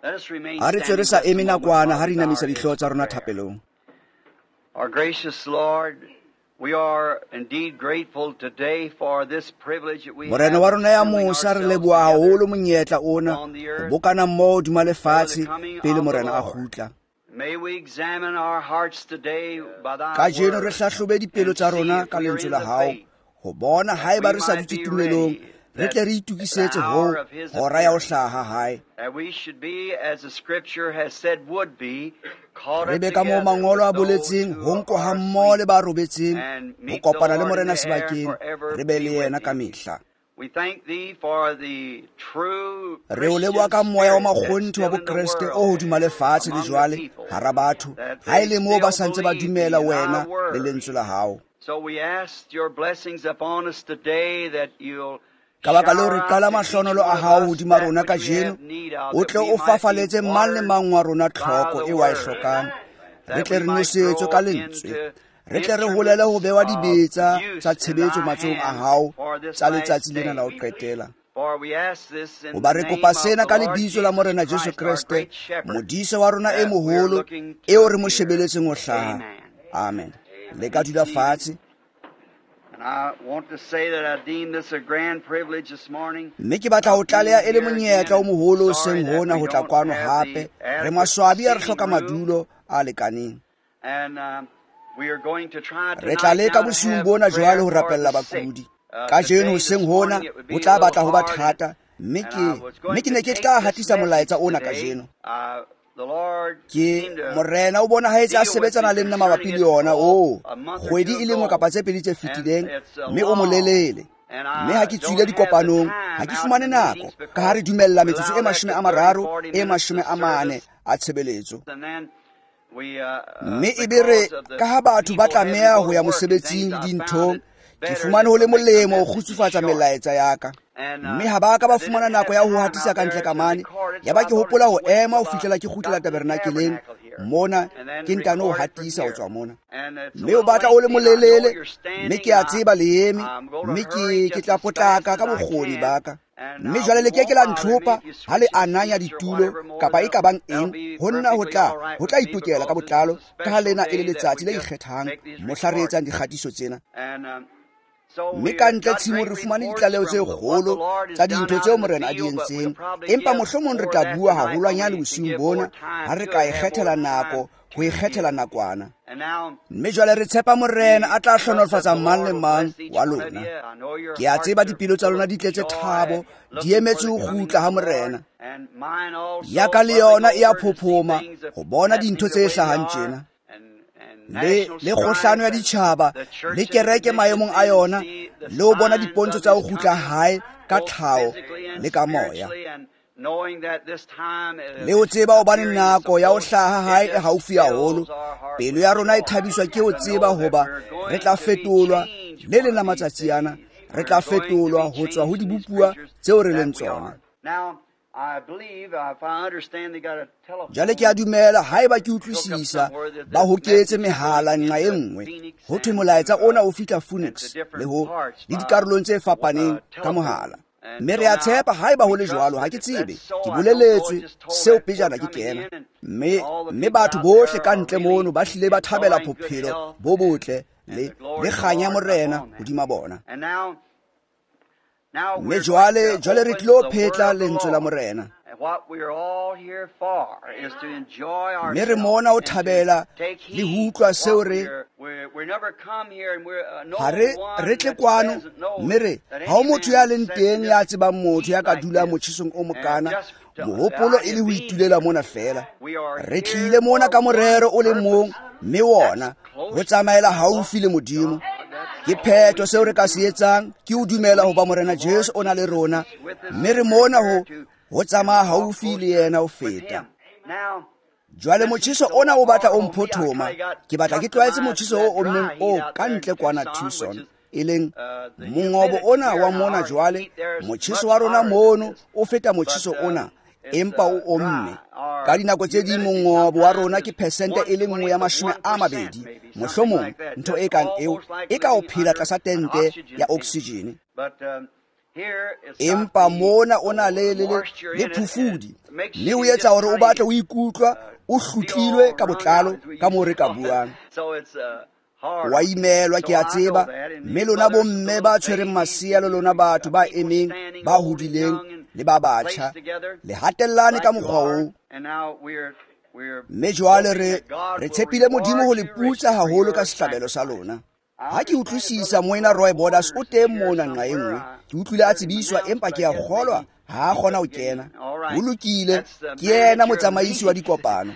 a re tswe re sa eme nakwana ha re inamisa dihlooho tsa rona thapelong. Our gracious Lord, we are indeed grateful today for this privilege that we have. Morena wa rona ya mosa re leboha haholo monyetla ona ho bokana mmoho hodima lefatshe pele morena a kgutla. May we examine our hearts today by thy Kajeno re word. hlahlobe dipelo tsa rona ka lentswe la hao ho bona haeba re sa dutse tumelong re tle re itukisetse ho hora ya ho hlaha hae. That we should be, as the scripture has said would be, caught Re up be ka moo together mangolo a with those boletseng who ho nko ha are mmoho le asleep. ba robetseng and ho meet the kopana le Lord morena in the air sebakeng forever re be be le with yena ka him. mehla. We thank thee for the true Re o Christian leboha ka moya wa spirit that's makgonthe wa still in the bokreste o world hodima lefatshe le among the jwale people, hara batho that ha e they le moo ba still santse ba believe dumela thee in wena thy word. le lentswe la hao. So we ask your blessings upon us today, that you'll Ka baka leo re shower qala out to each mahlonolo one a of hao us hodima that rona which we kajeno have need of, o that tle we o might be fafaletse mang le watered mang wa rona by tlhoko the e wa e word, hlokang, re that tle we re might nosetswe grow ka lentswe, into re tle re holele ho bewa instruments dibetsa of use tsa in tshebetso thy matsohong a hands hao for this tsa last letsatsi lena la ho day. qetela. For we ask this in Hoba the re name kopa of sena the ka Lord lebitso la morena Jesu Jesus Christ, our Kriste, great shepherd, modise wa rona e that we're moholo looking to eo re mo hear. shebeletseng ho hlaha. Amen. Amen. Le ka dula fatshe. And I want to say that I deem this a grand privilege this morning. Mme ke batla ho tlaleha e le monyetla o moholo o seng hona ho tla kwano hape. Re maswabi a re hloka madulo a lekaneng. And we are going to try Re tla tonight leka now to bosiung have bona prayer jwale ho for rapella the sick. bakudi. Kajeno hoseng hona ho tla batla ho ba thata, mme ke ne ke tla hatisa molaetsa ona kajeno. Ke morena o bona haetse a sebetsana le nna mabapi le yona kgwedi e le nngwe kapa tse pedi tse fetileng, mme o molelele. Mme ha ke tswile dikopanong ha ke fumane nako ka ha re dumella metsotso e 40 a tshebeletso. Mme e be re ka ha batho ba tlameha ho ya mosebetsing le dinthong, ke fumane ho le molemo ho kgutsufatsa melaetsa ya ka. Mme ha ba ka ba fumana nako ya ho hatisa ka ntle ka mane, ya ba ke hopola ho ema ho fihlela ke kgutlela tabernakeleng mona ke ntano ho hatisa ho tswa mona. Mme o batla o le molelele, mme ke a tseba le eme, mme ke tla potlaka ka bokgoni ba ka. Mme jwale le ke la ntlhopa ha le ananya ditulo kapa e ka bang eng, ho nna ho tla itokela ka botlalo ka ha lena e le letsatsi le ikgethang mohla re etsang dikgatiso tsena. Mme ka ntle tshimo re fumane ditlaleho tse kgolo tsa dintho tseo morena a di entseng, empa mohlomong re tla bua haholwanyane bosiung bona ha re ka ikgethela nako ho ikgethela nakwana. Mme jwale re tshepa morena a tla hlonolofatsa mang le mang wa lona. Ke a tseba dipelo tsa lona di tletse thabo, di emetse ho kgutla ha morena. Ya ka le yona e a phophoma ho bona dintho tse hlahang tjena. Le kgohlano ya ditjhaba le kereke maemong a yona, le ho bona dipontsho tsa ho kgutla hae ka tlhao le ka moya. Le ho tseba hobane nako ya ho hlaha hae e haufi haholo, pelo ya rona e thabiswa ke ho tseba hoba re tla fetolwa le lena matsatsi ana, re tla fetolwa ho tswa ho dibupua tseo re leng tsona. Jale ke a dumela haeba ke utlwisisa ba hoketse mehala nqa e nngwe ho thwe molaetsa ona o fihla Phoenix le dikarolong tse fapaneng ka mohala. Mme re a tshepa haeba ho le jwalo, ha ke tsebe, ke boleletswe seo pejana ke kena. Mme batho bohle ka ntle mono ba hlile ba thabela bophelo bo botle le kganya morena hodima bona. Mme jwale re tlo phetla lentswe la morena. Mme re mona o thabela le ho utlwa seo re tle kwano, mme re ha o motho ya leng teng ya tsebang motho ya ka dula motjhisong o mokana, mohopolo e le ho itulela mona fela. Re tlile mona ka morero o le mong, mme wona ho tsamaela haufi le Modimo. Ke phetho seo re ka se etsang ke ho dumela ho ba morena Jesu o na le rona, mme re mona ho tsamaya haufi le yena ho feta. Jwale motjhiso ona o batla o mphothoma, ke batla ke tlwaetse motjhiso o ommeng o ka ntle kwana Tucson, e leng mongobo ona wa mona. Jwale motjhiso wa rona mono o feta motjhiso ona, empa o omme. Ka dinako tse ding mongobo wa rona ke persente e le nngwe ya 20, mohlomong ntho e kang eo e ka o phela tlasa tente ya oxygen. empa mona o na le phufudi mme o etsa hore o batle o ikutlwa o hlutlilwe ka botlalo ka mo re ka buang. Wa imelwa ke a tseba, mme lona bomme ba tshwereng masea le lona batho ba emeng ba hodileng le ba batjha le hatellane ka mokgwa oo. Mme jwale re tshepile Modimo ho le putsa haholo ka sehlabelo sa lona. Ha ke utlwisisa moena Roy Borders o teng mona nqa e nngwe, ke utlwile a tsebiswa empa ke a kgolwa ha a kgona ho kena. Ho lokile, ke yena motsamaisi wa dikopano.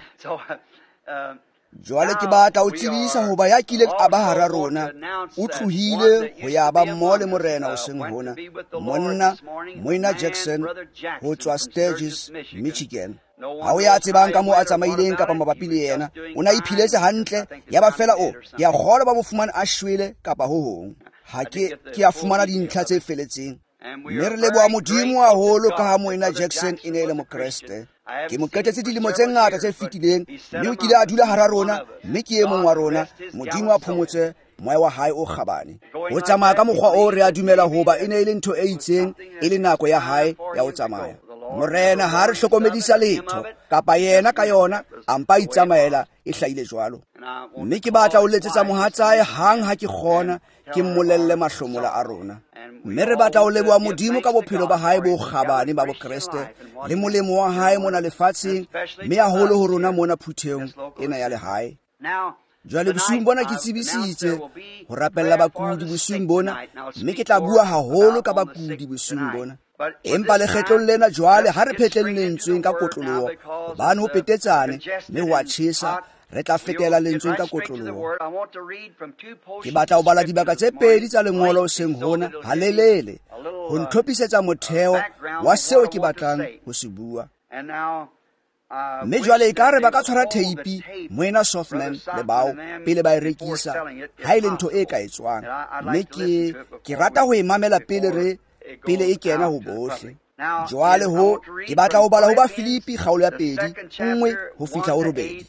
Jwale ke batla ho tsebisa hoba ya kileng a ba hara rona o tlohile ho ya ba mmoho le morena hoseng hona, monna Moina Jackson ho tswa Sturgis, Michigan. Ha o ya tsebang ka mo a tsamaileng kapa mabapi le yena, o na iphiletse hantle, ya ba fela ke a kgolwa ba mo fumana a shwele kapa ho hong. Ha ke a fumana dintlha tse feletseng. Mme re leboha Modimo haholo ka ha Moina Jackson e ne le Mokreste. Ke mo qetetse dilemo tse ngata tse fetileng, mme o kile a dula hara rona, mme ke e mong wa rona. Modimo a phomotse moya wa hae o kgabane. Ho tsamaya ka mokgwa o re a dumela hoba e ne le ntho e itseng, e le nako ya hae ya ho tsamaya. Morena ha re hlokomedisa letho kapa yena ka yona a mpa itsamaela e hlahile jwalo. Mme ke batla ho letsetsa mohatsae hang ha ke kgona ke mmolelle mahlomola a rona. Mme re batla ho leboha Modimo ka bophelo ba hae bo kgabane ba Bokreste le molemo wa hae mona lefatsheng, mme haholo ho rona mona phuthehong ena ya lehae. Jwale bosiung bona ke tsebisitse ho rapella bakudi bosiung bona, mme ke tla bua haholo ka bakudi bosiung bona. Empa lekgetlong lena jwale ha re phetleng lentsweng ka kotloloho, hobane ho petetsane mme ho a tjhesa, re tla fetela lentsweng ka kotloloho. Ke batla ho bala dibaka tse pedi tsa lengolo hoseng hona halelele ho nthophisetsa motheo wa seo ke batlang ho se bua. Mme jwale e ka re ba ka tshwara theipi Moena Softman le bao pele ba e rekisa ha e le ntho e ka etswang, mme ke rata ho e mamela pele e kena ho bohle. Jwale ho ke batla ho bala ho ba Filipi kgaolo ya 2:1 ho fihla ho 8,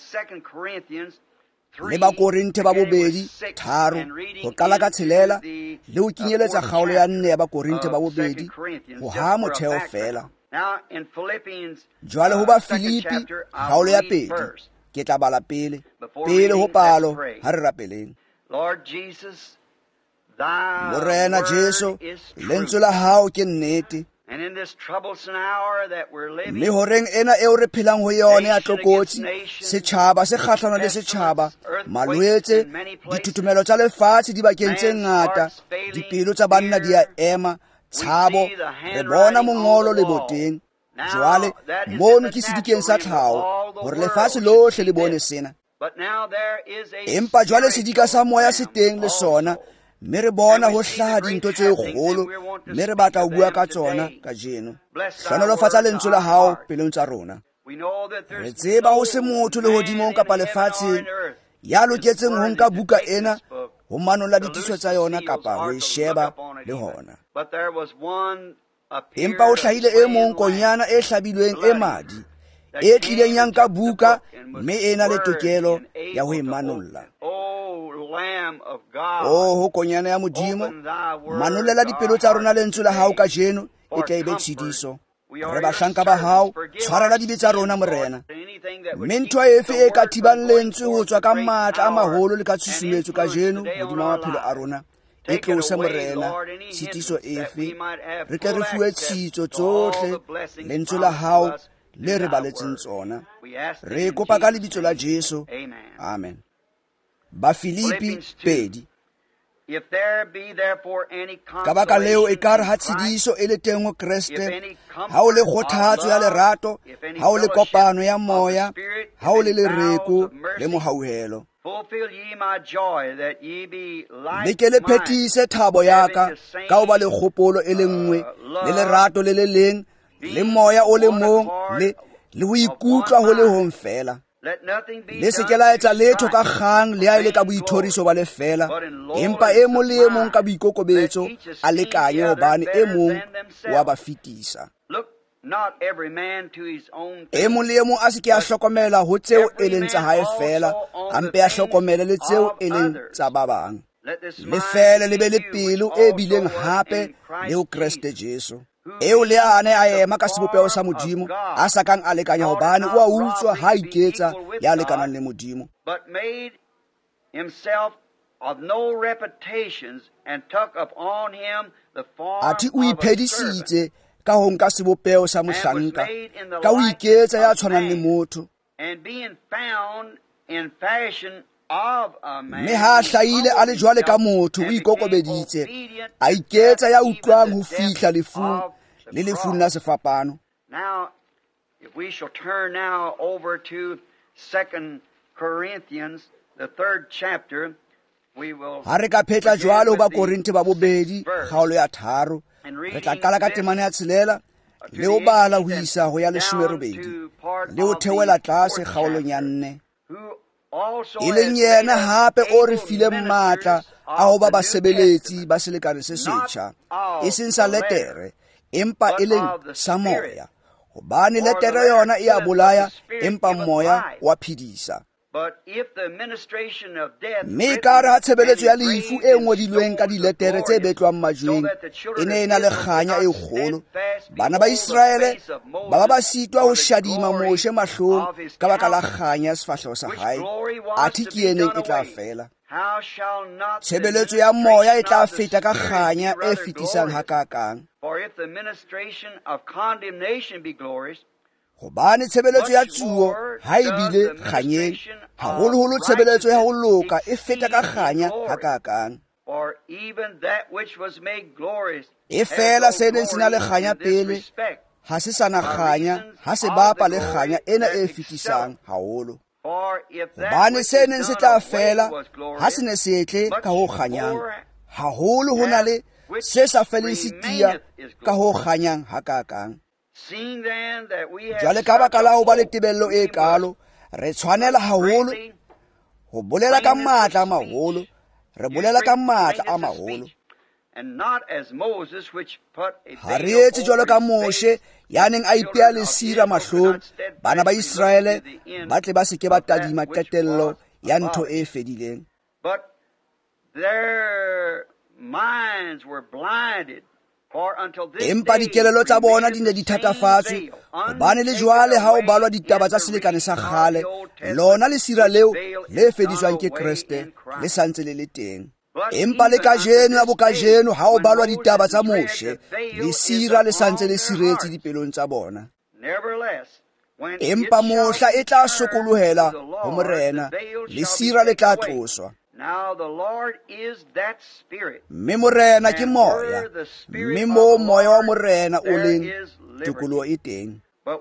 le ba Korinthe ba 2:3 ho qala ka 6 le ho kinyeletsa kgaolo ya 4 ya ba Korinthe ba 2 ho ha motheo fela. Jwale ho ba Filipi kgaolo ya 2 ke tla bala pele ho palo ha re rapeleng. Morena Jesu, lentswe la hao ke nnete. Mme horeng ena eo re phelang ho yone ya tlokotsi, setjhaba se kgahlano le setjhaba, malwetse, dithutumelo tsa lefatshe di bakeng tse ngata, dipelo tsa banna di a ema, tshabo, re bona mongolo leboteng. Jwale mono ke sedikeng sa tlhaho hore lefatshe lohle le bone sena. Empa jwale sedika sa moya se teng le sona, mme re bona ho hlaha dintho tse kgolo, mme re batla ho bua ka tsona kajeno. Hlonolofatsa lentswe la hao pelong tsa rona. Re tseba ho se motho lehodimong kapa lefatsheng ya loketseng ho nka buka ena ho manolla ditiso tsa yona kapa ho e sheba le hona. Empa o hlahile e mong konyana e hlabilweng e madi, e tlileng ya nka buka, mme e na le tokelo ya ho e manolla. Ho konyana ya Modimo, manollela dipelo tsa rona lentswe la hao kajeno, e tla ebe tshediso. Re bahlanka ba hao, tshwarela dibe tsa rona Morena. Mme ntho efe e ka thibang lentswe ho tswa ka matla a maholo le ka tshusumetso kajeno hodima maphelo a rona, e tlose Morena tshitiso efe, re tle re fuwe tshitso tsohle lentswe la hao le re baletseng tsona. Re kopa ka lebitso la Jesu, amen. Ba Filipi 2. Ka baka leo e ka re ha tshediso e le teng ho Kreste, ha o le kgothatso ya lerato, ha o le kopano ya moya, ha o le lereko le mohauhelo. Le ke le phethise thabo ya ka ho ba le kgopolo e le nngwe, le lerato le le leng, le moya o le mong, le ho ikutlwa ho le hong fela. Le se ke la etsa letho ka kgang le a ile ka boithoriso ba le fela, empa e mong le e mong ka boikokobetso a lekanye hobane e mong wa ba fetisa. E mong le e mong a se ke a hlokomela ho tseo e leng tsa hae fela, ampe a hlokomele le tseo e leng tsa ba bang. le fele le be le pelo e bileng hape le ho Kriste Jesu, eo le ane a ema ka sebopeo sa Modimo a sa kang a lekanya hobane o a utswa ha iketsa ya lekanang le Modimo, but made himself of no reputations and took upon him the form ati o of a servant, iphedisitse ka ho nka sebopeo sa mohlanka ka ho iketsa ya tshwanang le motho, and being found in fashion of a man, mme ha hlahile a le jwale ka motho o ikokobeditse a iketsa ya utlwang ho fihla lefung le lefung la sefapano. Now, if we shall turn now over to 2 Corinthians, the 3rd chapter, we will Ha re ka phetla jwale ho ba Korinte ba bobedi kgaolo ya 3, re tla qala ka temane ya 6 le ho bala ho isa ho ya 18 le ho theoela tlase kgaolong ya 4, e leng yena hape o re fileng matla a ho ba basebeletsi ba selekane se setjha, e seng sa letere empa e leng sa moya, hobane letere yona e a bolaya empa moya wa phedisa. Mme ka re ha tshebeletso ya lefu e ngodilweng ka diletere tse betlwang majweng e ne e na le kganya e kgolo, bana ba Israele ba ba sitwa ho shadima Moshe mahlong ka baka la kganya ya sefahleho sa hae, athe ke eneng e tla fela. Tshebeletso ya moya e tla feta ka kganya e fetisang hakakang, hobane tshebeletso ya tsuo ha e bile kganyeng, haholoholo tshebeletso ya ho loka e feta ka kganya hakakang. E fela se neng se na le kganya pele ha se sana kganya ha se bapa le kganya ena e fetisang haholo, hobane se neng se tla fela ha se ne se tle ka ho kganyang, haholo ho na le se sa feleng se tia ka ho kganyang hakakang. Jwale ka baka la ho ba le tebello e kalo, re tshwanela haholo ho bolela ka matla a maholo, re bolela ka matla a maholo. Ha re etse jwalo ka Moshe ya neng a ipeha lesira mahlong bana ba Israele ba tle ba seke ba tadima qetello ya ntho e fedileng. Empa dikelelo tsa bona di ne di thatafatswe, hobane le jwale ha o balwa ditaba tsa selekane sa kgale, lona lesira leo le fediswang ke Kriste le santse le le teng. Empa le kajeno ya bokajeno ha o balwa ditaba tsa Moshe, lesira le santse le siretse dipelong tsa bona. Empa mohla e tla sokolohela ho morena, lesira le tla tloswa. Mme morena ke moya, mme mo moya wa morena o leng tikoloho e teng.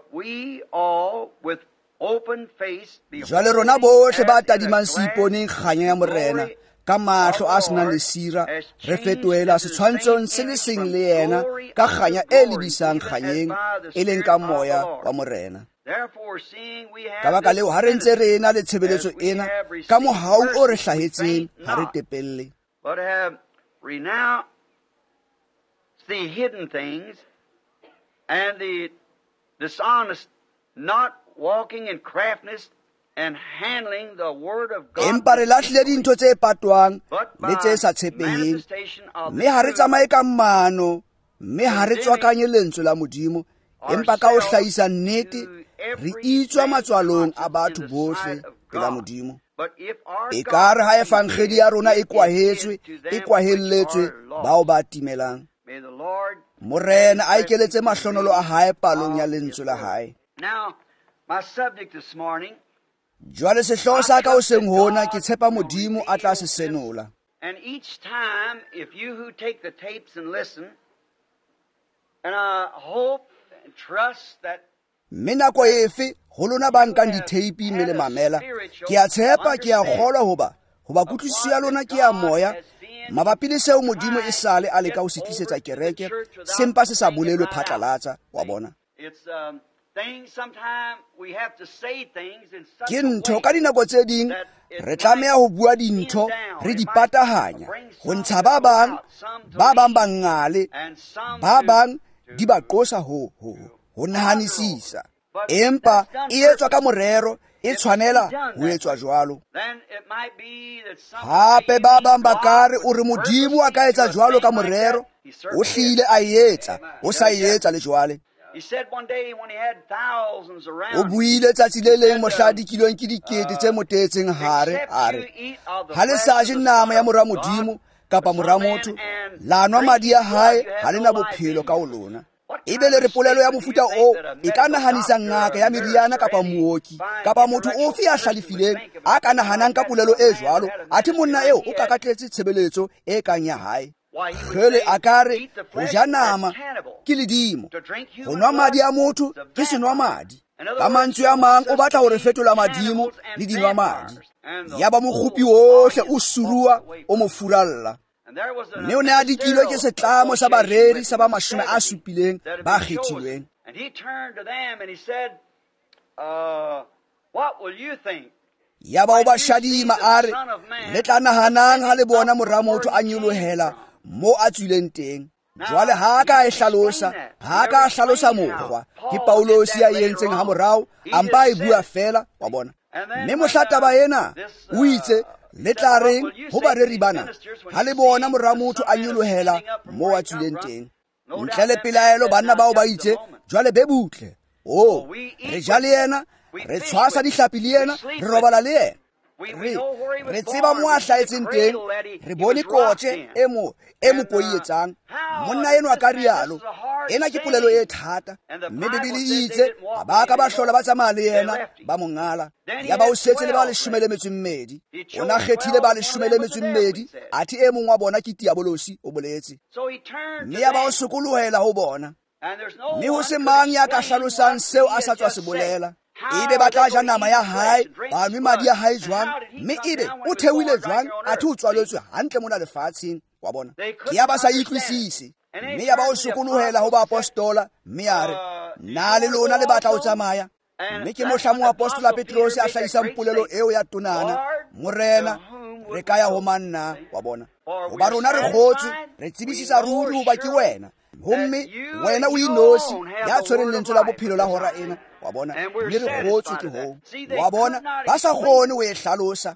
Jwale rona bohle ba tadimang seiponeng kganya ya morena ka mahlo a senang lesira, re fetohela setshwantshong se le seng le yena ka kganya e lebisang kganyeng, e leng ka moya wa morena. Ka baka leo ha re ntse re ena le tshebeletso ena ka mohau o re hlahetseng, ha re tepelle. But have renounced the hidden things and the dishonest, not walking in craftiness and handling the word of God, empa re lahlile dintho tse patwang le tse sa tshepeheng, mme ha re tsamaye ka mano, mme ha re tswakanye lentswe la Modimo, empa ka ho hlahisa nnete re itswa matswalong a batho bohle pela Modimo. E ka re ha efangedi ya rona e kwahetswe, e kwahelletswe bao ba timelang. Morena a ikeletse mahlonolo a hae palong ya lentswe la hae. Now, my subject this morning, Jwale sehloho sa ka hoseng hona ke tshepa Modimo a tla se senola. and each time, if you who take the tapes and listen, and I hope and trust that Mme nako efe ho lona ba nkang diteipi mme le mamela, ke a tshepa ke a kgolwa hoba kutlwisiso ya lona ke ya moya mabapi le seo Modimo e sale a leka ho se tlisetsa kereke, sempa se sa bolelwe phatlalatsa, wa bona. it's things sometimes we have to say things in such Ke a ntho way ka dinako tse ding re tlameha ho bua dintho re di patahanya ho ntsha ba bang ba ngale, and some ba to- bang di ba qosa ho nahanisisa, empa e etswa ka morero, e tshwanela ho etswa jwalo. then it might be that Hape ba bang ba ka re o re Modimo a ka etsa jwalo ka morero. O hlile a etsa, o sa etsa le jwale. He said one day when he had thousands O around, buile tsatsi le leng mohla dikilweng ke dikete tse motetseng hare a re, ha le sa je nama ya mora Modimo kapa mora motho, la nwa madi a hae ha le na bophelo ka o lona. Ebe le re polelo ya mofuta o e ka nahanisa ngaka ya meriana kapa mooki kapa motho ofe ya hlalefileng a ka nahanang ka polelo e jwalo, athe monna eo o ka katletse tshebeletso e kang ya hae. Khele a ka re ho ja nama ke ledimo, ho nwa madi a motho ke senwamadi. Ka mantswe a mang o batla hore fetola madimo le dinwamadi. Ya ba mokgopi ohle o surua o mo furalla. Mme o ne a dikilwe ke setlamo sa bareri sa ba 70 ba kgethilweng. And he turned to them and he said, what will you think? Ya ba o ba shadima a re, le tla nahanang ha le bona mora motho a nyolohela mo a tswileng teng. Jwale ha ka e hlalosa, ha ka hlalosa mokgwa ke Paulos ya yentseng ha morao, ampa e bua fela wa bona. Mme mohlata ba ena o itse le tla reng ho bareri bana ha le bona mora motho a nyolohela mo a tswileng teng. Ntle le pelaelo banna bao ba itse, jwale be butle, re ja le yena, re tshwasa dihlapi le yena, re robala le yena. Re tseba mo a hlaetseng teng, re bone kotse e mo poietsang. Monna eno a ka rialo, ena ke polelo e thata. Mme Bibele e itse ba ka ba hlola ba tsamaya le yena ba mo ngala. Ya ba o setse le ba 12. O na kgethile ba 12, athe e mong wa bona ke Diabolosi o boletse. Mme ya ba o sokolohela ho bona. Mme ho se mang ya ka hlalosang seo a sa tswa se bolela. Ebe ba tla ja nama ya hae, ba nwe madi ya hae jwang, mme ebe o theohile jwang athe o tswaletswe hantle mona lefatsheng wa bona. Ke ya ba sa itlwisise. Mme ya ba o sokolohela ho ba apostola, mme a re, na le lona le batla ho tsamaya. Mme ke mohla mo apostola Petros a hlahisang polelo eo ya tonana, Morena, re ka ya ho manna wa bona. Ho ba rona re kgotswe, re tsebisisa ruri ho ba ke wena. Homme wena o inosi ya tshwereng lentswe la bophelo la hora ena wa bona, mme re kgotswe ke ho wa bona ba sa kgone ho e hlalosa.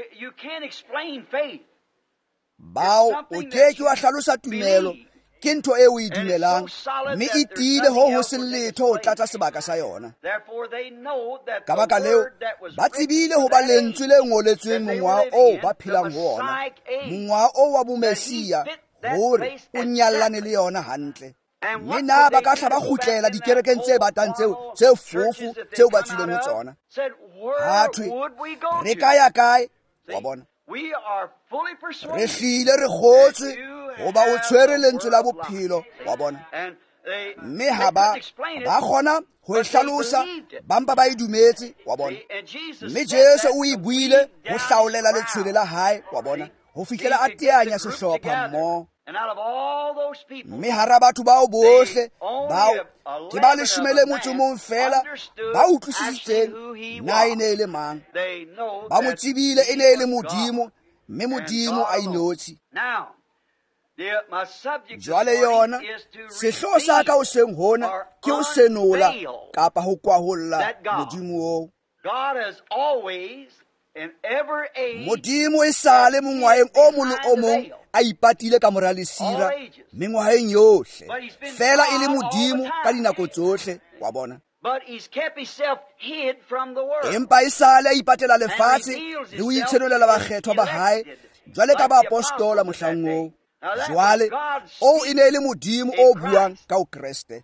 Bao o keke wa hlalosa tumelo ke ntho e o e dumelang, mme e tiile ho se letho o tlatsa sebaka sa yona. Ka baka leo ba tsebile ho ba lentswe le ngoletsweng mongwa o ba phelang ho ona, mongwa o wa bomesia, hore o nyallane le yona hantle. Mme na ba ka hla ba kgutlela dikerekeng tse batang tseo tse fofu tseo ba tswileng ho tsona. Hathwe re ka ya kae wa bona. Re hlile re kgotswe ho ba o tshwere lentswe la bophelo wa bona. Mme ha ba kgona ho e hlalosa, bampa ba e dumetse wa bona. Mme Jesu o e buile ho hlaolela letshwele la hae wa bona, ho fihlela a teanya sehlopha mmoho. Mme hara batho bao bohle bao ke ba 11 fela ba utlwisitseng na e ne le mang. Ba mo tsebile e ne le Modimo, mme Modimo a inotshi. Jwale yona sehloho sa ka o seng hona ke o senola kapa ho kwaholla Modimo o. Modimo e sale mongwaeng o mong le o mong a ipatile ka mora lesira mengwaheng yohle, fela e le Modimo ka dinako tsohle wa bona. Empa e sale a ipatela lefatshe le ho itsherolela bakgethwa ba hae jwale ka ba apostola mohlang oo. Jwale o e ne le Modimo o buang ka o Kriste.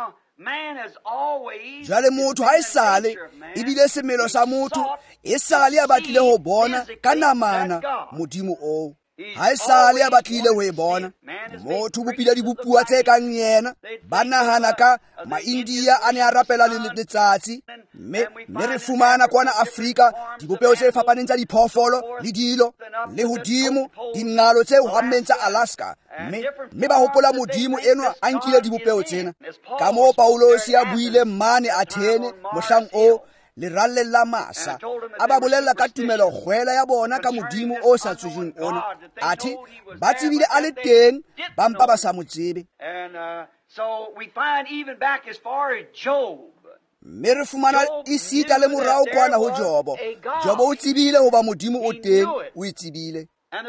Jwale motho ha e sale ebile semelo sa motho e sale a batlile ho bona ka namana Modimo o. Ha e sale a batlile ho e bona. Motho bopile dibupua tse kang yena, ba nahana ka ma-India a ne a rapela letsatsi, mme re fumana kwana Afrika dibopeo tse fapaneng tsa diphoofolo le dilo, le hodimo dinqalo tse hommeng tsa Alaska, mme ba hopola Modimo enwa a nkile dibopeo tsena. Ka moo Paulos ya buile mane Athene mohlang o leralleng la masa, a ba bolella ka tumelo kgwela ya bona ka Modimo o sa tswejeng ona, athe ba tsebile a le teng bampa ba sa mo tsebe. So we find even back as far as Job. mme re fumana isita le morao kwana ho Jobo. Jobo o tsebile hoba Modimo o teng, o itsebile.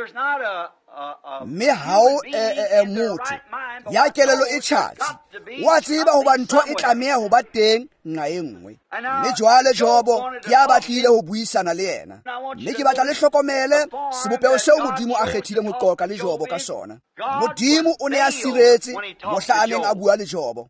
Mme hao motho ya kelelo e tjhatsi wa tseba hoba ntho e tlameha ho ba teng nqa e nngwe. Mme jwale Jobo ke a batlile ho buisana le yena, mme ke batla le hlokomele sebopeo seo Modimo a kgethile ho qoqa le Jobo ka sona. Modimo o ne a siretse mohla a neng a bua le Jobo.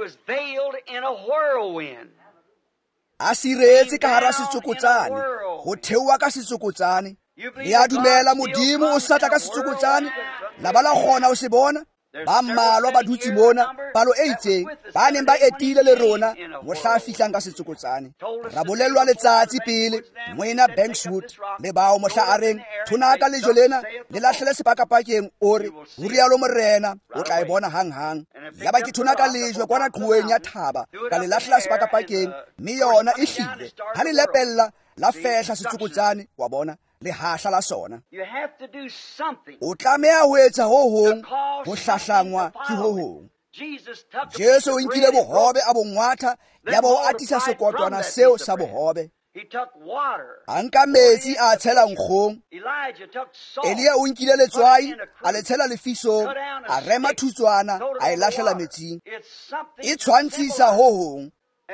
A siretse ka hara setsokotsane, ho theowa ka setsokotsane. Le a dumela Modimo o satla ka setsokotsane, la ba la kgona ho se bona. Ba mmalwa ba dutse mona, palo e itseng, ba neng ba etile le rona mohla a fihlang ka setsokotsane. Ra bolellwa letsatsi pele, Moena Bankswood le bao mohla a reng, thonaka lejo lena le lahlele sepakapakeng o re, ho rialo Morena o tla e bona hanghang. Yaba ke thonaka lejwe kwana qhuweng ya thaba ka le lahlela sepakapakeng, mme yona e hlile. Ha le lepella la fehla setsokotsane, wa bona le hahla la sona. O tlameha ho etsa ho hong ho hlahlangwa ke ho hong. Jesu o nkile bohobe a bongwatha, ya ba o atisa sekotwana seo sa bohobe. A nka metsi a tshela nkgong. Elia o nkile letswai a le tshela lefisong, a rema thutswana a e lahlela metsing. E tshwantshisa ho hong.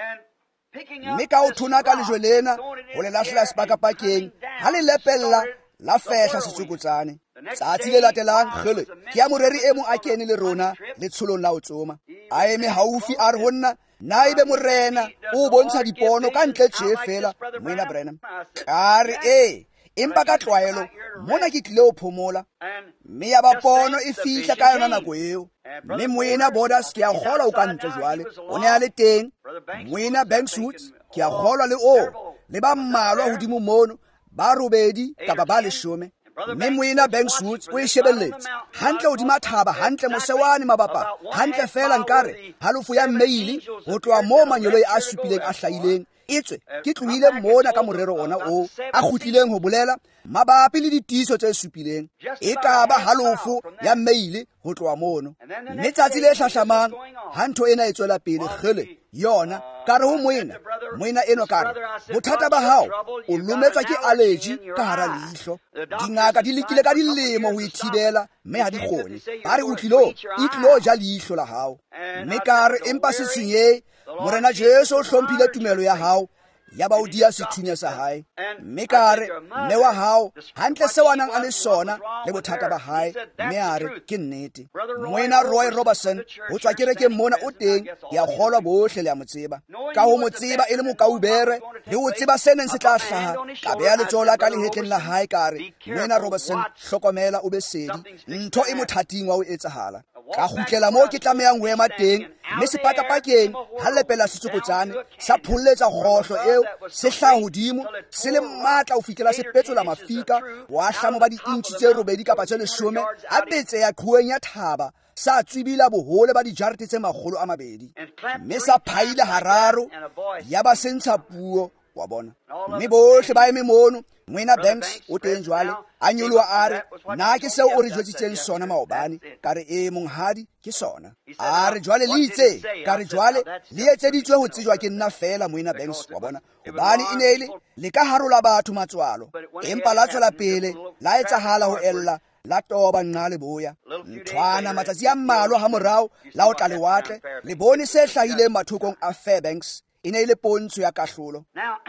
Mme ka o thonaka lejwe lena ho le lahlela sepakapakeng, ha le lepella la fehla setsokotsane. Tsatsi le latelang kgele ke ya moreri e mong a kene le rona letsholong la ho tsoma. A eme haufi a re ho nna, na ebe Morena o bontsha dipono ka ntle tje fela Moena Branham? Ka re empa ka tlwaelo mona ke tlile ho phomola. Mme ya ba pono e fihla ka yona nako eo. Mme Moena Borders ke a kgolwa o ka ntle jwale, o ne a le teng. Moena Bankswood ke a kgolwa le le ba mmalwa hodimo mono, ba robedi kapa ba 10. Mme Moena Bankswood o e shebelletse hantle hodima thaba, hantle mosewane mabapa, hantle fela nkare halofo ya mmeili ho tloha moo manyolo a supileng a hlahileng. Etswe ke tlohile mona ka morero ona o a kgutlileng ho bolela mabapi le ditiiso tse supileng. E ka ba halofo ya mmeili ho tloha mono. Mme tsatsi le hlahlamang ha ntho ena e tswela pele kgele yona ka re ho Moena eno ka re, bothata ba hao o lometswa ke allergy ka hara leihlo. Dingaka di lekile ka dilemo ho ithibela, mme ha di kgone. Ba re o tlilo ja leihlo la hao. Mme ka re empa se tshwenye, Morena Jesu o hlomphile tumelo ya hao, ya ba o dia sethunya sa hae. Mme ka re mme wa hao hantle seo a nang a le sona le bothata ba hae, mme a re ke nnete. Moena Roy Robertson ho tswa kerekeng mona o teng, ya kgolwa bohle le a mo tseba. Ka ho mo tseba e le mokaubere le ho tseba se neng se tla hlaha, ka beha letsoho la ka lehetleng la hae ka re, Moena Robertson hlokomela o be sedi, ntho e mothating wa ho etsahala. Ka kgutlela moo ke tlamehang ho ema teng, mme sepakapakeng ha lepela setsokotsane sa pholletsa kgohlo eo se hlaha hodimo, se le matla ho fihlela se petsola mafika, wa hlamo ba diintshi tse 8 kapa tse 10, a betseya qhuweng ya thaba, sa tswibila bohole ba dijarete tse 200, mme sa phaile hararo ya ba sentsha puo, wa bona. Mme bohle ba eme mono. Moena Banks o teng jwale a nyoloha a re, na ke seo o re jwetsitseng sona maobane? Ka re monghadi ke sona. A re jwale le itse? Ka re jwale le etseditswe ho tsejwa ke nna fela Moena Banks, wa bona, hobane e ne le ka harola batho matswalo, empa la tswela pele la etsahala ho ella la toba nqa le boya. Nthwana matsatsi a mmalwa ha morao la o tla lewatle le bone se hlahileng mathokong a Fairbanks e ne le pontsho ya kahlolo.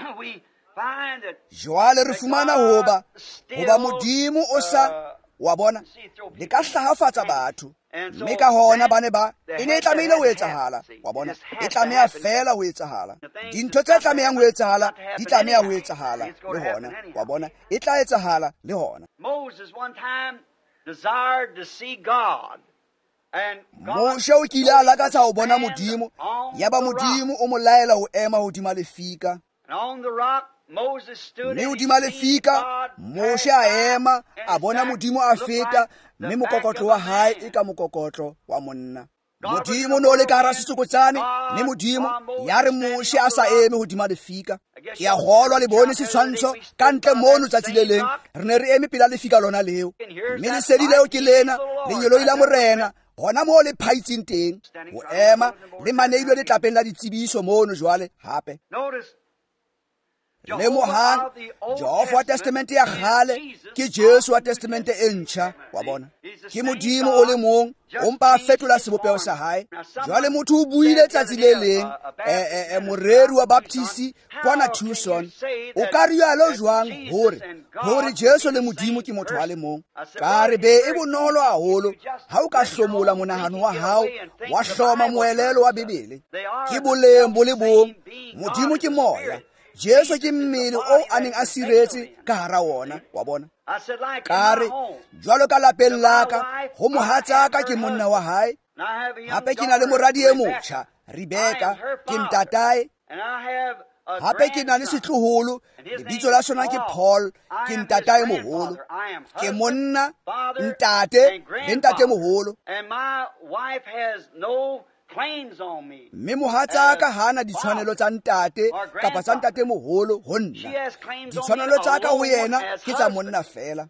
Jwale re fumana hoba Modimo o sa, wa bona, le ka hlahafatsa batho, mme ka hona ba ne ba e ne e tlamehile ho etsahala, wa bona, e tlameha fela ho etsahala. Dintho tse tlamehang ho etsahala di tlameha ho etsahala le hona, wa bona, e tla etsahala le hona. Moshe o kile a lakatsa ho bona Modimo, ya ba Modimo o mo laela ho ema hodima lefika. Mme hodima lefika Moshe a ema a bona Modimo a feta, mme mokokotlo wa hae e ka mokokotlo wa monna. Modimo no le ka hara setsokotsane, mme Modimo ya re Moshe a sa eme hodima lefika. Ke a kgolwa le bone setshwantsho ka ntle mono tsatsi le leng re ne re eme pela lefika lona leo, mme lesedi leo ke lena lenyoloi la Morena gona mo le phaitseng teng go ema le maneilwe letlapeng la ditsebiso mono jwale hape le mohang Jehova wa testamente ya kgale ke Jesu wa testamente e ntšha wa bona ke Modimo o le mong o mpa a fetola sebopego sa hae jwale motho o buile tsatsi le leng moreri wa baptisi kwana Tucson o ka rialo jwang hore Jesu le Modimo ke motho wa le mong ka re be e bonolo haholo ha o ka hlomola monahano wa hao wa hloma moelelo wa Bibele ke boleng bo le bong Modimo ke moya Jesu ke mmele o a neng a siretse ka hara wona wa bona ka re jwalo ka lapeng la ka go mohatsaka ke monna wa hae hape ke na le moradi e motjha Rebeka ke ntatae hape ke na le setloholo lebitso la sona ke Paul ke ntatae moholo ke monna ntate le ntate moholo mme mohatsaka hana ditshwanelo tsa ntate kapa tsa ntate moholo ho nna ditshwanelo tsa ka ho yena ke tsa monna fela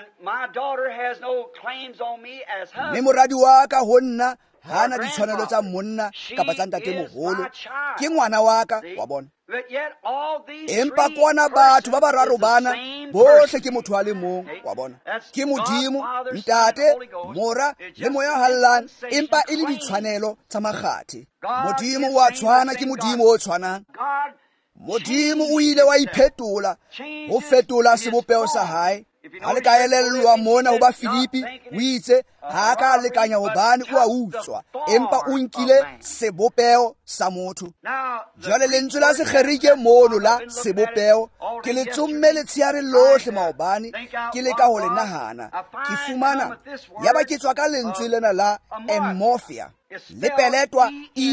mme moradi wa ka ho nna hana ditshwanelo tsa monna kapa tsa ntate moholo ke ngwana wa ka wa bona empa kwana batho ba bararo bana bohle ke motho a le mong wa bona ke Modimo ntate mora le moya hallang empa e le ditshwanelo tsa makgathe Modimo wa tshwana ke Modimo o tshwanang Modimo o ile wa iphetola ho fetola sebopego sa hae ha le ka elellwa mona ho ba Filipi o itse ha ka lekanya hobane o a utswa empa o nkile sebopego sa motho jwale lentswe la sekgerike mono la sebopego ke le tsomme letsheare lohle maobane ke le ka ho le nahana ke fumana ya ba ke tswa ka lentswe lena la enmorphia le peletwa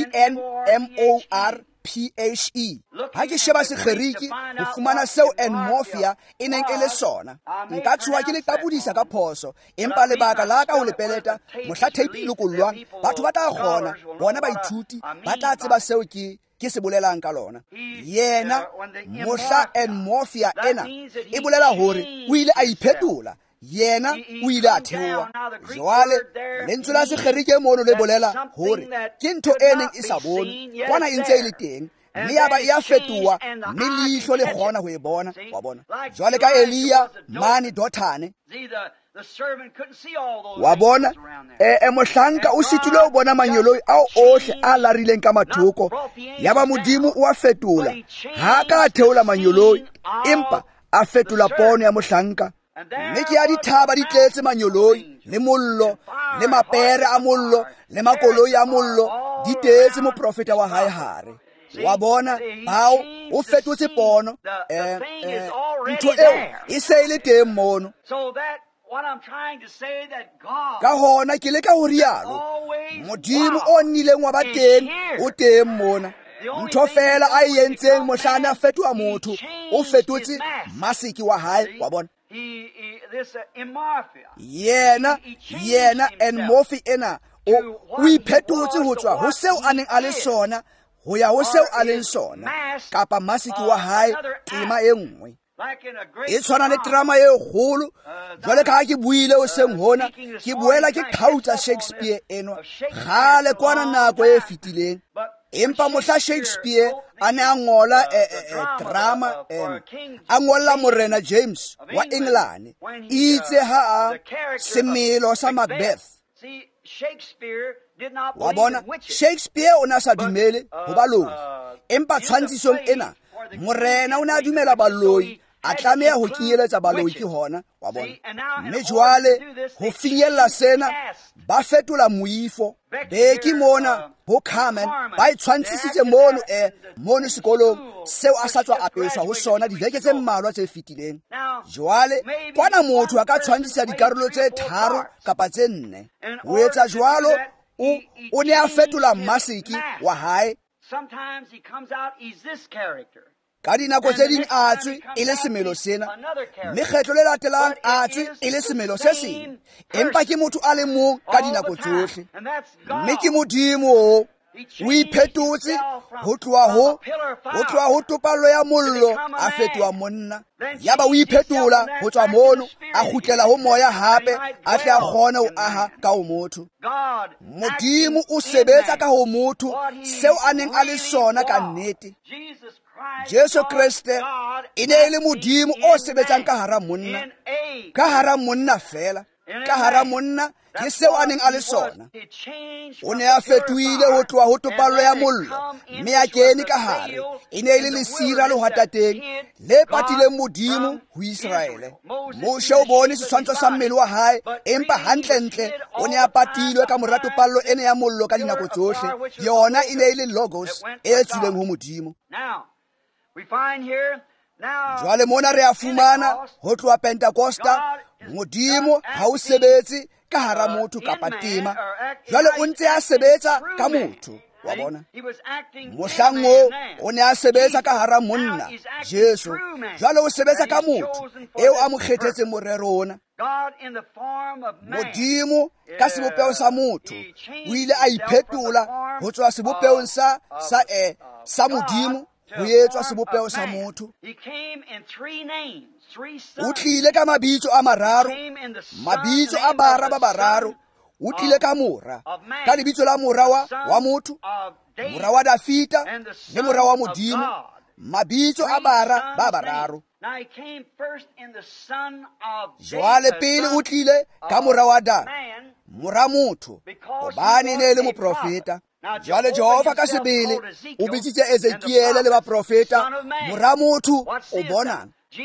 ENMORPHE ha ke sheba sekgeriki ho fumana seo enmorphia e neng e le sona nka tshoha ke le tapodisa ka phoso empa lebaka la ka ho le peleta mohla tape e lokollwang batho ba tla kgona bona baithuti ba tla tseba seo ke se bolelang ka lona yena mohla enmorphia ena e bolela hore o ile a iphetola yena o ile a theoha jwale lentswe la sekgerike mono le bolela hore ke ntho e neng e sa bonwe kwana e ntse e le teng mme ya ba e a fetoha mme leihlo le kgona ho e bona wa bona jwale ka Eliya mane Dothane wa bona mohlanka o sitile ho bona manyoloi ao ohle a larileng ka mathoko ya ba Modimo o a fetola ha ka theola manyoloi empa a fetola pono ya mohlanka mme ke ya dithaba di tletse manyoloi le mollo le mapere a mollo le makoloi a mollo di tetse moprofeta wa hae hare wa bona bao o fetotse pono ntho eo e se ile teng mono ka hona ke le ka ho rialo Modimo o nnileng wa ba teng o teng mona ntho fela a yentseng mohlana a fetoha motho o fetotse masiki wa hae wa bona yena enmorphia ena o iphetotse ho tswa ho seo a neng a le sona ho ya ho seo a leng sona kapa masiki wa hae tema e nngwe e tshwana le drama e kgolo jwale ka ha ke buile o seng hona ke boela ke kgautsa Shakespeare eno gale kwana nako e fetileng empa mohla Shakespeare a ne a ngola drama a ngolla morena James wa England itse ha semelo sa Macbeth wa bona Shakespeare o na sa dumele ho baloi empa tshwantsisong ena morena o ne a dumela baloi a tlameha ho kinyeletsa baloi ke hona wa bona mme jwale ho finyella sena ba fetola moifo be ke mona ho Carmen ba itshwantsisitse mono sekolong seo a sa tswa apeswa ho sona dibeke tse mmalwa tse fetileng jwale kwana motho a ka tshwantsisa dikarolo tse 3 kapa tse 4 ho etsa jwalo o ne a fetola masiki wa hae ka dinako tse ding a tswe e le semelo sena mme kgetlo le latelang a tswe e le semelo se seng empa ke motho a le mong ka dinako tsohle mme ke Modimo o iphetotse ho tloha ho topallo ya mollo a fetoha monna. Yaba o iphetola ho tswa mono a kgutlela ho moya hape a tle a kgone ho aha ka ho motho. Modimo o sebetsa ka ho motho seo a neng a le sona ka nnete. Jesu Kriste e ne e le Modimo o sebetsang ka hara monna fela. Ka hara monna ke seo a neng a le sona. O ne a fetohile ho tloha ho topallo ya mollo mme a kene ka hare. E ne e le lesira le hwatateng le patileng Modimo ho Israele. Moshe o bone setshwantsho sa mmele wa hae, empa hantlentle o ne a patilwe ka mora topallo ene ya mollo ka dinako tsohle. Yona e ne e le logos e tswileng ho Modimo. Jwale mona re a fumana ho tloha Pentecosta, Modimo ha o sebetse ka hara motho kapa tema. Jwale o ntse a sebetsa ka motho, wa bona. Mohlang o ne a sebetsa ka hara monna Jesu. Jwale o sebetsa ka motho eo a mo kgethetseng morero ona. Modimo ka sebopeo sa motho o ile a iphetola ho tswa sebopeong sa Modimo ho etswa sebopeo sa motho. O tlile ka mabitso a mararo, mabitso a bara ba bararo. O tlile ka mora, ka lebitso la mora wa motho, mora wa Dafita le mora wa Modimo, mabitso a bara ba bararo. Jwale pele o tlile ka mora wa Adam, mora motho, hobane ne le moprofeta. Jwale Jehova ka sebele o bitsitse Ezekiel le ba profeta mora motho. O bona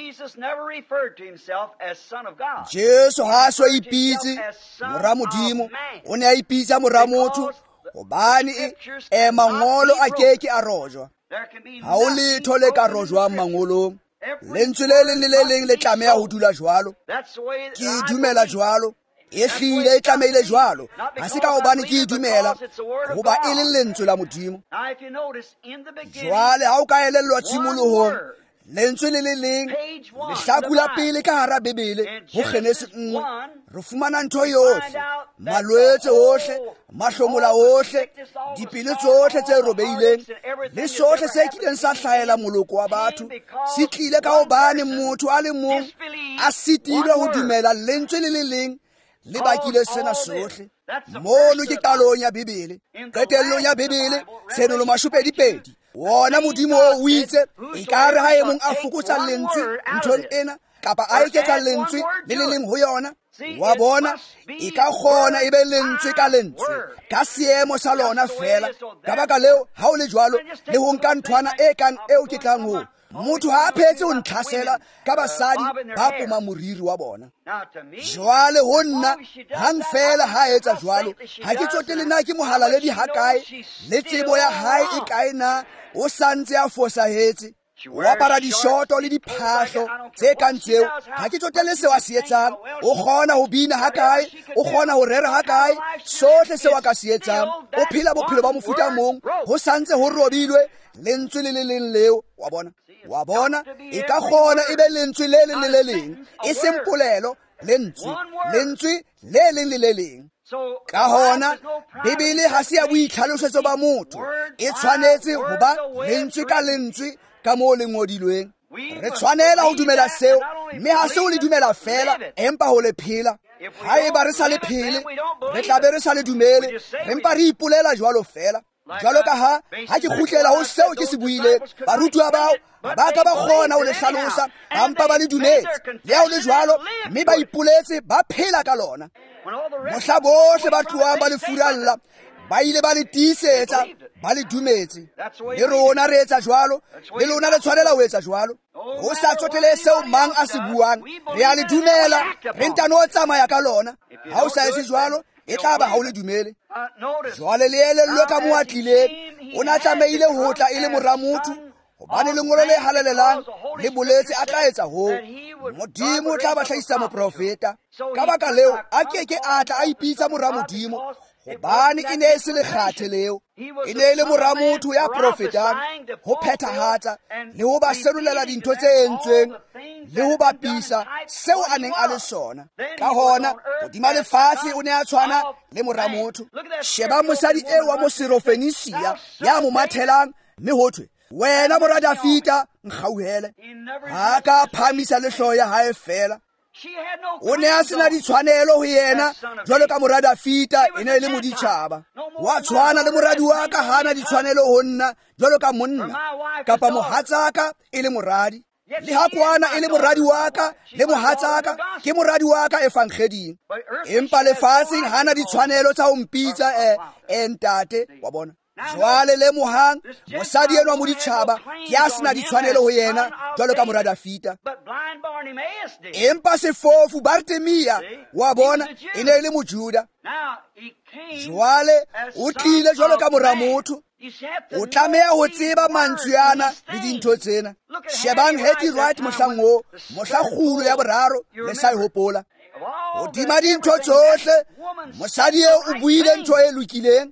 Jesu ha so ipitse mora Modimo, o ne a ipitsa mora motho hobane mangolo a keke a rojwa. Ha o letho le ka rojwang mangolong. Lentswe le leng le leng le tlameha ho dula jwalo. Ke dumela jwalo. E hlile e tlameile jwalo. Ha se ka hobane ke e dumela, hoba e le lentswe la Modimo. Jwale ha o ka elellwa tshimolohong, lentswe le le leng lehlaku la pele ka hara Bebele ho Kgenesi 1 re fumana ntho yohle, malwetse ohle, mahlomola ohle, dipelo tsohle tse robeileng le sohle se kileng sa hlahela moloko wa batho. Se tlile ka hobane motho a le mong a sitilwe ho dumela lentswe le le leng le bakile sena sohle. Mono ke qalong ya Bebele, qetellong ya Bebele, Senolo mashupedipedi. Wona Modimo o itse ekare ha e mong a fokotsa lentswe nthong ena kapa a eketsa lentswe le le leng ho yona. Wa bona e ka kgona e be lentswe ka lentswe ka seemo sa lona fela. Ka baka leo ha o le jwalo le ho nka nthwana e kang eo ke tlang ho, motho ha a phetse ho ntlhasela ka basadi ba poma moriri wa bona. Jwale ho nna hang fela ha etsa jwalo, ha ke tsotele na ke mohalaledi ha kae le tsebo ya hae e kae na o santse a fosahetse. O apara dishoto le diphahlo tse kang tseo, ha ke tsotele seo a se etsang. O kgona ho bina ha kae, o kgona ho rera ha kae, sohle seo a ka se etsang. O phela bophelo ba mofuta mong, ho santse ho robilwe lentswe le le leng leo. Wa bona e ka kgona e be lentswe le leng le le leng, e seng polelo, lentswe le leng le le leng. Ka hona Bebele ha se ya boitlhalosetso ba motho, e tshwanetse ho ba lentswe ka lentswe ka moo le ngodilweng. Re tshwanela ho dumela seo, mme ha se ho le dumela fela empa ho le phela. Ha eba re sa le phele, re tla be re sa le dumele, empa re ipolela jwalo fela. Jwalo ka ha ke kgutlela ho seo ke se buileng, barutwa bao ba ka ba kgona ho le hlalosa, bampa ba le dumetse le ha o le jwalo, mme ba ipoletse ba phela ka lona. Mohla bohle ba tlohang ba le furalla, ba ile ba le tiisetsa, ba le dumetse. Le rona re etsa jwalo, le lona le tshwanela ho etsa jwalo. Ho sa tsotele seo mang a se buang, re a le dumela, re ntano tsamaya ka lona. Ha o sa etse jwalo, e tla ba ha o le dumele. Jwale le elellwe ka moo a tlileng, o na tlameile ho tla e le mora motho, hobane lengolo le halalelang le boletse a tla etsa ho. Modimo o tla ba hlahisa moprofeta. Ka baka leo a keke a tla a ipitsa mora Modimo, gobane e ne se lekgathe leo e ne le mora motho ya profetang ho phethahatsa le ho ba serulela dintho tse entsweng le ho bapisa seo a neng a le sona ka hona hodima lefatshe o ne a tshwana le mora motho. Sheba mosadi eo wa mo Serofenisia ya mo mathelang mme hothwe wena mora Dafita nkgauhele ha ka phamisa lehloyo ya hae fela. O ne a sena ditshwanelo ho yena jwalo ka mora Dafita e ne le moditjhaba. Wa tshwana le moradi wa ka hana ditshwanelo ho nna jwalo ka monna kapa mohatsaka e le moradi. Le ha kwana e le moradi wa ka le mohatsaka ke moradi wa ka evangeding, empa lefatsheng hana ditshwanelo tsa ho mpitsa ntate wa bona. Jwale le mohang mosadi enwa moditjhaba ke a sena ditshwanelo ho yena jwalo ka mora Dafita, empa sefofu Bartimea wa bona e ne le mojuda. Jwale o tlile jwalo ka mora motho. O tlameha ho tseba mantswe ana le dintho tsena. Shebang Hetty Wright mohlang o mohla kgulo ya boraro le sa e hopola. Hodima dintho tsohle mosadi eo o buile ntho e lokileng.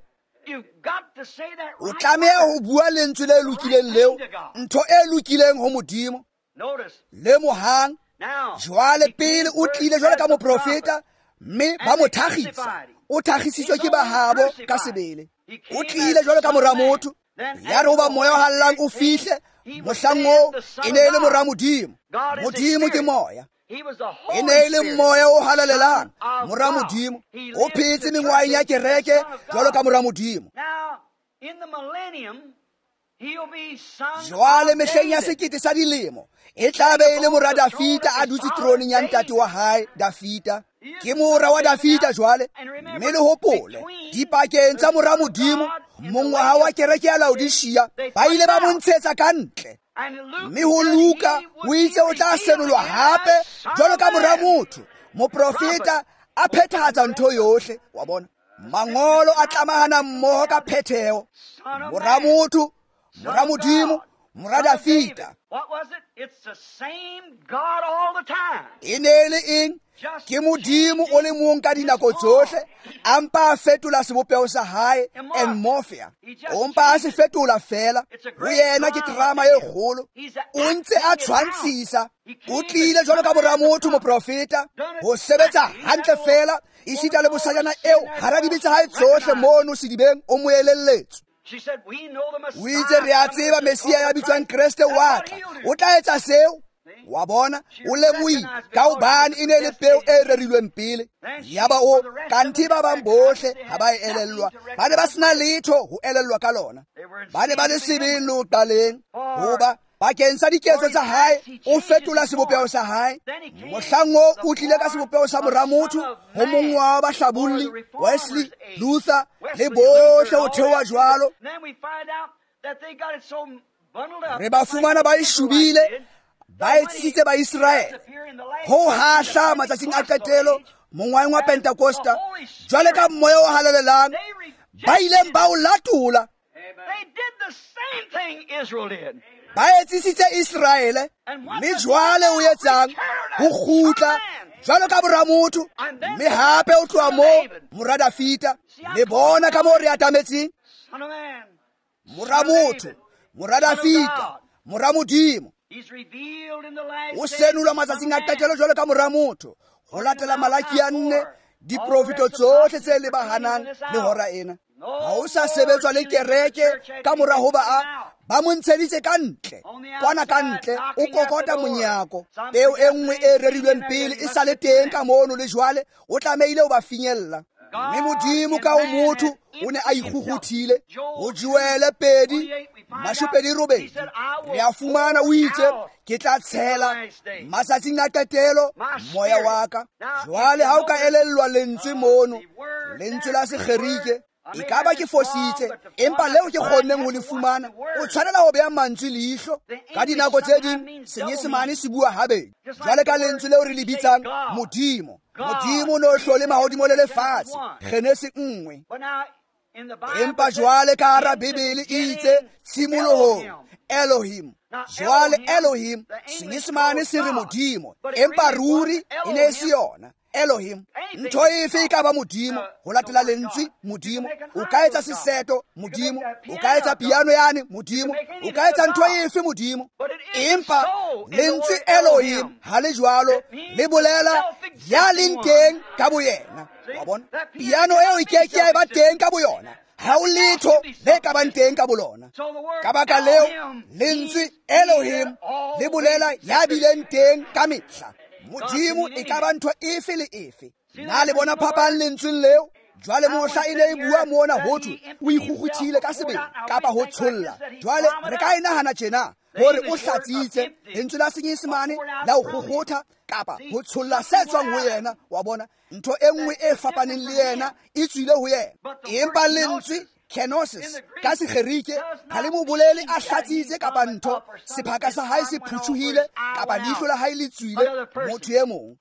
O tlameha ho bua lentswe le lokileng leo, ntho e lokileng ho Modimo. Le mohang jwale pele o tlile jwalo ka moprofeta mme ba mo thagisa. O thagisitswe ke bahabo ka sebele. O tlile jwalo ka mora motho ya re hoba moya o hallang o fihle mohlang o e ne le mora Modimo. Modimo ke moya, e ne le moya o halalelang mora Modimo. O phetse mengwaeng ya kereke jwalo ka mora Modimo. Jwale mehleng ya sekete sa dilemo e tlabe e le mora Dafita a dutse troneng ya ntate wa hae Dafita. Ke mora wa Dafita jwale, mme le hopole dipakeng tsa mora Modimo mongwaha wa kereke ya Laodicea ba ile ba montshetsa ka ntle, mme ho Luka o itse o tla senolwa hape jwalo ka mora motho. Moprofeta a phethahatsa ntho yohle wa bona. Mangolo a tlamahana mmoho ka phetheho. Mora motho, mora Modimo, mora Dafita. E ne le eng? Ke Modimo o le mong ka dinako tsohle, a mpa a fetola sebopeho sa hae Morphia. O mpa a se fetola fela. Ho yena ke drama e kgolo. O ntse a tshwantshisa. O tlile jwalo ka mora motho moprofeta ho sebetsa hantle fela esita le bosajana eo hara dibetsa hae tsohle mono sedibeng o mo elelletswe. O itse re a tseba Mesia ya bitswang Kriste wa tla, o tla etsa seo. Wa bona o lemohile ka hobane e ne le peo e rerilweng pele. Yaba o kanthi ba bang bohle ha ba elellwa, ba ne ba sena letho ho elellwa ka lona. Ba ne ba le sebelo qaleng hoba bakeng sa diketso tsa hae o fetola sebopeho sa hae. Mohlang o tlile ka sebopeho sa mora motho ho mong wa bahlabolli Wesley, Luther le bohle ho theoha jwalo. Re ba fumana ba ishubile ba etsisitse ba Israel ho hahla matsatsing a qetelo mongwaeng wa Pentecosta jwale ka moya o halalelang ba ileng ba o latola. Ba etsisitse Israele mme jwale o etsang ho kgutla jwalo ka mora motho, mme hape o tloha moo mora Dafita. Le bona ka moo re atametseng mora motho, mora Dafita, mora Modimo. O senolwa matsatsing a qetelo jwalo ka mora motho ho latela Malaki ya 4 diprofeto tsohle tse lebahanang le hora ena. Ha o sa sebetswa le kereke ka mora hoba ba mo ntsheditse ka ntle, kwana ka ntle o kokota monyako. Peo e nngwe e rerilweng pele e sa le teng ka mono le jwale o tlamehile ho ba finyella. Mme Modimo ka o motho o ne a ikgukguthile. Ho Joele 2:8 re a fumana o itse ke tla tshela matsatsing a qetelo moya wa ka. Jwale ha o ka elellwa lentswe mono, lentswe la sekgerike, e ka ba ke fositse, empa leo ke kgonneng ho le fumana o tshwanela ho beha mantswe leihlo. Ka dinako tse ding Senyesemane se bua habedi jwale ka lentswe leo re le bitsang Modimo. Modimo no hlole mahodimo le lefatshe, Genesi 1. Empa jwale ka hara Bibele e itse tshimolohong Elohim. jwale Elohim senyesemane se re modimo empa ruri e ne se yona Elohim. Ntho efe ka ba modimo ho latela lentswe modimo, o ka etsa seseto modimo, o ka etsa piano yane modimo, o ka etsa ntho efe modimo, empa lentswe Elohim ha le jwalo le bolela ya leng teng ka boyena. Wa bona piano eo e ke ya ba teng ka boyona, ha o letho le ka bang teng ka bolona. Ka baka leo lentswe Elohim le bolela ya bileng teng ka mehla. Modimo e ka ba ntho efe le efe. Na le bona phapang lentsweng leo? Jwale mohla e ne e bua mona hothwe o ikgukguthile ka sebele kapa ho tsholla. Jwale re ka inahana tjena hore o hlatsitse lentswe la senyesemane la ho kgukgutha kapa ho tsholla se tswang ho yena. Wa bona ntho e nngwe e fapaneng le yena e tswile ho yena. Empa lentswe kenosis ka Sekgerike ha le mo bolele a hlatsitse kapa ntho, sephaka sa hae se phuthuhile kapa leihlo la hae le tswile motho e mong.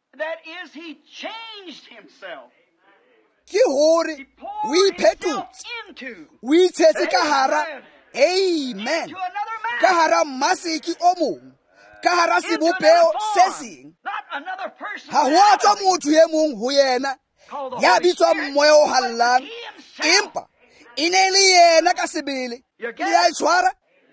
Ke hore o iphetotse, o itshetse ka hara, amen, ka hara maseki o mong, ka hara sebopeo se seng. Ha ho a tswa motho e mong ho yena ya bitswang moya o hallang, empa e ne le yena ka sebele. Le ya tshwara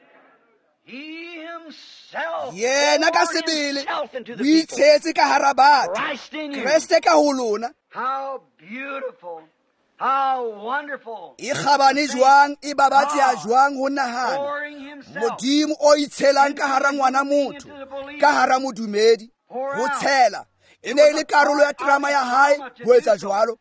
yena ka sebele, o itshetse ka hara batho, Kreste ka ho lona. How beautiful, how wonderful. E kgabane jwang, e babatseha jwang ho nahana modimo o itshelang ka hara ngwana motho, ka hara modumedi. Ho tshela e ne le karolo ya trama ya hae ho etsa jwalo.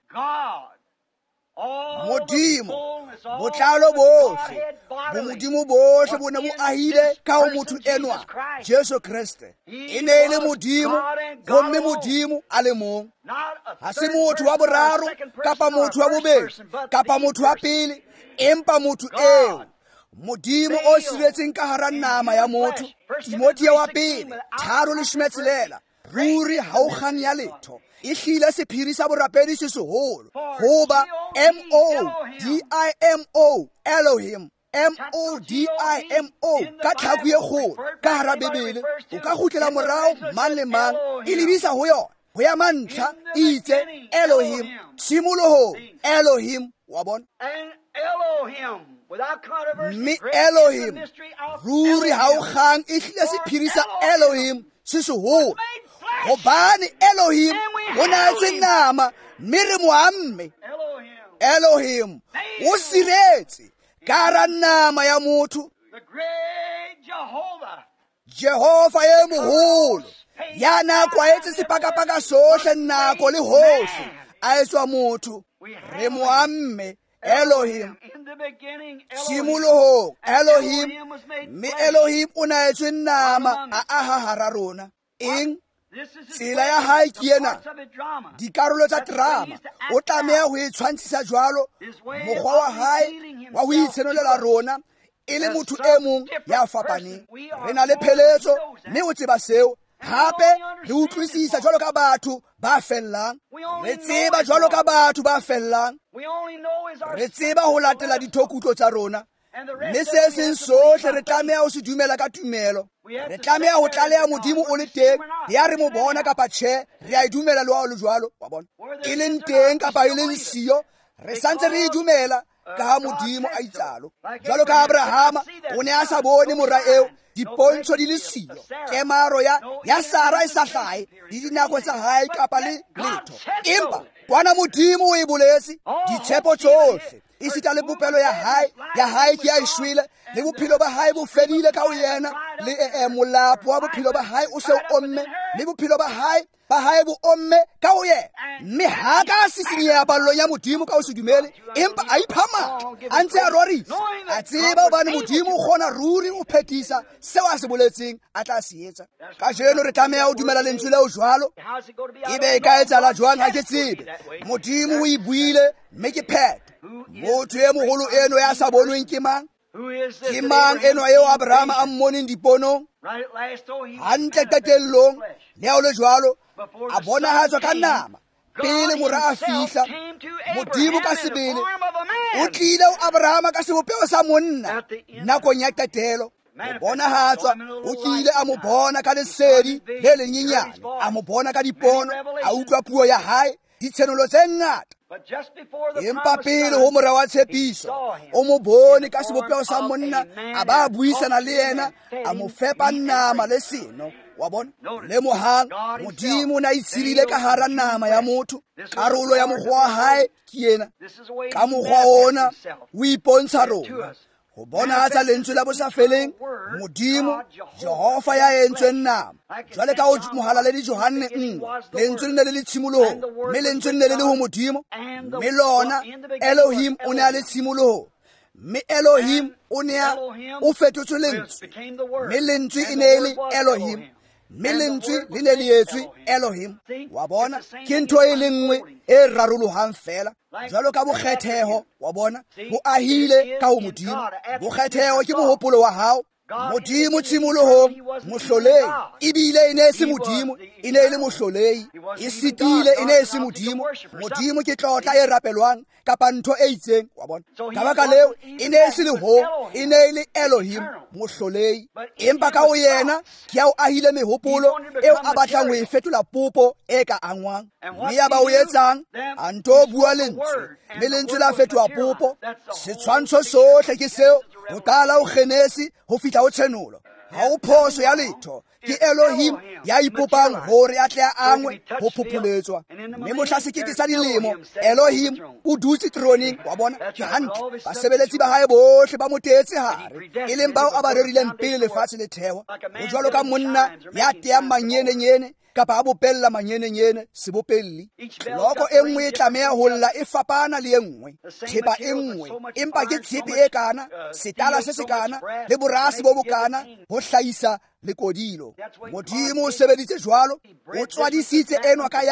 Modimo botlalo bohle, bo modimo bohle bo ne bo ahile ka ho motho enwa Jesu Kriste. E ne le modimo, gomme modimo a le mong. Ha se motho wa boraro kapa motho wa bobedi kapa motho wa pele, empa motho eo modimo o siretseng ka hara nama ya motho. Timotheo wa pele 3:6. Ruri ha o kgang ya letho, e hlile sephiri sa borapedi se seholo. Hoba M-O-D-I-M-O Elohim, M-O-D-I-M-O ka tlhaku e kgolo ka hara Bebele. O ka kgutlela morao mang le mang e lebisa ho yona. Ho ya mantlha itse Elohim, tshimolohong Elohim. Wa bona mme Elohim ruri ha o kgang e hlile sephiri sa Elohim se seholo. Hobane Elohim o natse nama mme re mo amme. Elohim o siretse ka hara nama ya motho. Jehova ye moholo ya nako a etse sepakapaka sohle nako le hohle a etswa motho. Re mo amme Elohim. Tshimolohong Elohim, mme Elohim o naetswe nama a aha hara rona. Eng? Tsela ya hae ke ena, dikarolo tsa drama o tlameha ho e tshwantshisa jwalo. Mokgwa wa hae wa ho itshenolela rona e le motho e mong ya fapaneng. Re na le pheletso, mme o tseba seo. Hape re utlwisisa jwalo ka batho ba fellang. Re tseba jwalo ka batho ba fellang. Re tseba ho latela dithokutlo tsa rona. Mme se seng sohle re tlameha ho se dumela ka tumelo. Re tlameha ho tlaleha modimo o le teng, ya re mo bona kapa tjhe, re a e dumela le wa le jwalo. Wa bona e leng teng kapa e leng siyo, re santse re e dumela ka ha modimo a itsalo. Jwalo ka Abrahama o ne a sa bone mora eo, dipontsho di le siyo, kemaro ya Sara e sa hlahe le dinako tsa hae kapa le letho. Empa kwana modimo o e boletse ditshepo tsohle, e sita le popelo ya hae ke a e shwele, le bophelo ba hae bo fedile ka ho yena, le molapo wa bophelo ba hae o se o omme, le bophelo ba hae bo omme ka ho yena. Mme ha ka sisinyeha ballong ya modimo ka ho se dumele, empa a ipha matla a ntse a rorisa, a tseba hobane modimo o kgona ruri ho phethisa seo a se boletseng a tla se etsa. Kajeno re tlameha ho dumela lentswe leo jwalo. Ebe e ka etsahala jwang ha ke tsebe. Modimo o e buile mme ke phetho. Motho e moholo eno ya sa bonweng ke mang? Ke mang eno eo Abrahama a mmoneng diponong? Hantle qetellong le ha o le jwalo a bonahatswa ka nama pele mora a fihla. Modimo ka sebele o tlile ho Abrahama ka sebopeo sa monna nakong ya qetelo. go bonahatswa o kile a mo bona ka lesedi le lenyenyane a mo bona ka dipono a utlwa puo ya hae ditshenolo tse ngata empa pele ho mora wa tshepiso o mo bone ka sebopego sa monna a ba buisana le yena a mo fepa nama le seno wa bona le mohang modimo na itshilile ka hara nama ya motho karolo ya mogwa wa hae ke yena ka mogwa ona o ipontsha rona go bonatsa lentswe la bosafeleng modimo Jehova ya entswe nama jwale ka o mohalaledi Johane 1 lentswe le ne le tshimoloho mme lentswe le le ho modimo mme lona Elohim o ne a le tshimoloho mme Elohim o ne o fetotswe lentswe mme lentswe e ne le Elohim mme lentswe le ne le etswe Elohim wa bona ke ntho e le nngwe e rarolohang fela jwalo ka bokgetheho wa bona bo ahile ka ho modimo bokgetheho ke mohopolo wa hao modimo tshimolohong mohlolei ebile e ne se modimo e ne le mohlolei e sitile e ne se modimo modimo ke tlotla e rapelwang kapa ntho e itseng wa bona ka baka leo e ne se le ho e ne le Elohim mohlolei empa ka o yena ke o ahile mehopolo eo a batlang ho e fetola popo e ka angwang mme ya ba o etsang a nto bua lentswe mme lentswe la fetoa popo setshwantsho sohle ke seo o qala o kgenesi ho fihla o tshenolo ha o phoso ya letho ke Elohim ya ipopang hore a tle a angwe ho phopholetswa mme mohla sekete sa dilemo Elohim o dutse throneng wa bona ke hantle basebeletsi ba hae bohle ba motetse hare e leng bao a ba rerileng pele lefatshe le thewa o jwalo ka monna ya teang manyenenyene kapa a bopella manyenenyene sebopelli loko e nngwe e tlameha ho lla e fapana le e nngwe thepa e nngwe empa ke tshepe e kana setala se sekana le borasi bo bokana ho hlahisa lekodilo modimo o sebeditse jwalo o tswadisitse enwa ka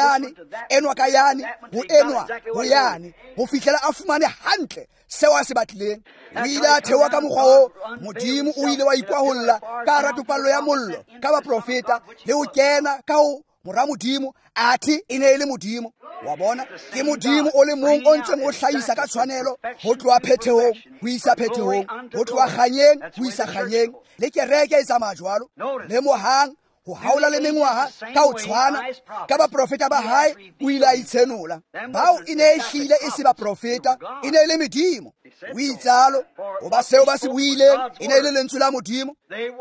yane ho enwa ho yane ho fihlela a fumane hantle seo a se batlileng o ile a thewa ka mokgwa o modimo o ile wa ikwaholla ka hara topallo ya mollo ka baprofeta le ho kena ka ho mora modimo athi e ne le modimo wa bona ke modimo o le mong o ntseng o hlahisa ka tshwanelo ho tloa phethehong ho isa phethehong ho tloa kganyeng ho isa kganyeng le kereke e tsamaya jwalo le mohang ho haola le mengwaha ka ho tshwana ka baprofeta ba hae o ile a itshenola bao e ne e hlile e se baprofeta e ne le medimo o itsalo o ba seo ba se buileng e ne le lentswe la modimo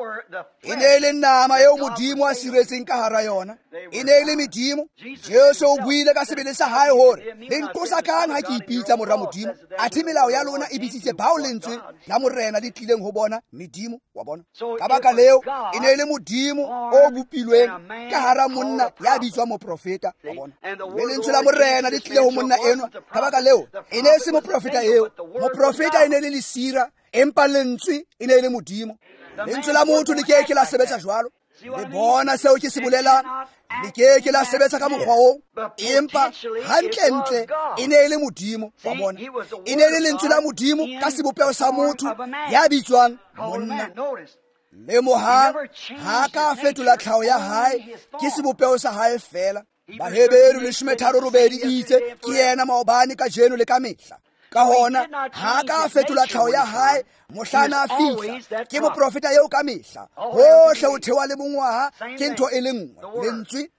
e ne le nama eo modimo a siretseng ka hara yona e ne le medimo Jesu o buile ka sebele sa hae hore le nqosa kang ha ke ipitsa mora modimo athi melao ya lona e bitsitse bao lentswe la morena le tlileng ho bona medimo wa bona ka baka leo e ne le modimo o bopilweng ka hara monna ya bitswa moprofeta wa bona le lentswe la morena le tlile ho monna enwa ka baka leo e ne se moprofeta eo moprofeta e ne le lesira empa lentswe e ne le modimo lentswe la motho le keke la sebetsa jwalo le bona seo ke se bolelang le keke la sebetsa ka mokgwa o empa hantlentle e ne le modimo wa bona e ne le lentswe la modimo ka sebopego sa motho ya bitswang monna le mohang ha ka fetola tlhao ya hae ke sebopego sa hae fela Baheberi 13:8 itse ke yena maobane ka jeno le ka mehla ka hona ha ka fetola tlhao ya hae mohlana a fihla ke moprofeta eo ka mehla hohle o thewa le mongwaha ke ntho e le nngwe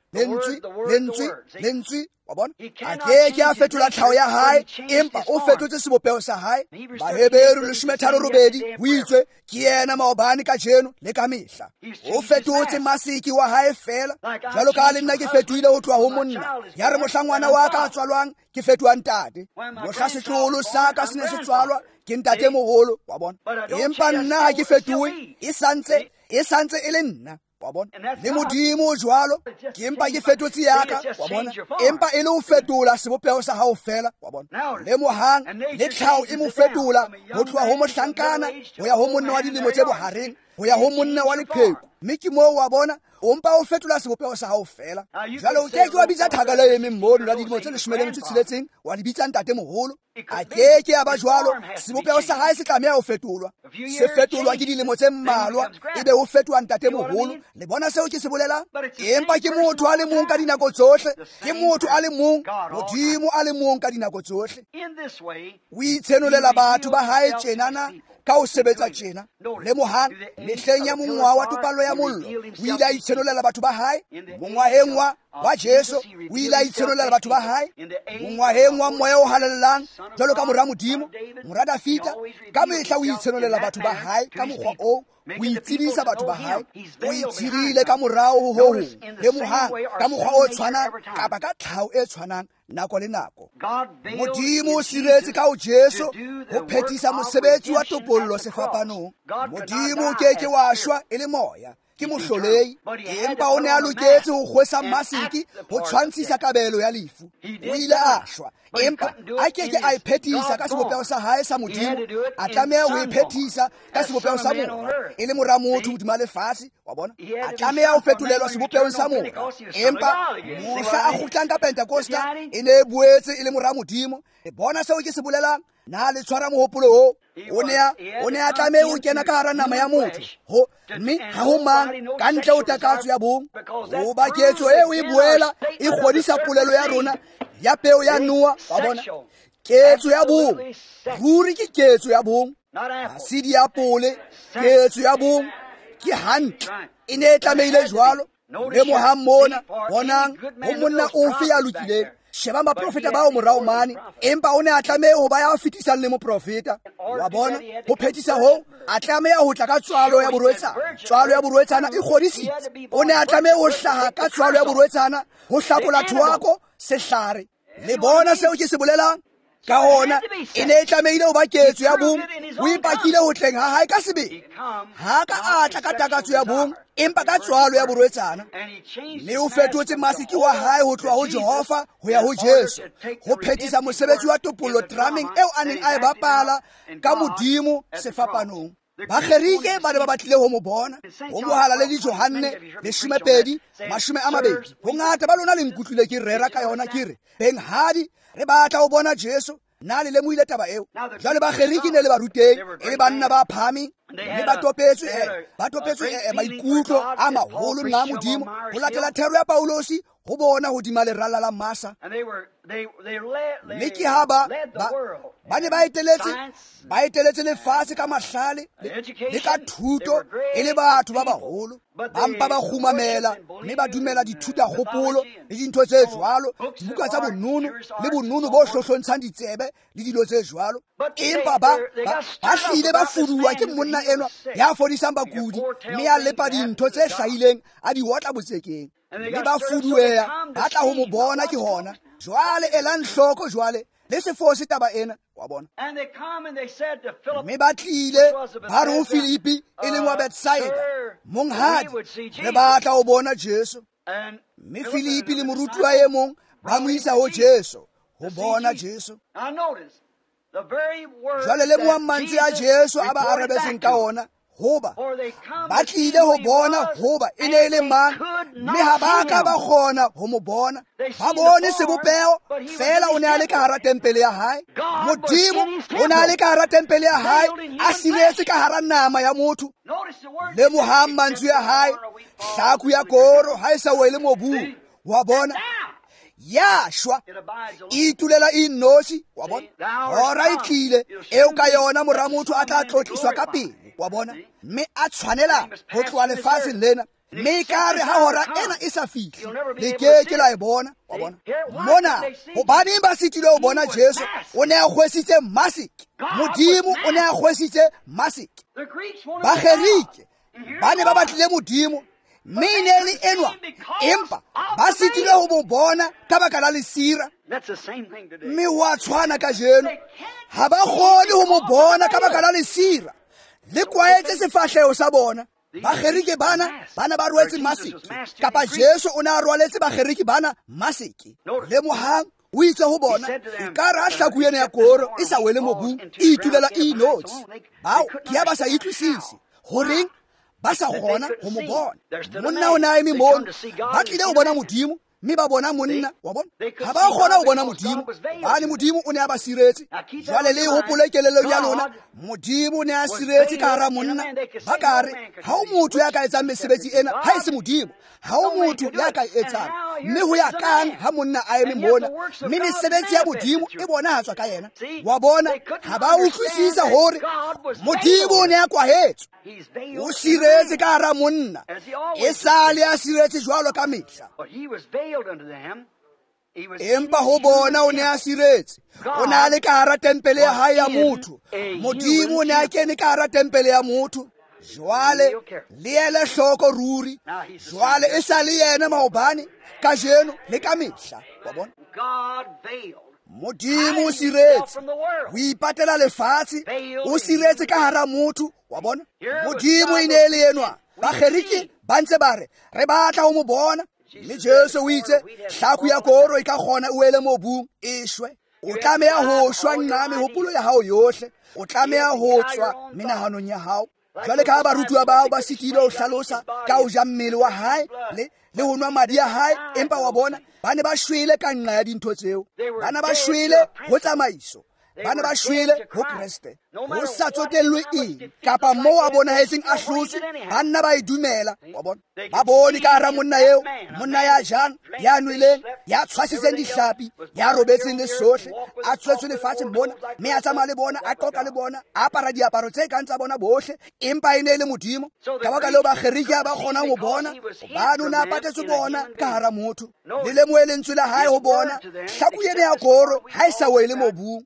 lentswe wa bona a ke a fetola tlhao ya hae empa o fetotse sebopego sa hae Baheberi 13:8 o itswe ke yena maobane ka jeno le ka mehla o fetotse masiki wa hae fela jalo ka le nna ke fetohile ho tloa ho monna ya re mohlangwana wa ka a tswalwang ke fetoha ntate mohla setlolo sa ka se ne se tswalwa ke ntate moholo wa bona empa nna ha ke fetohe e santse e le nna wa bona le modimo jwalo ke empa ke fetotse yaka wa bona empa e le ho fetola sebopego sa hao fela wa bona le mohang le tlhao e mo fetola ho tloha ho mohlankana ho ya ho monna wa dilemo tse bohareng ho ya ho monna wa leqheku mme ke moo wa bona o mpa o fetola sebopego sa hao fela jalo o keke wa bitsa thakala e memmono la dilemo tse 16 wa di bitsa ntate moholo a keke ya ba jwalo sebopego sa hae se tlameha ho fetolwa se fetolwa ke dilemo tse mmalwa ebe ho fetwa ntate moholo le bona seo ke se bolelang empa ke motho a le mong ka dinako tsohle ke motho a le mong modimo a le mong ka dinako tsohle o itshenolela batho ba hae tjenana ka o sebetsa tjena. Lemohang mehleng ya mongwaha wa topallo ya mollo o ile a itshenolela batho ba hae. Mongwaheng wa Jesu o ile a itshenolela batho ba hae. Mongwaheng wa moya o halalelang jwalo ka mora Modimo, mora Dafita, ka mehla o itshenolela batho ba hae ka mokgwa o o itsebisa batho ba hae. O itshirile ka morao ho hong lemohang ka mokgwa o tshwanang kapa ka tlhao e tshwanang nako le nako. Modimo o siretse ka ho Jesu ho phethisa mosebetsi wa topollo sefapanong. Modimo o keke wa shwa e le moya ke mohlolei, empa o ne a loketse ho kgwesa masiki ho tshwantshisa kabelo ya lefu. O ile a shwa, empa a keke a iphethisa ka sebopeho sa hae sa Modimo. A tlameha ho iphethisa ka sebopeho sa mora e le mora motho hodima lefatshe, wa bona. A tlameha ho fetolelwa sebopehong sa mora, empa mohla a kgutlang ka Pentekosta e ne e boetse e le mora Modimo. E bona seo ke se bolelang? Na le tshwara mohopolo o o ne a tlameha ho kena ka hara nama ya motho ho, mme ha ho mang ka ntle ho takatso ya bong. Hoba ketso eo e boela e kgodisa polelo ya rona ya peo ya Noa, wa bona. Ketso ya bong ruri ke ketso ya bong, ha se diapole. Ketso ya bong ke hantle, e ne e tlamehile jwalo. Lemohang mona bonang ho monna ofe ya lokileng. Sheba baprofeta bao morao mane, empa o ne a tlameha ho ba ya fetisang le moprofeta. Wa bona ho phethisa ho a tlameha ho tla ka tswalo ya borwetsana. Tswalo ya borwetsana e kgodisitse. O ne a tlameha ho hlaha ka tswalo ya borwetsana ho hlakola thoako sehlare. Le bona seo ke se bolelang? Ka hona e ne e tlamehile ho ba ketso ya bong. O ipakile ho tleng ha hae ka sebele, ha ka a tla ka takatso ya bong, empa ka tswalo ya borwetsana. Mme o fetotse masiki wa hae ho tloha ho Jehova ho ya ho Jesu ho phethisa mosebetsi wa topollo trameng eo a neng a e bapala ka Modimo sefapanong. Bakgerike ba ne ba batlile ho mo bona. Ho mohala le di Johanne 2:20. Bongata ba lona le nkutlwile ke rera ka yona ke re, benghadi re batla ho bona Jesu. Na le lemohile taba eo? Jwale bakgeriki ne le baruteng e le banna ba phaming, mme ba topetswe maikutlo a maholo nna Modimo ho latela thero ya Paulosi ho bona hodima leralla la masa. Mme ke ha ba ne ba eteletse lefatshe ka mahlale le ka thuto e le batho ba baholo. Ba mpa ba khumamela mme ba dumela dithutagopolo le dintho tse jwalo, dibuka tsa bonunu le bonunu bo hlohlontshang ditsebe le dilo tse jwalo. Empa ba hlile ba fuduwa ke monna enwa ya fodisang bakudi, mme ya lepa dintho tse hlahileng a di otla botsekeng. Mme ba fuduweya ba tla ho mo bona ke hona. Jwale elang hloko jwale le se fose taba ena, wa bona. Mme ba tlile ba re ho Filipi e leng wa Betsaida, monghadi re batla ho bona Jesu. Mme Filipi le morutwa e mong ba mo isa ho Jesu ho bona Jesu. Jwale le moamantswe a Jesu a ba arabetseng ka ona hoba ba tlile ho bona hoba e ne e le mang, mme ha ba ka ba kgona ho mo bona. Ba bone sebopeo fela o ne a le ka hara tempele ya hae. Modimo o ne a le ka hara tempele ya hae a siretse ka hara nama ya motho. Le mohamantswe ya hae hlaku ya koro ha e sa wele mobung, wa bona. Ya shwa itulela inosi, wa bona. Ora itlile eo ka yona mora motho a tla tlotliswa ka pele, wa bona. Mme a tshwanela ho tloha lefatsheng lena, mme kare ha hora ena e sa fihle le keke la e bona, wa bona. Mona hobaneng ba sitile ho bona Jesu? O ne a kgwesitse masiki. Modimo o ne a kgwesitse masiki. Bakgerike ba ne ba batlile Modimo, mme e ne le enwa, empa ba sitile ho mo bona ka baka la lesira. Mme wa tshwana ka jeno, ha ba kgone ho mo bona ka baka la lesira. Le kwaetse sefahleho sa bona. Bakgerike bana ba rwetse masiki, kapa Jesu o ne a rwaletse bakgerike bana masiki. Le mohang o itse ho bona ekare ha hlaku ena ya koro e sa wele mobung e itulela inotsi. Bao ke ya ba sa itlisisi horeng ba sa kgona ho mo bona. Monna o na eme mono ba tlile ho bona Modimo, mme ba bona monna, wa bona. Ha ba kgona ho bona Modimo bane Modimo o ne a ba siretse. Jwale le hopole kelelong ya lona, Modimo o ne a siretse ka hara monna. Ba kare ha o motho ya ka etsang mesebetsi ena ha e se Modimo, ha o motho ya ka etsang, mme ho ya kang ha monna a eme mona mme mesebetsi ya modimo e bonahatswa ka yena. Wa bona ha ba utlwisisa hore modimo o ne a kwahetswe, o siretse ka hara monna e sale a siretse jwalo ka mehla. Empa ho bona o ne a siretse, o ne a le ka hara tempele ya hae ya motho. Modimo o ne a kene ka hara tempele ya motho. Jwale le ele hloko ruri, jwale e sa le yena maobane ka jeno le ka mehla. Wa bona modimo o siretse, o ipatela lefatshe, o siretse ka hara motho. Wa bona modimo e ne le enwa. Bakgeriki ba ntse ba re batla ho mo bona. Le Jesu o itse hlaku ya koro e ka kgona o ele mobung e shwe. O tlameha ho shwa nna mehopolo ya hao yohle, o tlameha ho tswa menahanong ya hao. Jwale ka barutwa bao ba sitile ho hlalosa ka ho ja mmele wa hae le ho nwa madi ya hae, empa wa bona ba ne ba shwele ka nqa ya dintho tseo. Ba ne ba shwele ho tsamaiso, ba ne ba shwele ho Kriste. Ho sa tsotellwe eng kapa moo a bonahetseng a hlotswe, banna ba e dumela. Wa bona ba bone ka hara monna eo, monna ya jang, ya nweleng, ya tshwasitseng dihlapi, ya robetseng le sohle, a tswetswe lefatsheng bona, mme a tsamaya le bona, a qoqa le bona, a apara diaparo tse kang tsa bona bohle, empa e ne le modimo. Ka baka leo bakgeriki ba kgonang ho bona, hobane o ne a patetswe bona ka hara motho. Le lemohe lentswe la hae ho bona, hlaku ena ya koro ha e sa wele mobung.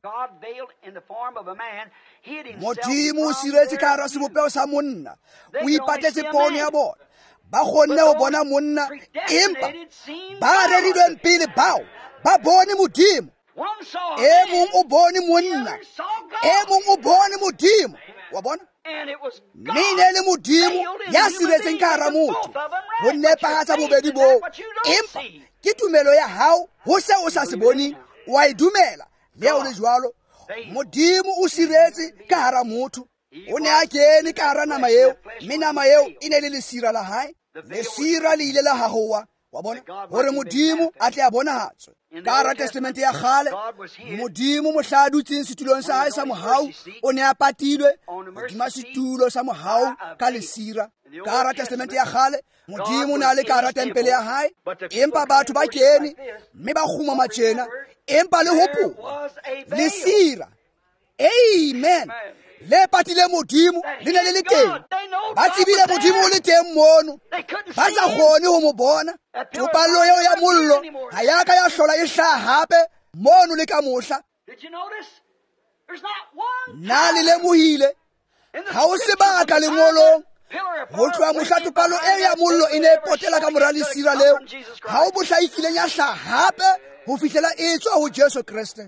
Modimo o siretse ka hara sebopeo sa monna, o ipatetse pono ya bona. Ba kgonne ho bona monna, empa ba rerilweng pele bao ba bone modimo. E mong o bone monna, e mong o bone modimo. Wa bona mme le modimo ya siretseng ka hara motho ho nepahatsa bobedi boo. Empa ke tumelo ya hao ho se o sa se boneng, wa e dumela le ha o le jwalo. Modimo o siretse ka hara motho, o ne a kene ka hara nama eo, mme nama eo e ne le lesira la hae. Lesira le ile la hahowa. Wa bona hore modimo a tle a bonahatswe. Ka hara testamente ya kgale, modimo mohla a dutseng setulong sa hae sa mohau o ne a patilwe hodima setulo sa mohau ka lesira. Ka hara testamente ya kgale, modimo o ne a le ka hara tempele ya hae, empa batho ba kene mme ba kgumama tjena, empa le hopola lesira, amen, le patile modimo le ne le le teng. Ba tsebile modimo o le teng mono, ba sa kgone ho mo bona. Topallo eo ya mollo ha ya ka ya hlola e hlaha hape mono le ka mohla. Na le lemohile ha o sebaka lengolong ho tloha mohla topallo eo ya mollo e ne e potela ka mora lesira leo, ha o bohlaikileng ya hlaha hape ho fihlela e tswa ho Jesu Kriste.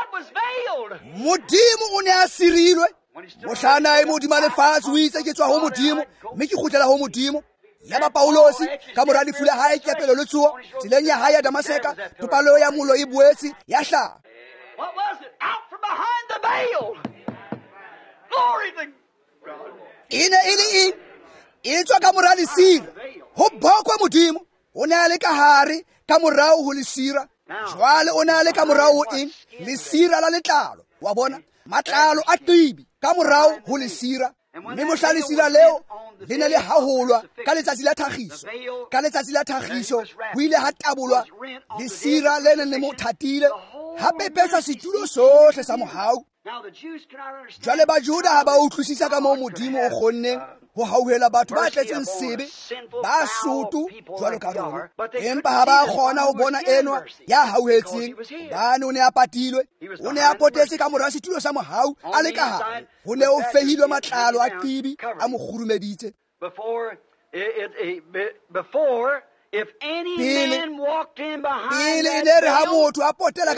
Modimo o ne a sirilwe. Mohlana e modima lefatshe o itse ke tswa ho modimo mme ke kgutlela ho modimo. Ya ba Paulosi ka mora lefu la hae, kepelo le tsuo tseleng ya hae ya Damaseka, topalo ya mollo e boetse ya hlaha. What was it? Out from behind the veil. Glory to God. E ne e le eng? E tswa ka mora lesira. Ho bokwa modimo. O ne a le ka hare ka morao ho lesira. Jwale o ne a le ka morao ho eng? Lesira la letlalo. Wa bona matlalo a tibi ka morao ho lesira. Mme mohla lesira leo le ne le haholwa ka letsatsi la tlhagiso. Ka letsatsi la tlhagiso ho ile ha tabolwa lesira le ne le mo thatile, ha pepesa setulo sohle sa mohau. Jwale Bajuda ha ba utlwisisa ka moo modimo o kgonneng ho hauhela batho ba tletseng sebe, ba soto jwalo ka rona, empa ha ba kgona ho bona enwa ya hauhetseng, hobane o ne a patilwe, o ne a potetse ka mora setulo sa mohau a le ka hare. Ho ne o fehilwe matlalo a qibi a mo khurumeditse. If any man walked in behind that veil,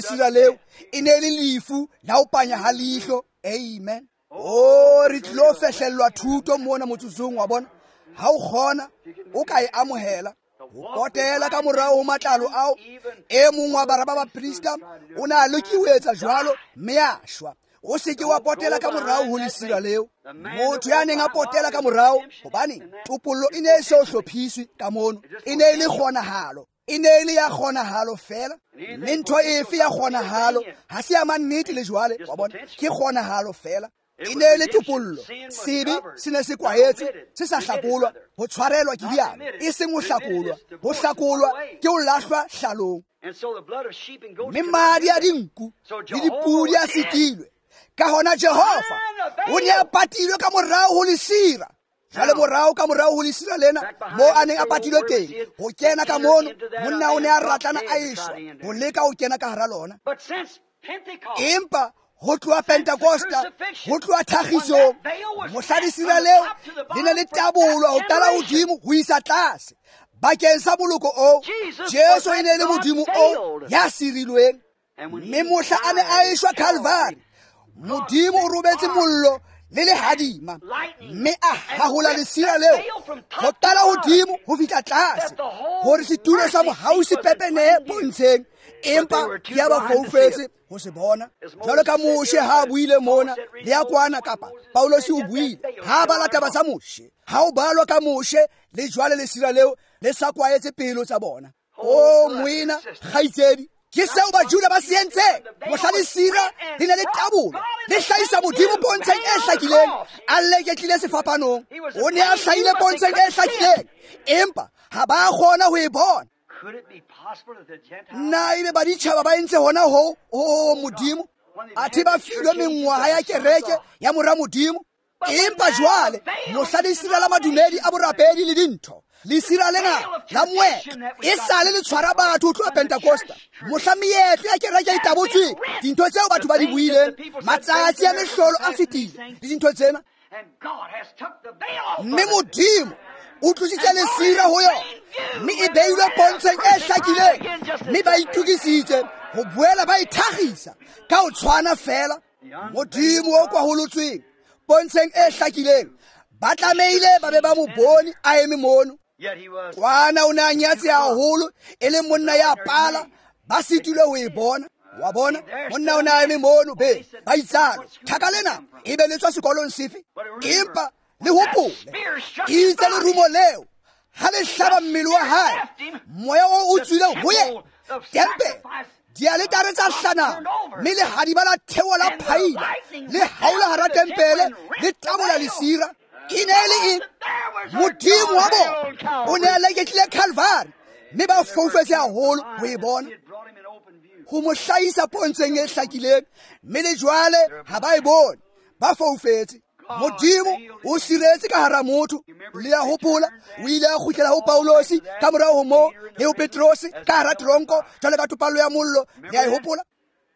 amen. Oh, re tlo fehlellwa thuto mona motsuzong wa bona. Ha o khona o ka e amohela o potela ka morao ho matlalo ao. E mong wa bara ba priesta o na lokiwetsa jwalo mme a shwa. O se ke wa potela ka morao ho lesira leo. Motho ya neng a potela ka morao hobane topollo e ne se o hlophiswe ka mono. E ne le kgonahalo, e ne le ya kgonahalo fela. Le ntho efe ya kgonahalo ha se ya mannete le jwale wa bona, ke kgonahalo fela. e ne le topollo. Sebe se ne se kwahetse se sa hlakolwa ho tshwarelwa ke diana e seng ho hlakolwa. Ho hlakolwa ke ho lahlwa hlalong. Mme madi a dinku le dipudi a setilwe. Ka hona Jehova o ne a patilwe ka morao ho lesira. Jale morao ka morao ho lesira lena mo a neng a patilwe teng ho kena ka mono monna o ne a ratlana a eshwa ho leka ho kena ka hara lona. Empa ho tloha Pentecosta ho tloha tlhagisong mohla lesira leo le ne le tabolwa ho qala hodimo ho isa tlase. Bakeng sa boloko o Jesu e ne le modimo o ya sirilweng. Mme mohla a ne a eshwa Calvary modimo o robetse mollo le lehadima mme a hahola lesira leo ho qala hodimo ho fihla tlase hore setulo sa mohau se pepenehe pontsheng empa ya ba foufetse ho se bona. Jwalo ka Moshe ha buile mona le ya kwana kapa Paulos o buile ha ba lataba tsa Moshe ha o balwa ka Moshe le jwale lesira leo le sa kwaetse pelo tsa bona. O moina kgaitsedi ke seo Bajuda ba se entseng mohla lesira le ne le tabolwa le hlahisa modimo pontsheng e hlakileng a leketlile sefapanong. O ne a hlahile pontsheng e hlakileng empa ha ba kgona ho e bona. Na ebe baditjhaba ba entse hona ho modimo athe ba filwe mengwaha ya kereke ya mora modimo. Empa jwale mohla lesira la madumedi a borapedi le dintho lesira lena la moetlo e sale le tshwara batho ho tloha Pentecosta. Mohla meetlo ya kereke e tabotsweng dintho tseo batho ba di buileng matsatsi a mehlolo a fetile le dintho tsena. Mme modimo o tlositse lesira ho yona mme e beilwe pontsheng e hlakileng mme ba itukisitse ho boela ba ithagisa ka ho tshwana fela. Modimo o kwaholotsweng pontsheng e hlakileng ba tlameile ba be ba mo bone a eme mono. Kwana o ne a nyatse haholo e le monna ya pala ba sitilwe ho e bona. Wa bona monna o ne a eme mono be ba itsalo thaka lena e be le tswa sekolong sefe empa le hopole itse le rumo leo ha le hlaba mmele wa hae moya o tswile ho ye tempe dialetare tsa hlanana mme le hadiba la theola la phaila le haula hara tempele le tabola lesira. E ne le modimo wa bona o ne a leketlile Calvary mme ba foufetse haholo ho e bona ho mo hlahisa pontsheng e hlakileng mme le jwale ha ba e bone ba foufetse. Modimo o siretse ka hara motho le ya hopola o ile a kgutlela ho Paulosi ka morao ho mo le ho Petrosi ka hara tronko jwale ka topallo ya mollo le ya hopola.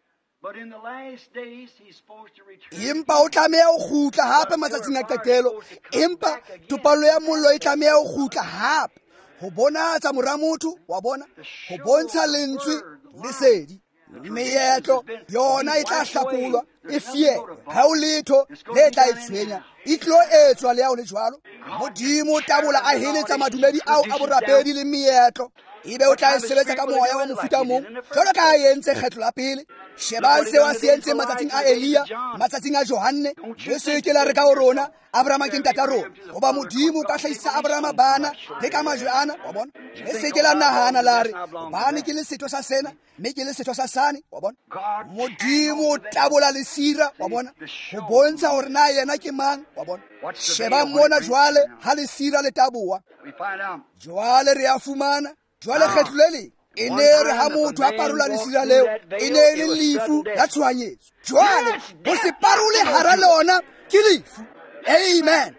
Empa o tlameha ho kgutla hape matsatsing a qetelo empa topallo ya mollo e tlameha ho kgutla hape ho bonatsa mora motho wa bona ho bontsha lentswe le sedi. Meetlo yona e tla hlakolwa e fielwe ha o letho le tla e tshwenya e tlo etswa le ya o le jwalo. Modimo o tabola a heletsa madumedi ao a borapedi le meetlo ebe o tla e sebetsa ka moya wa mofuta mong jwalo ka a entse kgetlo la pele. Sheba seo a se entseng matsatsing a Elia matsatsing a Johanne le se ke la re ka ho rona Abraham ke ntata rona hoba modimo ka hlahisa Abraham bana le ka majwe ana wa bona le se ke la nahana la re bana ke le setho sa sena mme ke le setho sa sane wa bona. Modimo o tabola lesira wa bona ho bontsha hore na yena ke mang wa bona. Sheba mona jwale ha lesira le taboa jwale re a fumana jwale kgetlo le leng e ne re ha motho a parola lesira leo e ne le lefu la tshohanyetso jwale ho se parole hara lona ke lefu. Amen.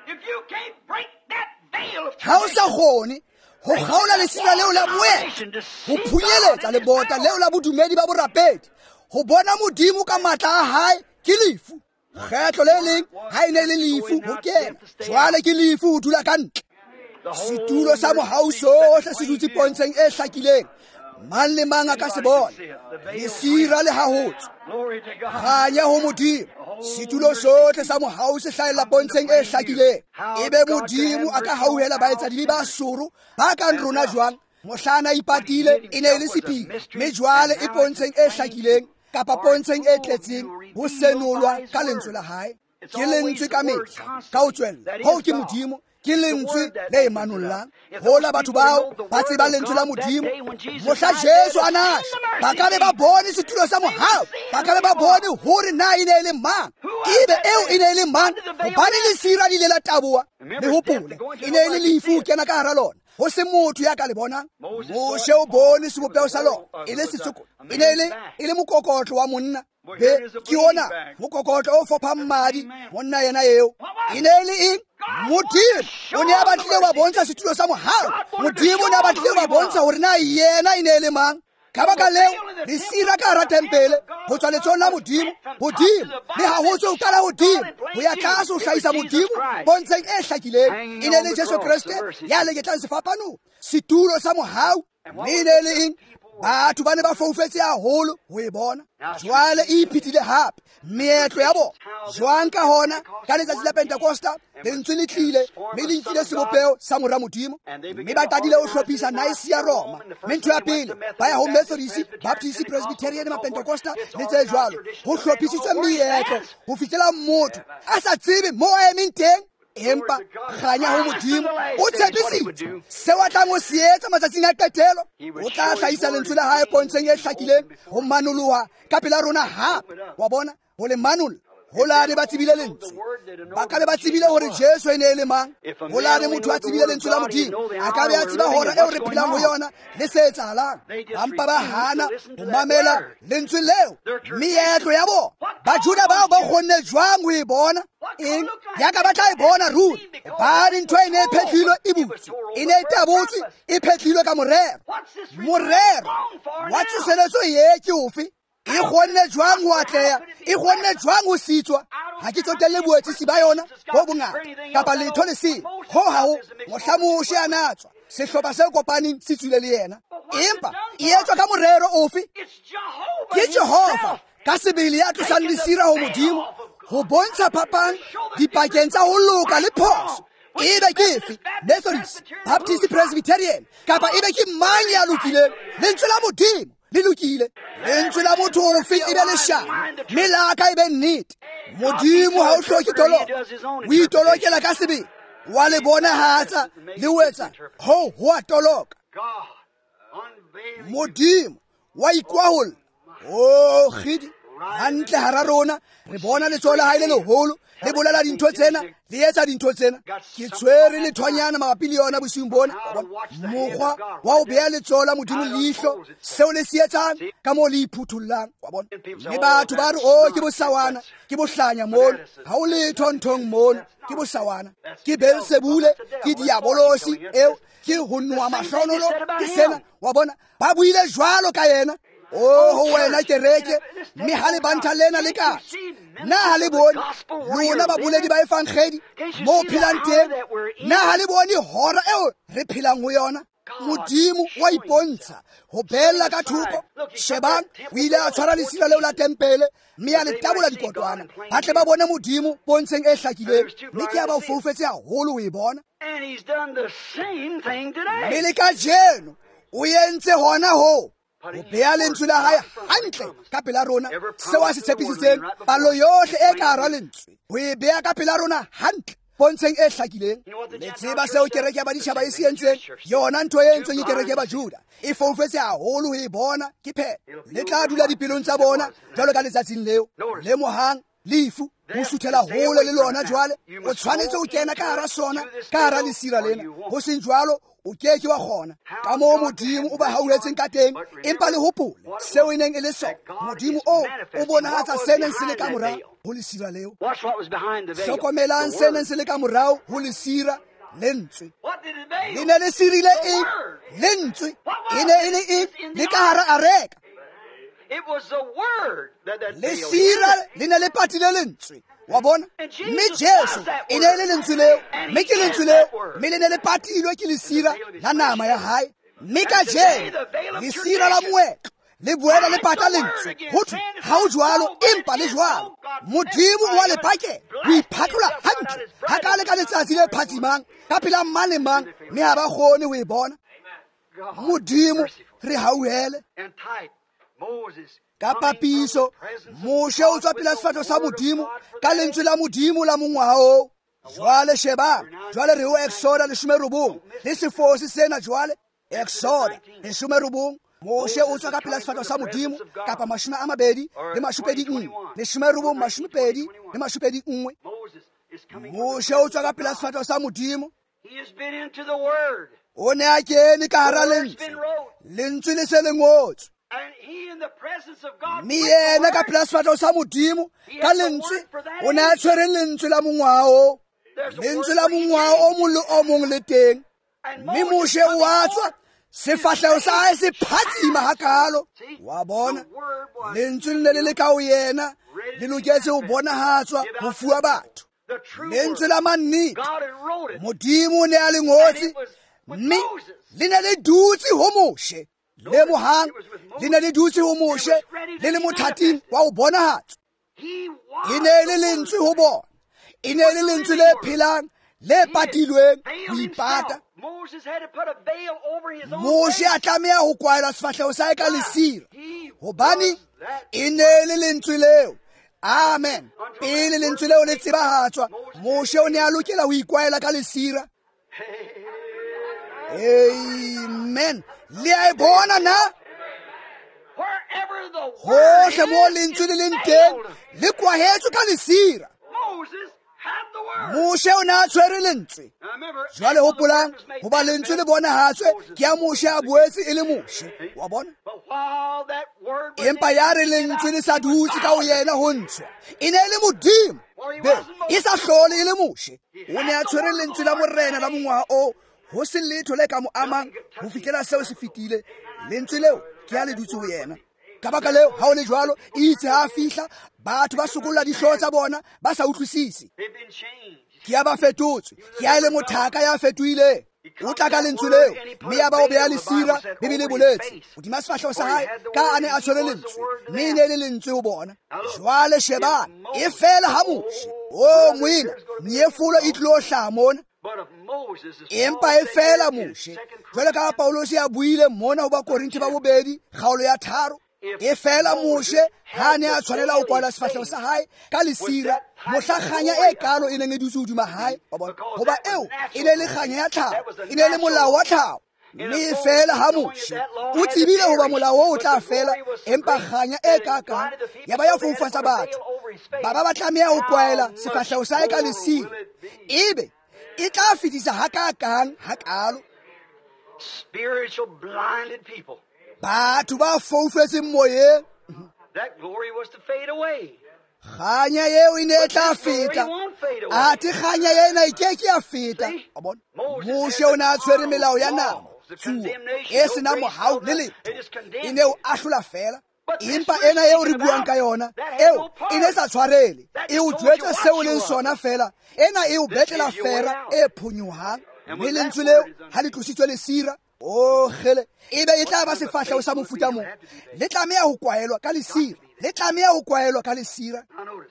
Ha o sa kgone ho kgaola lesira leo la moetlo ho phunyeletsa lebota leo la bodumedi ba borapedi ho bona modimo ka matla a hae ke lefu. Kgetlo le leng ha e ne le lefu ho kena jwale ke lefu ho dula ka ntle. Setulo sa mohau sohle se dutse pontsheng e hlakileng mang le mang a ka se bona lesira le hahotse ganya ho modimo. Setulo sohle sa mohau se hlahella pontsheng e hlakileng ebe modimo a ka hauhela baetsadi ba soro ba kang rona jwang. Mohlana ipatile e ne le sephiri mme jwale e pontsheng e hlakileng kapa pontsheng e tletseng ho senolwa ka lentswe la hae. Ke lentswe ka mehla ka ho tswella ho ke modimo ke lentswe le emanollang hola batho bao ba tseba lentswe la modimo. Mohla Jesu a nasha ba ka be ba bone setulo sa mohau ba ka be ba bone hore na e ne le mang. ebe eo e ne le mang gobane lesira le ile la taboa le hopole e ne le lefu kena ka hara lona go se motho ya ka le bonang Mose o bone sebopeo sa lona e le setsoko e le mokokotlo wa monna be ke ona mokokotlo o fophang madi monna yena eo e ne le eng Modimo o ne a batlile wa bontsha setulo sa mohau Modimo o ne a batlile wa bontsha gore na yena e ne le mang ka baka leo lesira ka hara tempele go tswa letsong la Modimo le ha ho tswe o kala godimo go ya tlase o hlahisa Modimo bontsheng e hlakileng e ne le Jesu Kriste ya leketlang sefapanong setulo sa mohau mme e ne le eng batho ba ne ba foufetse haholo go e bona jwale e iphetile hape meetlo ya bona jwang ka hona ka letsatsi la Pentekosta lentswe le tlile mme le nkile sebopeo sa mora Modimo mme ba qadile ho hlophisa Nicaea ya Roma mme ntho ya pele ba ya ho Methodist Baptist Presbyterian ma Pentecosta le tse jwalo ho hlophisitswe meetlo ho fihlela motho a sa tsebe mo a emeng teng empa ganya ho Modimo o tshepisitse se wa tlang o se etsa matsatsing a qetelo o tla hlahisa lentswe la hae pontsheng e hlakileng ho manoloha ka pela rona hape wa bona ho le manol ho la re ba tsebile lentswe ba ka le ba tsebile hore Jesu e ne le mang ho la re motho a tsebile lentswe la Modimo a ka be a tseba hore eo re phelang ho yona le se etsahalang ampa ba hana ho mamela lentswe leo meetlo ya bona bajuda bao ba kgonne jwang ho e bona eng ya ka ba tla e bona ruri ba di ntho e ne e phetlilwe e butse e ne e tabotswe e phetlilwe ka morero wa tsoseletso ye ke ofe e kgonne jwang ho atleha e kgonne jwang ho sitswa ha ke tsotelle boetsisi ba yona bo bongata kapa letho le seng ho hao mohlamoshi a natswa sehlopha se kopaneng se tswile le yena empa e etswa ka morero ofe ke Jehova ka sebele ya tlosang lesira ho Modimo ho bontsha phapang dipakeng tsa ho loka le phoso ebe ke efe Methodist Baptist Presbyterian kapa ebe ke mang ya lokileng lentswe la Modimo le lokile lentswe la motho ofe e be leshano mme laka e be nnete Modimo ha o hloke toloka o itolokela ka sebele wa le bonahatsa le o etsa ho a toloka Modimo wa ikwahola o khidi hantle hara rona re bona letsoho la hae le leholo le bolela dintho tsena le etsa dintho tsena ke tshwere lethwanyana mabapi le yona bosiung bona mokgwa wa ho beha letsoho la Modimo leihlo seo le se etsang ka moo le iphuthollang wa bona mme batho ba re o ke bosawana ke bohlanya mono ha o letho nthong mono ke bosawana ke Beelzebule ke diabolosi eo ke ho noa mahlonolo ke sena wa bona ba buile jwalo ka yena ho wena kereke mme ha le bantha lena le ka na ha le bone lona ba boledi ba evangeli mo phelang teng na ha le bone hora eo re phelang ho yona Modimo wa ipontsha ho bella ka thoko shebang o ile a tshwara lesira leo la tempele mme a le tabola dikotwana ba tle ba bone Modimo pontsheng e hlakileng mme ke ya ba o foufetse haholo o e bona mme le ka jeno o entse hona ho o beha lentswe la hae hantle ka pela rona seo a se tshepisitseng palo yohle e ka hara lentswe o e beha ka pela rona hantle pontsheng e hlakileng le tseba seo kereke ya baditjhaba e se entseng yona ntho e entsweng ke kereke ya bajuda e foufetse haholo ho e bona ke phela le tla dula dipelong tsa bona jwalo ka letsatsing leo le mohang lefu o suthela hole le lona jwale o tshwanetse o kena ka hara sona ka hara lesira lena ho seng jwalo o keke wa kgona ka moo Modimo o ba hauhetseng ka teng empa le hopole seo e neng e le sona Modimo o bonahatsa se neng se le ka morao ho lesira leo hlokomelang se neng se le ka morao ho lesira lentswe le ne le sirile eng lentswe e ne e le eng le ka hara areka lesira le ne le patile lentswe wa bona mme Jesu e ne le lentswe leo mme ke lentswe leo mme le ne le patilwe ke lesira la nama ya hae mme ka jeno lesira la moetlo le boela le pata lentswe ho thwe ha o jwalo empa le jwalo Modimo wa le pakela o iphatlola hantle ha ka le ka letsatsi le phatsimang ka pela mang le mang mme ha ba kgone ho e bona Modimo re hauhele ka papiso Moshe o tswa pela sefatho sa Modimo ka lentswe la Modimo la mongwaha o jwale shebang jwale re ho Exoda 19 le sefosi sena jwale Exoda 19 Moshe o tswa ka pela sefatho sa modimo kapa 20 le 21 le 21 Moshe o tswa ka pela sefatho sa modimo. He has been into the Word. O ne a kene ka hara lentswe le se le ngotswe. And he in the presence of God. Mme yena ka pela sefatho sa modimo ka lentswe o ne a tshwere lentswe la mongwao. Lentswe la mongwao o mong le o mong le teng. Mme Moshe wa tswa sefahlego sa hae se phatsima hakalo. Wa bona lentswe le le ka o yena le loketse ho bonahatswa ho fuwa batho. Lentswe la mannete modimo ne a le ngotse mme le ne le dutse ho Moshe le mohang le ne le dutse ho Moshe le le mothating wa ho bonahatswa. E ne le lentswe ho bona, e ne le lentswe le phelang le patilweng ho ipata. Moshe a tlameha ho kwaela sefahlego sa hae ka lesira hobane e ne le lentswe leo. Amen. Pele lentswe leo le tsebahatswa Moshe o ne a lokela ho ikwaela ka lesira. Amen. Le a e bona na hohle mo lentswe le leng teng le kwahetswe ka lesira. Moshe o ne a tshwere lentswe. Jwale hopolang hoba lentswe le bonahatswe ke ya Moshe a boetse e le Moshe. Wa bona? Empa ya re lentswe le sa dutse ka ho yena ho ntshwa e ne le modimo. E sa hlole e le Moshe. O ne a tshwere lentswe la morena la mongwaha o ho se letho le ka mo amang ho fihlela seo se fitile. Lentswe leo ke ya le dutse ho yena. Ka baka leo ha o le jwalo itse ha fihla batho ba sokolla dihlooho tsa bona ba sa utlwisisi. Ke ya ba fetotswe, ke ya le mothaka ya fetohile. O tla ka lentswe leo mme ya ba o beha lesira bebile boletse hodima sefahlego sa hae ka a ne a tshwere lentswe mme e ne le lentswe ho bona. Jwale shebana e fela ha Moshe o moina nyeefolo e tlilo hlaha mona. Empa e fela Moshe jwale ka Paulos ya buile mona ho ba Korinthi ba 2 kgaolo ya 3. E fela Moshe ha ne a tshwanela ho kwala sefahlego sa hae ka lesira mohlakganya e kalo e neng e dutse hodima hae. Hoba eo e ne le kganya ya tlhaho, e ne le molao wa tlhaho. Mme e fela ha Moshe o tsebile hoba molao o tla fela empa kganya e kakang ya ba ya foufatsa batho ba ba tlameha ho kwaela sefahlego sa hae ka lesira. Ebe e tla fetisa hakakang hakalo spiritual blinded people. Batho ba foufetseng moyeng. That glory was to fade away. Kganya eo e ne e tla feta. Ate kganya ena e keke ya feta. Moshe o ne a tshwere melao ya nama tsuo e sena mohau le letho. E ne o ahlola fela. Empa ena eo re buang ka yona eo e ne sa tshwarele e o jwetsa seo leng sona fela. Ena e o betlela fera e phonyohang mme lentswe leo ha le tlositswe lesira. Oh khele ebe e tla ba sefahlego sa mofuta mo le tlameha ho kwaelwa ka lesira. Le tlameha ho kwaelwa ka lesira.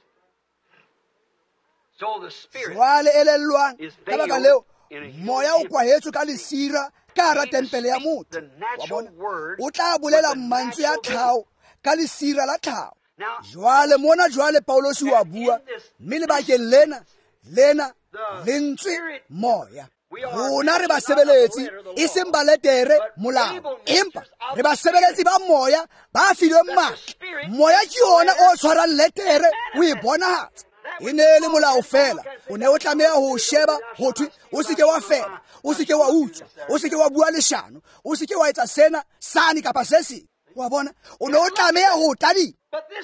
Jwale elellwang ka baka leo moya o kwahetswe ka lesira ka hara tempele ya motho. Wa bona o tla bolela mantswe ya tlhaho ka lesira la tlhaho. Jwale mona jwale Paulos wa bua mme le bakeng lena lentswe moya. Rona re basebeletsi e seng baletere molao empa re basebeletsi ba moya ba filweng matla. Moya ke yona o tshwarang letere o e bonahatsa. E ne le molao fela o ne o tlameha ho sheba ho thwe o se ke wa fela, o se ke wa utswa, o se ke wa bua leshano, o se ke wa etsa sena sane kapa se seng. Wa bona o ne o tlameha ho tadima.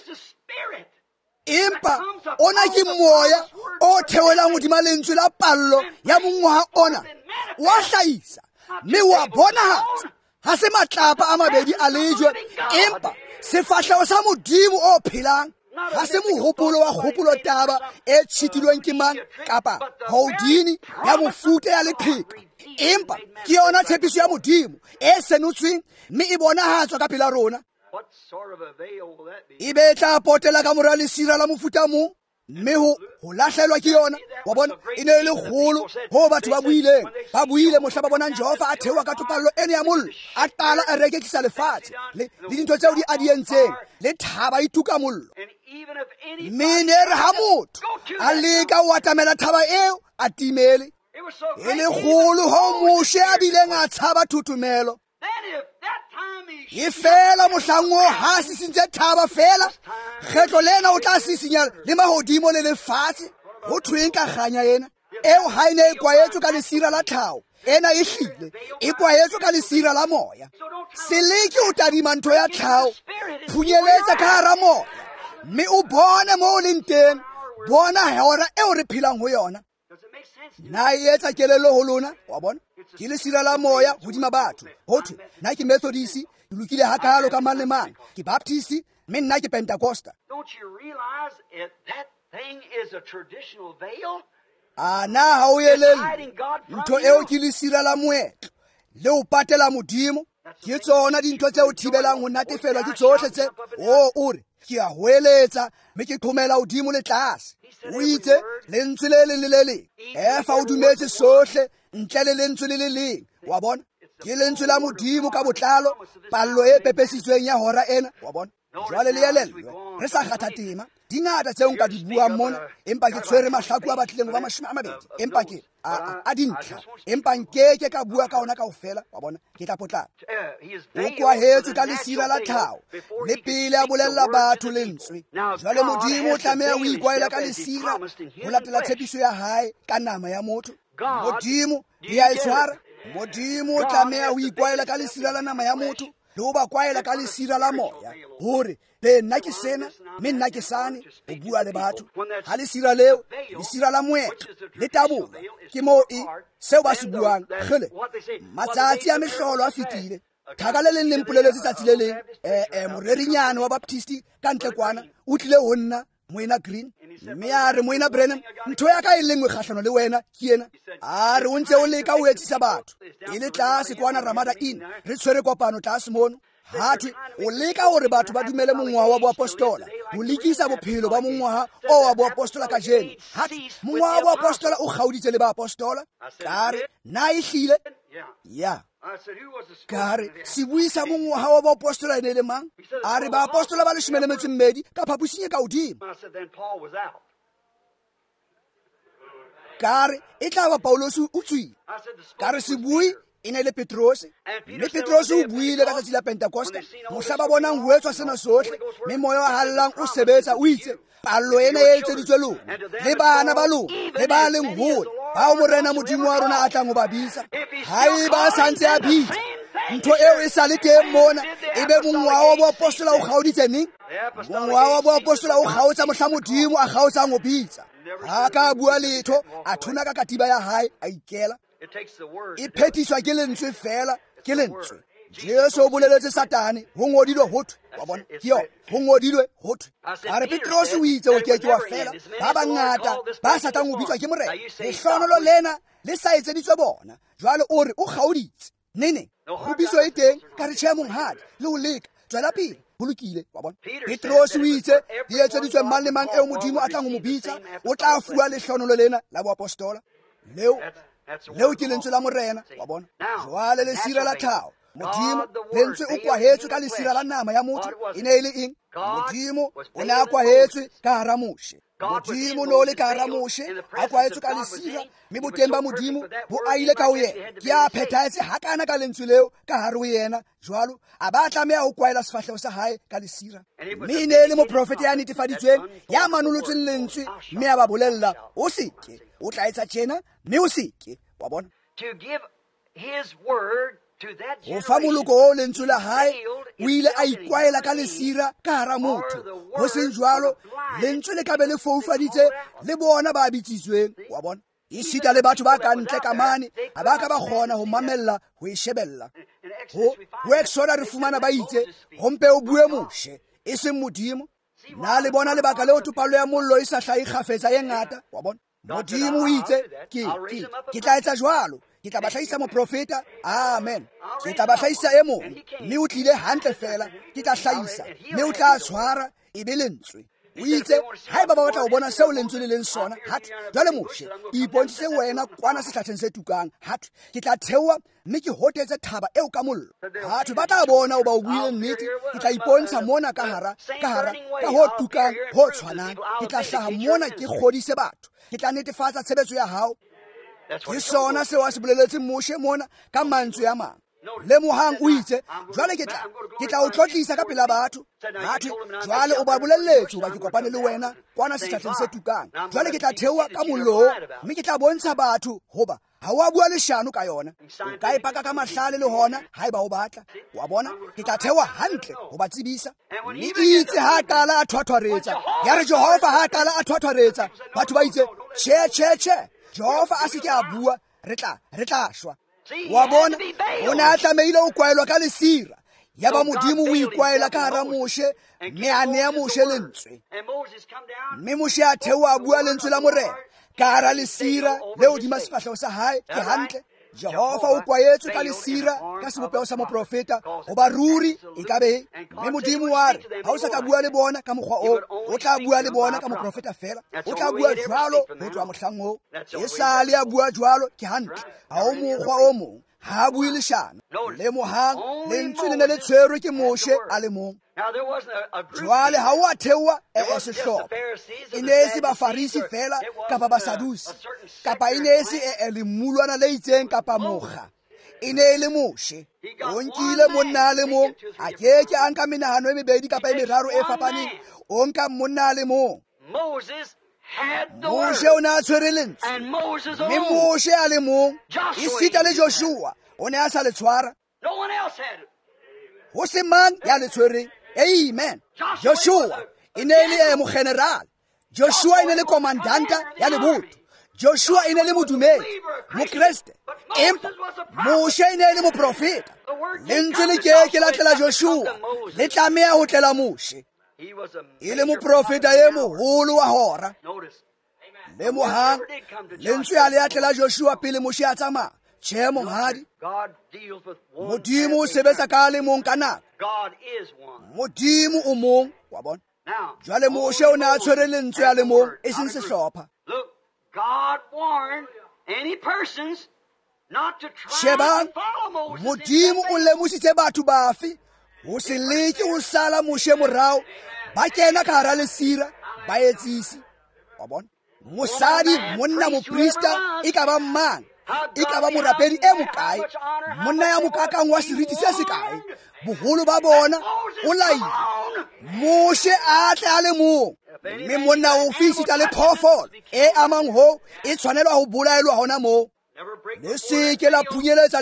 Empa ona ke moya o theolang hodima lentswe la pallo ya mongwaha ona wa hlahisa mme wa bonahatsa ha se matlapa a mabedi a lejwe empa sefahlego sa modimo o phelang. Ha se mohopolo wa kgopolo taba e tshitulweng ke mang kapa hodini ya mofuta ya leqheka empa ke yona tshepiso ya modimo e senotsweng mme e bonahatswa ka pela rona. E be tla potela ka mora lesira la mofuta mo mme ho lahlelwa ke yona. Wa bona e ne le kgolo ho batho ba buile mohla ba bonang Jehova a thewa ka topallo ene ya mollo a qala a rekekisa lefatshe le dintho tseo di adientseng le thaba e tuka mollo. Mme ne re ha motho a leka o atamela thaba eo a timele e le kgolo ho Moshe a bileng a tshaba thutumelo. e fela mohlango ha se sintse thaba fela kgetlo lena o tla sisinya le mahodimo le lefatshe ho thweng ka ganya ena eo ha ine e kwaetswe ka lesira la tlhao ena e hlile e kwaetswe ka lesira la moya seleke o tadima ntho ya tlhao phunyeletsa ka hara moya mme o bone mo o leng teng bona hora eo re phelang ho yona na e etsa kelelo ho lona wa bona ke lesira la moya hodima batho hothwe nna ke Methodist ke lokile hakalo ka mang le mang ke Baptist mme nna ke Pentecostal. Don't you realize that thing is a traditional veil? Ana ha o yelele ntho eo ke lesira la moetlo le o patela modimo ke tsona dintho tse o thibelang ho natefelwa ke tsohle tse o re ke a hoeletsa mme ke qhomela hodimo le tlase o itse lentswe le leng le le leng fa o dumetse sohle ntle le lentswe le le leng wa bona ke lentswe la modimo ka botlalo pallo e pepesitsweng ya hora ena wa bona jwale le yelellwe re sa kgatha tema dingata tseo nka di buang mona empa ke tshwere mahlaku a batlileng ba 20 empa ke a dintlha empa nkeke ka bua ka ona kaofela wa bona ke tla potlana o kwahetswe ka lesira la tlhao le pele a bolella batho lentswe jwale modimo o tlameha o ikwaela ka lesira ho latela tshepiso ya hae ka nama ya motho modimo di a itshwara modimo o tlameha o ikwaela ka lesira la nama ya motho le ho ba kwaela ka lesira la moya hore le nna ke sena mme nna ke sane o bua le batho ha lesira leo lesira la moetlo le tabola ke mo seo ba se buang gele matsatsi a mehlolo a fetile thaka le leng le mpoleletse tsatsi le leng morerinyane wa Baptist ka ntle kwana o tlile ho nna Moena Green mme a re Moena Brennan ntho ya ka e lengwe kgahlano le wena ke ena a re o ntse o leka o etsisa batho e le tlase kwana Ramada Inn re tshwere kopano tlase mono hathi o leka hore batho ba dumele mongwaha wa boapostola o lekisa bophelo ba mongwaha o wa boapostola ka jeno hathi mongwaha wa boapostola o kgauditse le ba apostola kare na e hlile ya kare se buisa mongwaha wa boapostola ene le mang a re ba apostola ba 12 ka phaposing e ka hodimo kare e tla ba Paulos o tswile kare se bui ene le Petros mme Petros o buile ka tsatsi la Pentecoste mohla ba bonang ho etswa sena sohle mme moya wa hallang o sebetsa o itse pallo ena e etseditswe lona le bana ba lona le ba leng hole ba o morena modimo wa rona a tlang ho ba bitsa hae ba santse a bitsa ntho eo e sa le teng mona ebe mongwaha wa boapostola o kgauditse neng mongwaha wa boapostola o kgaotsa mohla modimo a kgaotsang ho bitsa ha ka bua letho a thuna ka katiba ya hae a ikela e phethiswa ke lentswe fela ke lentswe Jesu o boleletse Satane ho ngodilwe hothwe wa bona ke yo ho ngodilwe hothwe a re Petros o itse o keke wa fela ba bangata ba sa tlang ho bitswa ke morena le hlonolo lena le sa etseditswe bona jwale o re o kgauditse nene ho bitso e teng ka re tjhe monghadi le o leka tswela pele ho lokile wa bona Petros o itse di etseditswe mang le mang eo modimo a tlang ho mo bitsa o tla fuwa le hlonolo lena la boapostola leo ke lentswe la morena wa bona jwale lesira la tlhao modimo lentswe o kwahetswe ka lesira la nama ya motho e ne e le eng modimo o ne a kwahetswe ka hara moshe modimo no le ka hara moshe a kwahetswe ka lesira mme boteng ba modimo bo a ile ka ho yena ke a phethahetse hakana ka lentswe leo ka hare ho yena jwalo a ba tlameha ho kwaela sefahlego sa hae ka lesira mme ne le moprofete ya netefaditsweng ya manolotseng lentswe mme a ba bolella o seke o tla etsa tjena mme o seke wa bona to give his word to that o fa moloko o lentswe la hae o ile a ikwaela ka lesira ka hara motho ho seng jwalo lentswe le ka be le foufaditse le bona ba bitsitsweng wa bona e sita le batho ba ka ntle ka mane a ba ka ba kgona ho mamella ho e shebella ho Exodus re fumana ba itse ho mpe o bue moshe e seng modimo na le bona lebaka leo topalo ya mollo e sa hlahi kgafetsa e ngata wa bona modimo o itse ke tla etsa jwalo ke tla ba hlahisa moprofeta amen ke tla ba hlahisa e mong mme o tlile hantle fela ke tla hlahisa mme o tla tshwara e be lentswe o itse haeba ba batla ho bona seo lentswe le leng sona hathi jwale moshe ipontshitse wena kwana sehlatheng se tukang hathi ke tla theoha mme ke hotetse thaba eo ka mollo hathi ba tla bona o ba o buile nnete ke tla ipontsha mona ka ho tukang ho tshwanang ke tla hlaha mona ke kgodise batho ke tla netefatsa tshebetso ya hao ke sona seo a se boleletse moshe mona ka mantswe ya mang Lemohang o itse jwale ke tla o tlotlisa ka pela batho batho jwale o ba bolelletse ba ke kopane le wena kwana sethatleng se tukang jwale ke tla theoa ka mollo mme ke tla bontsha batho hoba ha wa bua leshano ka yona o ka ipaka ka mahlale le hona ha eba o batla wa bona ke tla theoa hantle ho ba tsebisa mme itse ha qala a thwathwaretsa ya re Jehova ha qala a thwathwaretsa batho ba itse che Jehova a se ke a bua re tla shwa wa bona o ne a tlameile o kwaelwa ka lesira ya ba modimo o ikwaela ka hara moshe mme a nea moshe lentswe mme moshe a theoa a bua lentswe la morena ka hara lesira le hodima sefahleho sa hae ke hantle Jehova o kwaetswe ka lesira ka sebopego sa moprofeta hoba ruri e ka be mme modimo wa re ha o sa ka bua le bona ka mokgwa o tla bua le bona ka moprofeta fela o tla bua jwalo ho tswa mohlang o e sale a bua jwalo ke hantle ha o mokgwa o mong ha bue leshano le mohang lentswe le ne le tshwerwe ke moshe a le mong jwale ha o a theoa sehlopha e ne e se bafarisi fela kapa basadusi kapa e ne e se lemulwana le itseng kapa mokga e ne e le moshe o nkile monna a le mong a keke a nka menahano e mebedi kapa e meraro e fapaneng o nka monna a le mong moshe o ne a tshwere lentswe mme moshe a le mong e sita le Joshua o ne a sa le tshwara ho se mang ya le tshwereng amen Joshua e ne e le mogeneral Joshua e ne le komandanta ya lebotho Joshua e ne le modumedi mokreste empa moshe e ne e le moprofeta lentswe le keke la tlela Joshua le tlameha ho tlela moshe e le moprofeta ye moholo wa hora le mohang lentswe a le a tlela Joshua pele moshe a tsamaya che monghadi modimo o sebetsa ka le mong ka nako modimo o mong wa bona jwale moshe o ne a tshwere lentswe a le mong e seng sehlopha shebang modimo o lemositse batho bafe ho se leke ho sala moshe morao ba kena ka hara lesira ba etsisi wa bona mosadi monna moprista e ka ba mang e ka ba morapedi e mokae monna ya mokakang wa seriti se se kae boholo ba bona o laile moshe a tle a le mong mme monna o fisita le phoofolo e amang ho e tshwanelwa ho bolaelwa hona moo le seke la phunyeletsa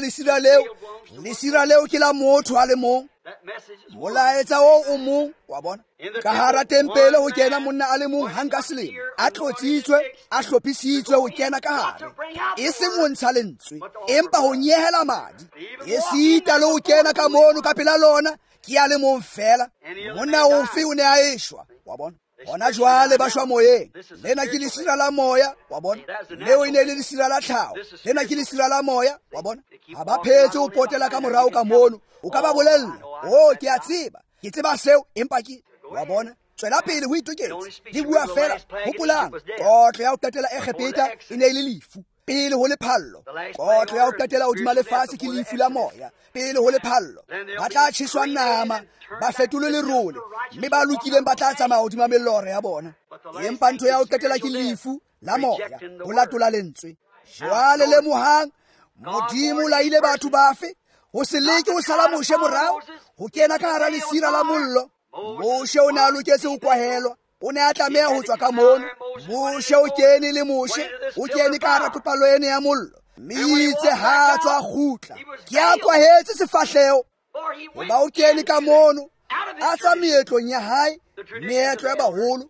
lesira leo ke la motho a le mong molaetsa o mong wa bona ka hara tempele ho kena monna a le mong hanka selemo a tlotsitswe a hlophisitswe ho kena ka hare e se montsha lentswe empa ho nyehela madi e sita le ho kena ka mono ka pela lona ke a le mong fela monna ofe o ne a eshwa wa bona hona jwale ba shwa moyeng lena ke lesira la moya wa bona leo e ne le lesira la tlhaho lena ke lesira la moya wa bona ha ba phetse o potela ka morao ka mono o ka ba bolella ke a ke tseba seo empa ke wa bona tswela pele ho itoketse di bua fela hopolang kotlo ya ho qetela Egepeta e ne le lefu pele ho lephallo kotlo ya ho qetela hodima lefatshe ke lefu la moya pele ho lephallo ba tla tjhiswa nama ba fetole lerole mme ba lokileng ba tla tsamaya hodima mellore ya bona empa ntho ya ho qetela ke lefu la moya ho latola lentswe jwale le mohang modimo la ile batho bafe ho se leke ho sala moshe morao ho kena ka hara lesira la mollo moshe o ne a loketse ho kwahelwa o ne a tlameha ho tswa ka mono moshe o kene le moshe o kene ka hara topalo ene ya mollo mitse ha tswa khutla ke a kwahetse sefahleho ba o kene ka mono a tswa meetlong ya hae meetlo ya baholo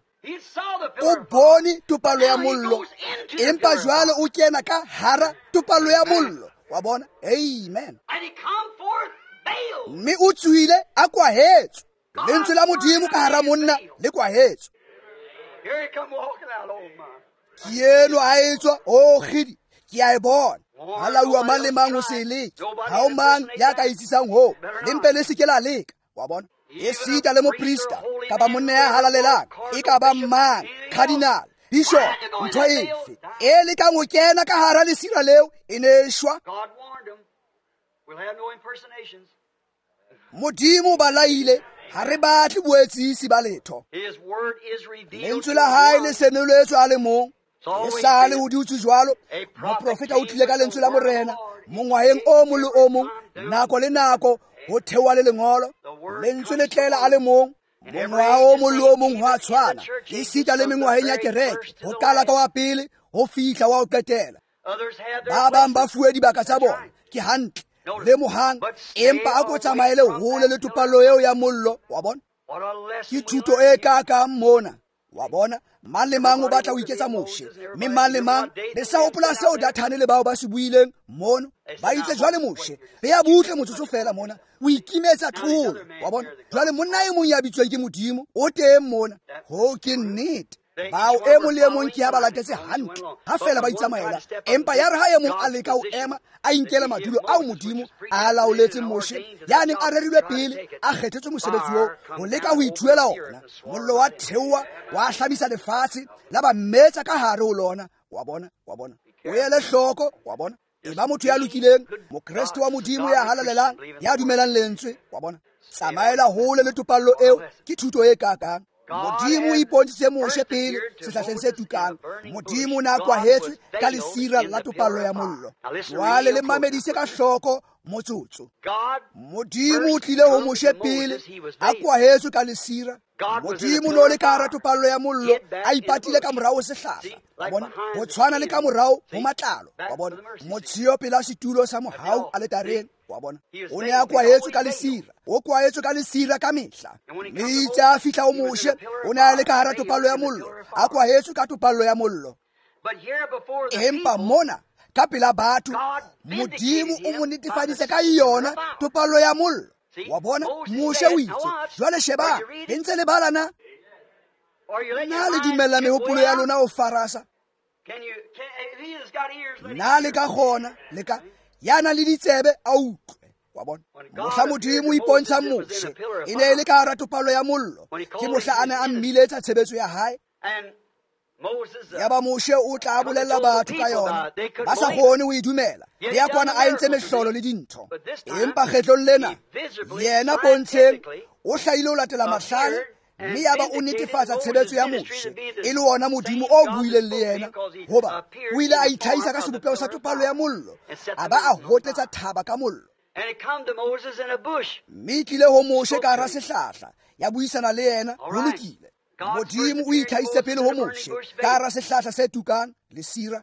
o bone topalo ya mollo empa jwale o kena ka hara topalo ya mollo wa bona amen mme o tswile a kwahetswe lentswe la modimo ka hara monna le kwahetswe ke eno a etswa khidi ke a e bona ha laua mang le mang ho se leke ha o mang ya ka itsisang ho le mpe le seke la leka wa bona e sita le moprista kapa monna ya halalelang e ka ba mang cardinal bishop ntho efe e le ka ngo kena ka hara lesira leo e ne shwa modimo ba laile ha re batle boetsisi ba letho lentswe la hae le seneletswe a le mong e sale ho di utswe jwalo moprofeta o tlile ka lentswe la morena mongwaheng o mong le o mong nako le nako ho thewa le lengolo lentswe le tlela a le mong mongwaga o mong le o mong ho a tshwana le sita le mengwageng ya kereke ho qala ka wa pele ho fihla wa ho qetela ba bang ba fuwe dibaka tsa bona ke hantle le mohang empa a ko tsamaele hole le topallo eo ya mollo wa bona ke thuto e ka mona wa bona mang le mang o batla ho iketsa moshe mme mang le mang le sa hopola seo dathane le bao ba se buileng mono ba itse jwale moshe re ya butle motsotso fela mona o ikimetsa tlholo wa bona jwale monna e mong ya bitswang ke modimo o teng mona ho ke nnete bao e mong le e mong ke ya ba latetse hantle ha fela ba itsamaela empa ya re ha e mong a leka ho ema a inkela madulo ao modimo a laoletse moshe ya neng a rerilwe pele a kgethetswe mosebetsi oo ho leka ho ithuela ona mollo wa theowa wa hlamisa lefatshe la ba mmetsa ka hare ho lona wa bona o ele hloko wa bona e ba motho ya lokileng mokristo wa modimo ya halalelang ya dumelang lentswe wa bona tsamaela hole le topallo eo ke thuto e kakang modimo o ipontshitse moshe pele sehlahleng se tukang modimo o ne a kwahetswe ka lesira la topallo ya mollo jwale le mamedise ka hloko motsotso modimo o tlile ho moshe pele a kwahetswe ka lesira modimo no le ka hara topallo ya mollo a ipatile ka morao sehlahla wa bona ho tshwana le ka morao ho matlalo wa bona motshio pela setulo sa mohau a letareng wa bona o ne a kwahetswe ka lesira o kwahetswe ka lesira ka mehla metsi a fihla ho moshe o ne a le ka hara topallo ya mollo a kwahetswe ka topallo ya mollo empa mona ka pela batho modimo o mo netefaditse ka yona topallo ya mollo wa bona moshe o itse jwale sheba le ntse le balana na le dumella mehopolo ya lona o farasa na le ka gona le ka yana le ditsebe a utlwe wa bona mohla modimo o ipontsha moshe e ne le ka hara topallo ya mollo ke mohla a ne a mmiletsa tshebetso ya hae ya ba moshe o tla bolella batho ka yona ba sa kgone ho idumela le ya kwana a entse mehlolo le dintho empa kgetlong lena yena pontsheng o hlahile ho latela mahlale mme ya ba o netefatsa tshebetso ya moshe e le wona modimo o buileng le yena hoba o ile a itlhahisa ka sebopego sa topallo ya mollo a ba a hotetsa thaba ka mollo mme e tlile ho moshe ka hara sehlahla ya buisana le yena ho lokile modimo o itlhahisitse pele ho moshe ka hara sehlahla se tukang lesira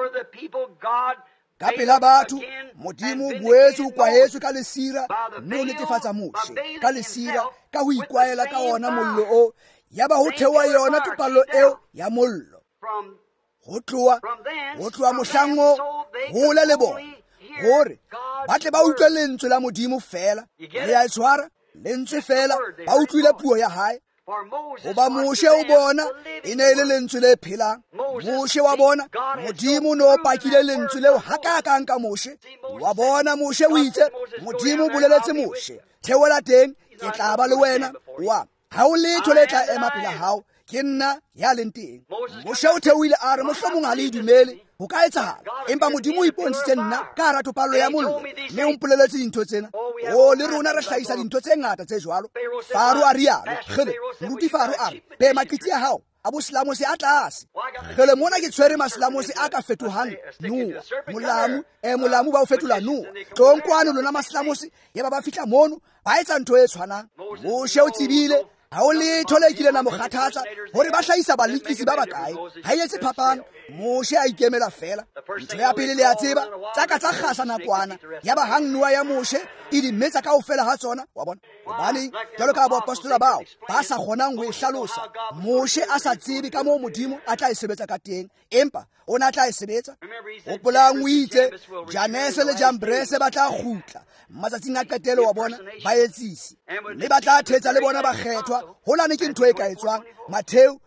ka pela batho modimo o boetse o kwahetswe ka lesira mme o netefatsa moshe ka lesira ka ho ikwaela ka ona mollo o ya ba ho thewa yona topallo eo ya mollo ho tloha mohlang o hole le bona hore ba tle ba utlwe lentswe la modimo fela le ya tshwara lentswe fela ba utlwile puo ya hae hoba moshe o bona e ne le lentswe le phelang moshe wa bona modimo no pakile lentswe leo hakakang ka moshe wa bona moshe o itse modimo o boleletse moshe theola teng ke tla ba le wena wa ha o letho le tla ema pela hao ke nna ya leng teng moshe o theoile a re mohlomong ha le dumele ho ka etsahala empa modimo o ipontshitse nna ka hara topallo ya mollo mme o mpoleletse dintho tsena o le rona re hlahisa dintho tse ngata tse jwalo faro a rialo gele moruti faro a re be maqiti ya hao a boselamose a tlase gele mona ke tshwere maselamose a ka fetohang noa molamu ba o fetola noa tlonkwane lona maselamose ya ba fihla mono ba etsa ntho e tshwanang moshe o tsebile ha o letho le kile na mokgathatsa hore ba hlahisa balekisi ba bakae ha etse phapang moshe a ikemela fela ntho ya pele le ya tseba tsaka tsa khasa nakwana ya ba hangnuwa ya moshe e di metsa kaofela ha tsona wa bona hobane jalo ka ba apostola bao ba sa kgonang ho ihlalosa moshe a sa tsebe ka moo modimo a tla sebetsa ka teng empa ona tla sebetsa o polang o itse Janese le Jambrese ba tla khutla matsatsing a qetelo wa bona ba etsisi le ba tla thetsa le bona ba kgethwa holane ke ntho e ka etswang Matthew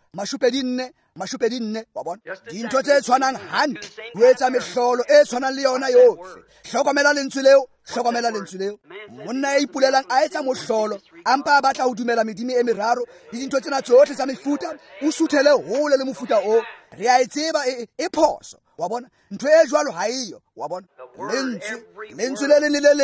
14 wa bona dintho tse tshwanang hantle ho etsa mehlolo e tshwanang le yona yohle hlokomela lentswe leo monna e ipulelang a etsa mohlolo ampa a batla ho dumela medimo e meraro le dintho tsena tsohle tsa mefuta o suthele hole le mofuta o re a etseba e phoso wa bona ntho e jwalo ha iyo wa bona lentswe le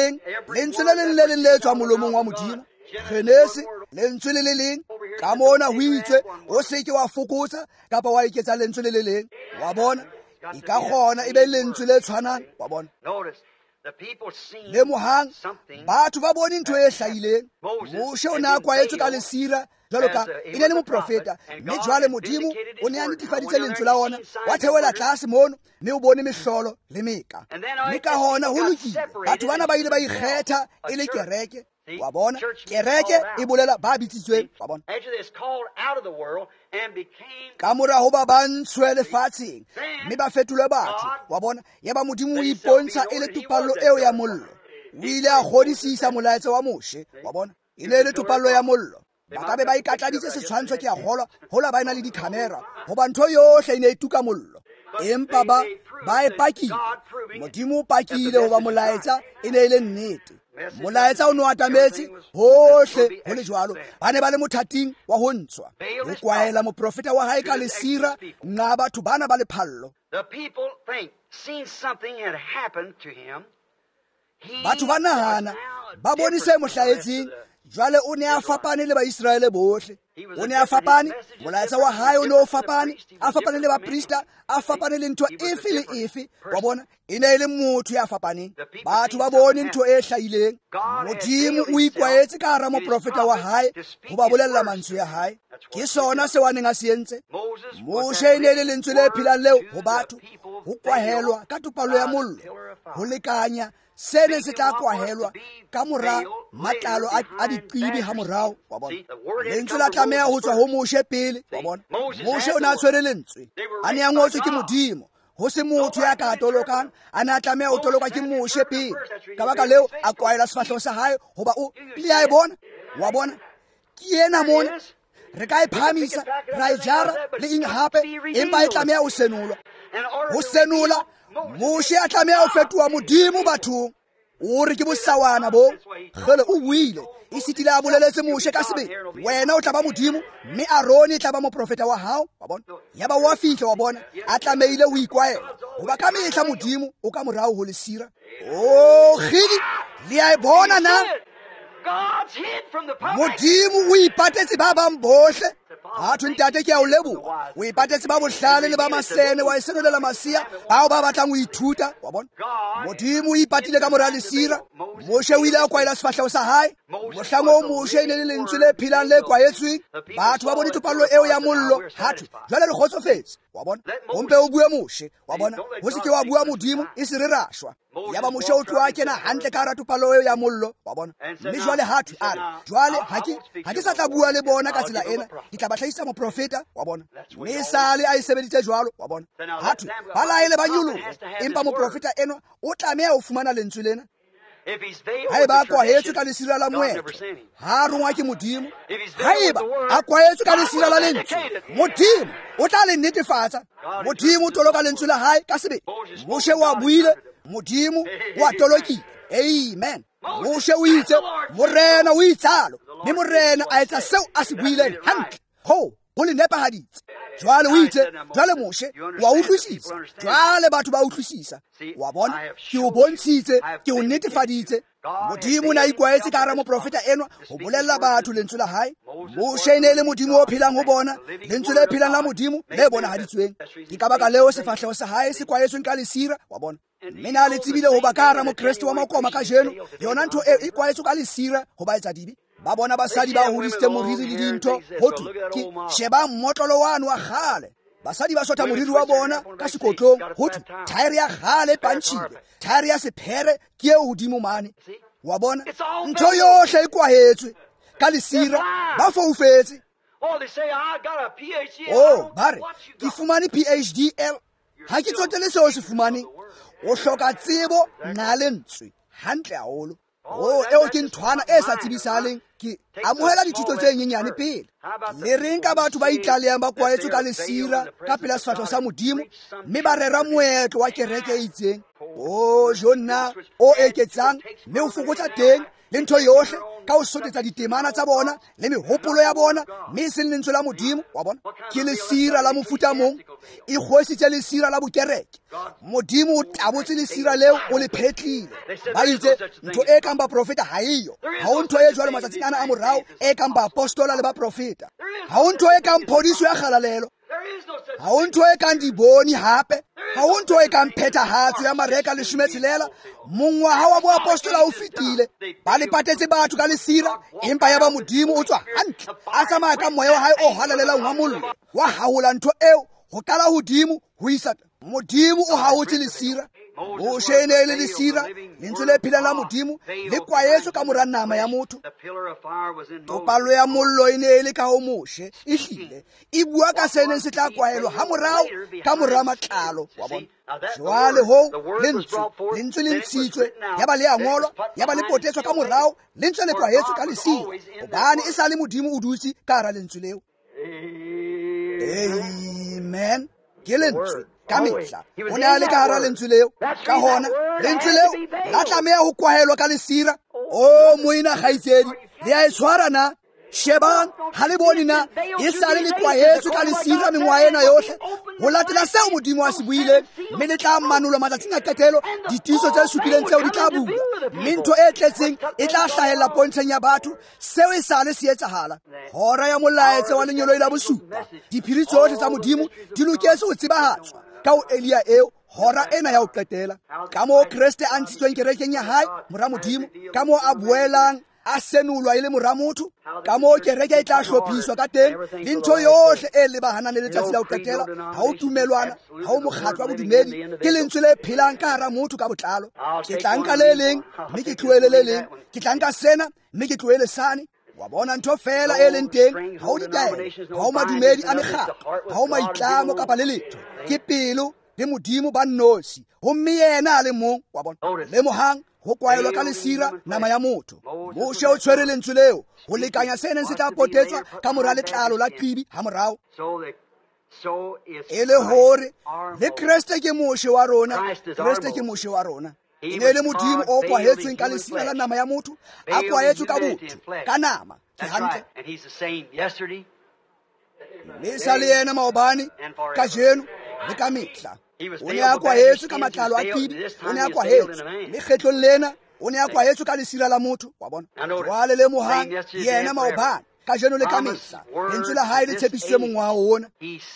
leng le tswa molomong wa modimo Genese lentswe le leng ka mona ho itswe o seke wa fokotsa kapa wa iketsa lentswe le leng wa bona e ka gona e be lentswe le tshwanang wa bona le mohang batho ba bone ntho e hlahileng. Moshe o ne a kwaetswe ka lesira jwalo ka e ne le moprofeta, mme jwale Modimo o ne a netefaditse lentswe la ona, wa theola tlase mono, mme o bone mehlolo le meka. Mme ka hona ho lokile batho bana ba ile ba ikgetha e le kereke. Wa bona, kereke e bolela ba bitsitsweng. Wa bona, ka morago ba bantshwe lefatsheng mme ba fetolwe batho. Wa bona, ya ba Modimo o ipontsha e le tupallo eo ya mollo. O ile a godisisa molaetsa wa Moshe. Wa bona, e ne le tupallo ya mollo. Ba ka be ba ikatladitse setshwantsho, ke a kgolwa, hola ba ena le dikhamera goba ntho yohle e ne e tuka mollo, empa ba e pakile. Modimo o pakile goba molaetsa e ne e le nnete. Molaetsa o ne o atametse hohle ho le jwalo. Ba ne ba le mothating wa ho ntshwa, ho kwaela moprofeta wa hae ka lesira, nqa batho bana ba le phallo. Batho ba nahana ba bone se mo hlahetseng. Jwale o ne a fapane le Baisraele bohle. O ne a fapane, molaetsa wa hae o ne o fapane, a fapane le baprista, a fapane le ntho efe le efe. Wa bona, e ne e le motho ya fapaneng. Batho ba bone ntho e hlahileng. Modimo o ikwaetse ka hara moprofeta wa hae ho ba bolella mantswe ya hae. Ke sona se wa neng a se entse. Moshe e ne le lentswe le phelang leo ho batho, ho kwahelwa ka tupallo ya mollo, ho lekanya se ne se tla kwahelwa ka mora matlalo a diqibi ha morao. Wa bona, lentswe la tlameha ho tswa ho Moshe pele. Wa bona, Moshe o ne a tshwere lentswe, a ne a ngotswe ke Modimo, ho se motho ya ka tolokang. A ne a tlameha ho toloka ke Moshe pele, ka baka leo a kwaela sefahleho sa hae hoba o le a e bona. Wa bona, ke ena mona re ka e phamisa, ra e jara le eng hape, empa e tlameha ho senolwa. Ho senola, Moshe a tlameha ho fetoha Modimo bathong. O re ke bosawana bo, gele o buile, e sitile a boleletse Moshe ka sebe, wena o tla ba Modimo, mme Arone e tla ba moprofeta wa hao. Wa bona, ya ba wa fihla. Wa bona, a tlameile ho ikwaela hoba ka mehla Modimo o ka morao ho lesira. O gidi le a e bona na Modimo o ipatetse ba bang bohle. Batho ntate ke a o leboha, o ipatetse ba bohlale le ba masene, wa esenolela masia bao ba batlang ho ithuta. Wa bona, Modimo o ipatile ka mora lesira. Moshe o ile a kwaela sefahleho sa hae. Mohlang o Moshe e ne le lentswe le phelang le kwaetsweng. Batho ba bone tupallo eo ya mollo. Hatho jwale re kgotsofetse. Wa bona, o mpe o bue Moshe. Wa bona, ho se ke wa bua Modimo e se re rashwa. Ya ba Moshe o tloa kena hantle ka hara tupallo eo ya mollo. Wa bona, mme jwale hatho a re, jwale ha ke sa tla bua le bona ka tsela ena, ke tla ba hlahisa moprofeta. Wa bona, mme sale a e sebeditse jwalo. Wa bona, hatho ba laele ba nyolohe, empa moprofeta eno o tlameha ho fumana lentswe lena. Haeba a kwaetswe ka lesira la moetlo, ha rongwa ke Modimo. Haeba a kwaetswe ka lesira la lentswe, Modimo o tla le netefatsa. Modimo o toloka lentswe la hae ka sebe. Moshe wa buile, Modimo wa tolokile. Amen. Moshe o itse, morena o itsalo, mme morena a etsa seo a se buileng hantle. Ho le nepahaditse. Jwale o itse, jwale Moshe wa utlwisisa, jwale batho ba utlwisisa. Wa bona, ke o bontshitse, ke o netefaditse. Modimo na ikwaetse ka hara moprofeta enwa ho bolella batho lentswe la hae. Moshe ne le Modimo o phelang ho bona, lentswe le phelang la Modimo le bonahaditsweng. Ke ka baka leo sefahleho sa hae se kwaetsweng ka lesira. Wa bona, mme na le tsebile ho ba ka hara mokreste wa makoma ka jeno, yona ntho e kwaetswe ka lesira ho ba etsa dibi. Ba bona basadi ba hodisitse moriri le dintho, ho thwe ke sheba mmotlolo wane wa kgale. Basadi ba sotha moriri wa bona ka sekotlong, ho thwe thaere ya kgale e pantshile, thaere ya sephere ke eo hodimo mane. Wa bona, ntho yohle e kwahetswe ka lesira, ba foufetse. Bare ke fumane PhD-L, ha ke tsotele seo se fumaneng. O hloka tsebo nqa le ntswe hantle haholo. Eo ke nthwana e sa tsebisahaleng. Ke amohela dithuto tse nyenyane pele. Le reng ka batho ba itlaleyang ba kwaetswe ka lesira ka pela sefahleho sa Modimo, mme ba rera moetlo wa kereke e itseng. Jonna o eketsang, mme o fokotsa teng le ntho yohle ka ho sotetsa ditemana tsa bona le mehopolo ya bona, mme e seng lentswe la Modimo. Wa bona, ke lesira la mofuta mong, e kgwesitse lesira la bokereke. Modimo o tabotse lesira leo o le phetlile. Ba itse ntho e kang baprofeta ha eyo. Ha o ntho e jwalo matsatsing ana a morao e kang baapostola le baprofeta. Ha o ntho e kang phodiso ya kgalalelo. Ha o ntho e kang diboni hape. ga o ntho e kang phethahatso ya mareka leshome tshelela mongwaga wa boapostola o fetile ba le patetse batho ka lesira empa ya ba modimo o tswa hantle a tsamaya ka moya wa hae o halalelang wa mollo wa haola ntho eo go kala hodimo ho isa modimo o haotse lesira Moshe e ne e le lesira lentswe le phelang la modimo le kwaetso ka mora nama ya motho topalo ya mollo e ne e le ka ho Moshe e hlile e bua ka se neng se tla kwaelwa ha morao ka mora matlalo wa bona jwale ho lentswe le ntshitswe ya ba le a ngolwa ya ba le potetswa ka morao lentswe le kwaetso ka lesira hobane e sa le modimo o dutse ka hara lentswe leo. Amen. Ke lentswe ka mehla o ne a le ka hara lentswe leo ka hona lentswe leo la tlameha ho kwahelwa ka lesira. O moina kgaitsedi le a e tshwara na shebang ha le bone na e sale le kwaetswe ka lesira mengwaga ena yohle ho latela seo modimo a se buileng mme le tla manolwa matsatsing a qetelo ditiiso tse supileng tseo di tla bula mme ntho e tletseng e tla hlahella pontsheng ya batho seo e sale se etsahala. Hora ya molaetse wa lenyolo e la bosupa diphiri tsohle tsa modimo di loketse ho tsebahatswa ka ho Elia eo hora ena ya ho qetela ka moo Kriste a ntshitsweng kerekeng ya hae mora modimo ka moo a boelang a senolwa e le mora motho ka moo kereke e tla hlophiswa ka teng le ntho yohle e lebahanang le letsatsi la ho qetela ha o tumelwana ha o mokgatlo wa bodumedi ke lentswe le phelang ka hara motho ka botlalo. Ke tla nka le leng mme ke tlohele le leng ke tla nka sena mme ke tlohele sane wa bona ntho fela e leng teng ha o ditaelo ha o madumedi a mekgatlo ha o maitlamo kapa le letho ke pelo le modimo ba nnosi gomme yena a le mong wa bona le mohang ho kwaelwa ka lesira nama ya motho. Moshe o tshwere lentswe leo ho lekanya se neng se tla potetswa ka mora letlalo la qibi ha morao e le hore le Kriste ke Moshe wa rona. Kriste ke Moshe wa rona e ne le modimo o kwaetsweng ka lesira la nama ya motho a kwaetswe ka botho ka nama ke hantle mme sa le yena maobane ka jeno le ka mehla o ne a kwaetswe ka matlalo a qibi o ne a kwaetswe mme kgetlong lena o ne a kwaetswe ka lesira la motho wa bona jwale le mohang yena maobane ka jeno le ka mehla lentswe la hae le tshepisitswe mongwaga ona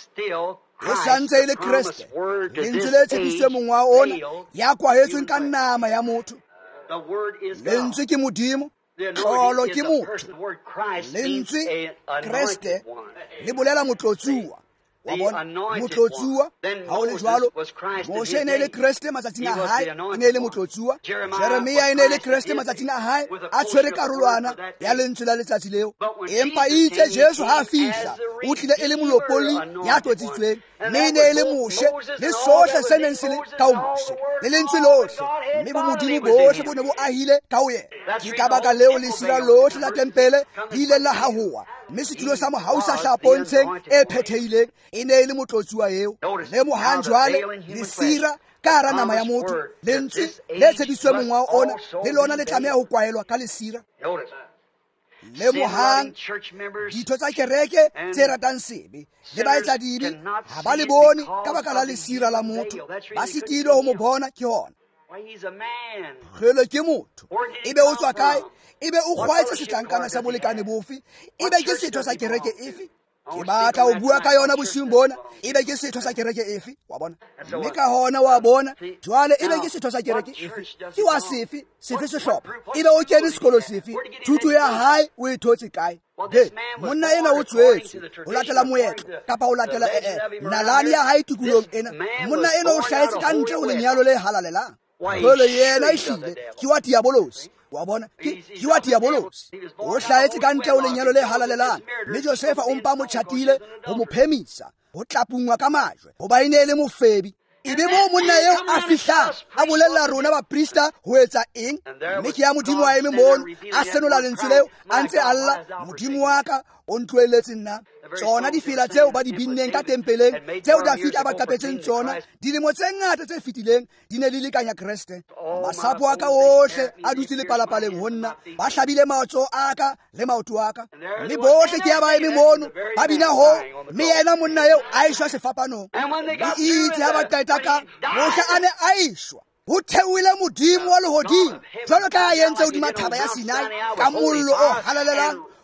e santse e le Kriste lentswe le tshepisitswe mongwaga ona ya kwaetsweng ka nama ya motho. Lentswe ke modimo tlolo ke motho lentswe Kriste le bolela motlotsuwa wa bona motlotsuwa ha o le jwalo Moshe e ne le Kriste matsatsing a hae e ne le motlotsuwa Jeremia e ne le Kriste matsatsing a hae a tshwere karolwana ya lentswe la letsatsi leo empa itse Jesu ha fihla o tlile e le molopoli ya totsitsweng mme e ne e le Moshe le sohle se neng se le ka o Moshe le lentswe lohle mme bo modimo bohle bo ne bo ahile ka o yena ke ka baka leo lesira lohle la tempele di ile la hahoa mme setulo sa mohausa hlapontsheng e phethehileng e ne e le motlotsuwa eo le mohang jwale lesira ka hara nama ya motho lentswe le tshediswe mongwaga ona le lona le tlameha ho kwaelwa ka lesira. Le mohang ditho tsa kereke tse ratang sebe le baetsa dibi ha ba le bone ka baka la lesira la motho ba sitile ho mo bona ke hona gele ke motho ebe o tswa kae ebe o kgwaetse setlankana sa bolekane bofe ebe ke setho sa kereke efe ke batla o bua ka yona bosiung bona ebe ke setho sa kereke efe wa bona mme ka hona wa bona jwale ebe ke setho sa kereke efe ke wa sefe sehlopha ebe o kene sekolo sefe thuto ya hae o e thotse kae monna ena o tswetswe o latela moetlo kapa o latela nalane ya hae tikolong ena monna ena o hlahetse ka ntle ho lenyalo le halalelang gole yena e hlile ke wa diabolosi wa bona ke wa diabolosi o hlahetse ka ntle ho lenyalo le halalelang mme Josefa o mpa mo tjhatile ho mo phemisa ho tlapungwa ka majwe ho ba ene le mofebi ebe mo monna eo a fihlang a bolella rona baprista ho etsa eng mme ke ya modimo wa eme mono a senola lentswe leo a ntse alla modimo wa ka o ntloeletse nna tsona difela tseo ba di binneng ka tempeleng tseo Dafita ba qapetseng tsona dilemo tse ngata tse fetileng di ne le lekanya Kriste masapo a ka ohle a dutse le palapaleng ho nna ba hlabile matso a ka le maoto a ka mme bohle ke ya ba eme mono ba bina ho mme yena monna eo a ishwa sefapanong le itse ha ba qeta ka bohle a ne a ishwa ho theohile modimo wa lehodimo jwalo ka a entse hodima thaba ya Sinai ka mollo o halalelang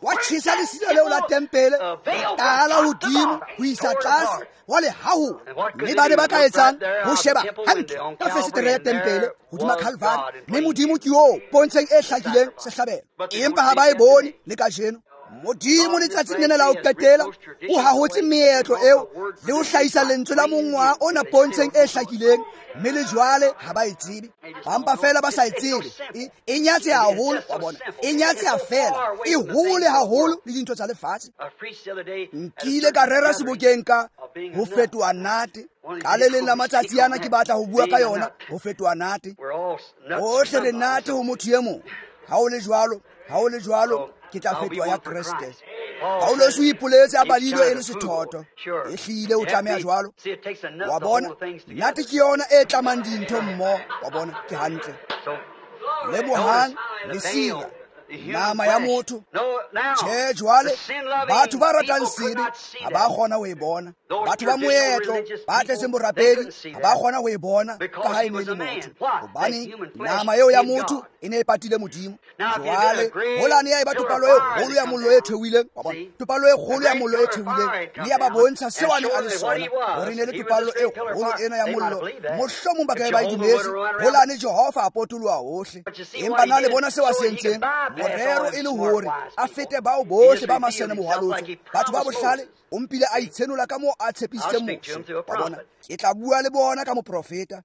wa tjhesa lesira leo la tempele tala hodimo ho isa tlase wa le haho mme ba ne ba ka etsang ho sheba hantle ka fesetere ya tempele hodima Calvary mme modimo ke yo pontsheng e hlakileng sehlabelo empa ha ba e bone le kajeno modimo letsatsing lena la ho qetela o hahotse meetlo eo le ho hlahisa lentswe la mongwa ona pontsheng e hlakileng mme le jwale ha ba e tsebe bampa fela ba sa e tsebe e nyatse haholo wa bona e nyatse ha fela e hole haholo le dintho tsa lefatshe nkile ka rera sebokeng ka ho fetoha nnate ka le leng la matsatsi ana ke batla ho bua ka yona ho fetoha nnate ohle le nnate ho motho e mong ha o le jwalo ke tla fetoha ya Kriste Paulos o ipoletse a badilwe e le sethotho e hlile o tlameha jwalo wa bona nnate ke yona e tlamang dintho mmoho wa bona ke hantle le bohang le sila nama ya motho tjhe jwale batho ba ratang sebe ha ba kgona ho e bona batho ba moetlo ba tletseng borapedi ha ba kgona ho e bona ka ha e ne le motho hobane nama eo ya motho e ne e patile modimo jwale holane ya e ba topalo e kgolo ya mollo e theohileng wa bona topalo e kgolo ya mollo e theohileng le ya ba bontsha seo a ne a le sona hore ne le topalo e kgolo ena ya mollo mohlomong ba ka ba e dumetse holane Jehova a potoloha hohle empa na le bona seo a se entseng morero e le hore a fete bao bohle ba masene mohalotso batho ba bohlale o mpile a itshenola ka moo a tshepisitse motho wa bona ke tla bua le bona ka moprofeta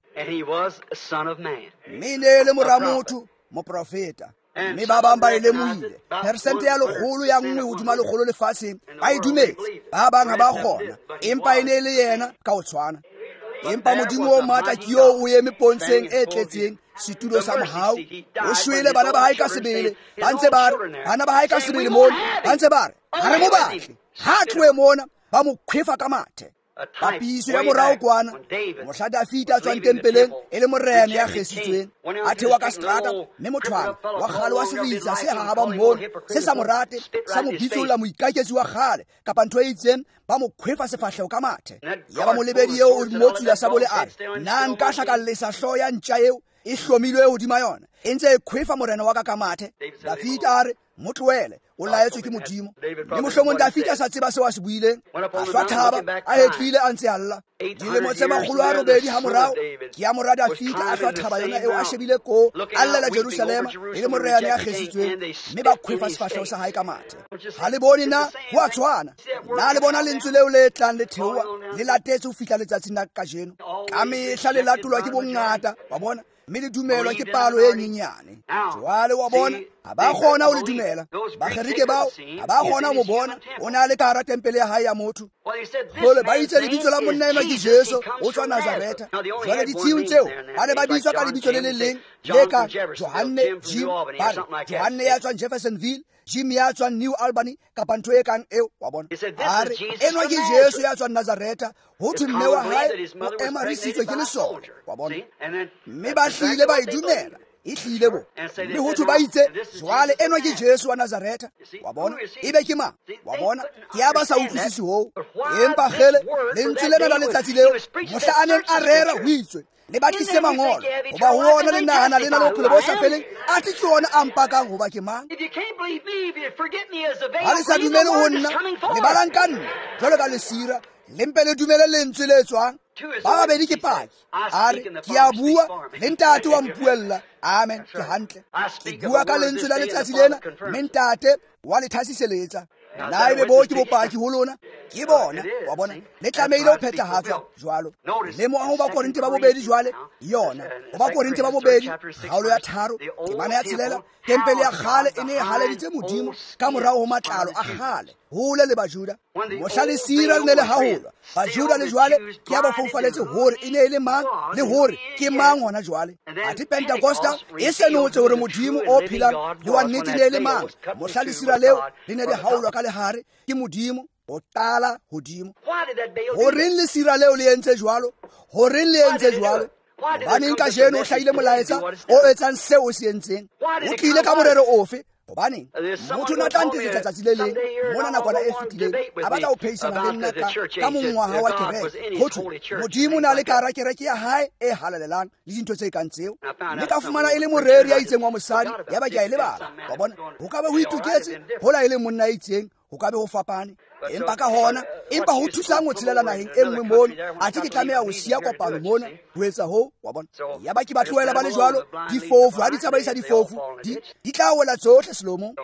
mme ne le mora motho moprofeta mme ba bang ba e lemohile persente ya 100 hodima 100 lefatsheng ba e dumetse ba bang ha ba kgona empa e ne le yena ka o tshwana empa modimo o matla ke yo o eme pontsheng e tletseng situlo sa mohau o shwele bana ba hae ka sebele ba ntse ba re bana ba hae ka sebele mona ba ntse ba re ha re mo batle ha tloe mona ba mo khwefa ka mathe papiso ya morao kwana mohla Dafita a tswang tempeleng e le morena ya kgesitsweng a thewa ka strata mme mothwana wa kgale wa seritsa se hahaba mmono se sa morate sa mo bitsolla moikaketsi wa kgale kapa ntho e itseng ba mo khwefa sefahleho ka mathe ya ba molebedi eo o motsula sa bole a nna nka hlakallesa hloho ya ntja eo e hlomilwe hodima yona e ntse e khwefa morena wa ka ka mathe Dafita a re mo tlohele o laetswe ke modimo le mohlomong Dafita sa tseba seo a se buileng a hlwa thaba a hetlile a ntse a lla dilemo tse 800 ha morao ke ya mora Dafita a hlwa thaba yona eo a shebile ko a llela Jerusalema e le morena ya kgesitsweng mme ba khwefa sefahleho sa hae ka mathe ha le bone na ho a tshwana na le bona lentswe leo le tlang le theoha le latetse ho fihla letsatsing la kajeno ka mehla le latolwa ke bongata wa bona mme le dumelwa ke palo e nyenyane jwale wa bona ha ba kgona ho le dumela bakgerike bao ha ba kgona ho mo bona o na le ka hara tempele ya hae ya motho jwale ba itse lebitso la monna ena ke Jesu o tswa Nazareta jwale ditshio tseo ba ne ba bitswa ka lebitso le le leng le ka Johanne Jim ba Johanne ya tswang Jeffersonville Jim ya tswang New Albany kapa ntho e kang eo wa bona a re enwa ke Jesu ya tswang Nazareta ho thwe mme wa hae o ema risitswe ke lesole wa bona mme ba hlile ba idumela e hlile bo mme ho thwe ba itse jwale enwa ke Jesu wa Nazareta wa bona ebe ke mang wa bona ke ya ba sa utlwisisi ho empa khele lentswe lena la letsatsi leo mohla a neng a rera ho itswe le ba tlise mangolo hoba ho ona le nahana lena le bophelo bo sa feleng a tli ke ona a mpakang hoba ke mang ha le sa dumele ho nna le balang ka nna jwalo ka lesira le mpe le dumele lentswe le tswang ba babedi ke paki a re ke a bua le ntate wa mpuella amen ke hantle ke bua ka lentswe la letsatsi lena mme ntate wa le thasiseletsa na ebe bo ke bopaki ho lona ke bona wa bona le tlameile ho phethahatswa jwalo le mo ho ba Korinte ba bobedi jwale yona ho ba Korinte ba bobedi kgaolo ya 3 ke bana ya 6 tempele ya khale e ne e haleditse modimo ka morao ho matlalo a khale hole le bajuda mohla le sira le ne le haholwa bajuda le jwale ke ya ba foufaletse hore e ne e le mang le hore ke mang hona jwale ati Pentecostal e se notse hore modimo o philang le wa nnete ne e le mang mohla le sira leo le ne le haolwa ka lehare ke modimo o tala hodimo hore le sira leo le entse jwalo hore le entse jwalo ba neng ka jeno o hlahile molaetsa o etsang seo o se entseng o tlile ka morero ofe gobaneng motho na tla ntetsetsa tsatsi le leng mona nakwana e fetileng a batla ho pheisana le nna ka mongwaga wa kereke hothwe modimo na le kara kereke ya hae e halalelang le dintho tse kang tseo mme ka fumana e le moreri ya itseng wa mosadi ya ba ke a e lebala wa bona ho ka be ho ituketse hola e le monna ya itseng ho ka be ho fapane empa ka hona empa ho thusang ho tshelela naheng e nngwe mono a ke tlameha ho siya kopano mona ho etsa ho wa bona ya ba ke ba tlohela ba le jwalo difofu ha di tsamaisa difofu di tla wela tsohle selomong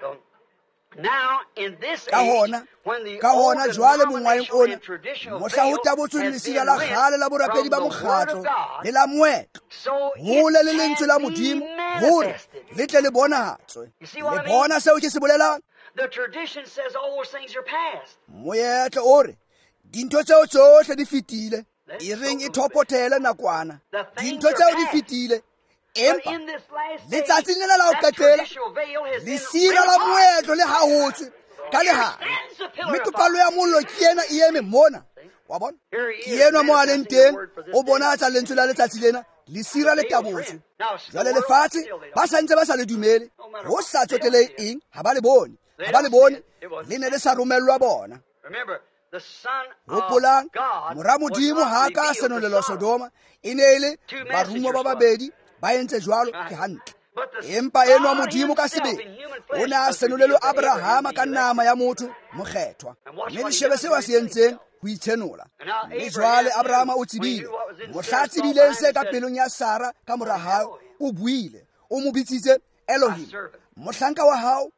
ka hona jwale mongwaeng ona mohla ho tabotsweng lesira la kgale la borapedi ba mokgatlo le la moetlo hole le lentswe la modimo hore le tle le bonahatswe le bona seo ke se bolelang. The tradition says all those things are past. Moetlo ore dintho tseo tsohle di fitile e reng e thopothele nakwana dintho tseo di fitile empa letsatsing lena la ho qetela lesira la moetlo le hahotswe ka lehare mme topalo ya mollo ke ena e eme mona wa bona ke enwa mo a leng teng o bona tsa lentswe la letsatsi lena lesira le tabotswe jwale lefatshe ba santse ba sa le dumele ho sa tsoteleng eng ha ba le bone le ne le sa romellwa bona. Hopolang mora modimo ha ka senolelwa Sodoma e ne e le barumo ba babedi ba entse jwalo ke hantle empa enwa modimo ka sebele o ne a senolelwe Abrahama ka nama ya motho mokgethwa mme leshebe seo a se entseng ho itshenola mme jwale Abrahama o tsebile mohla tsebileng se ka pelong ya Sara ka mora hao o buile o mo bitsitse Elohim mohlanka wa hao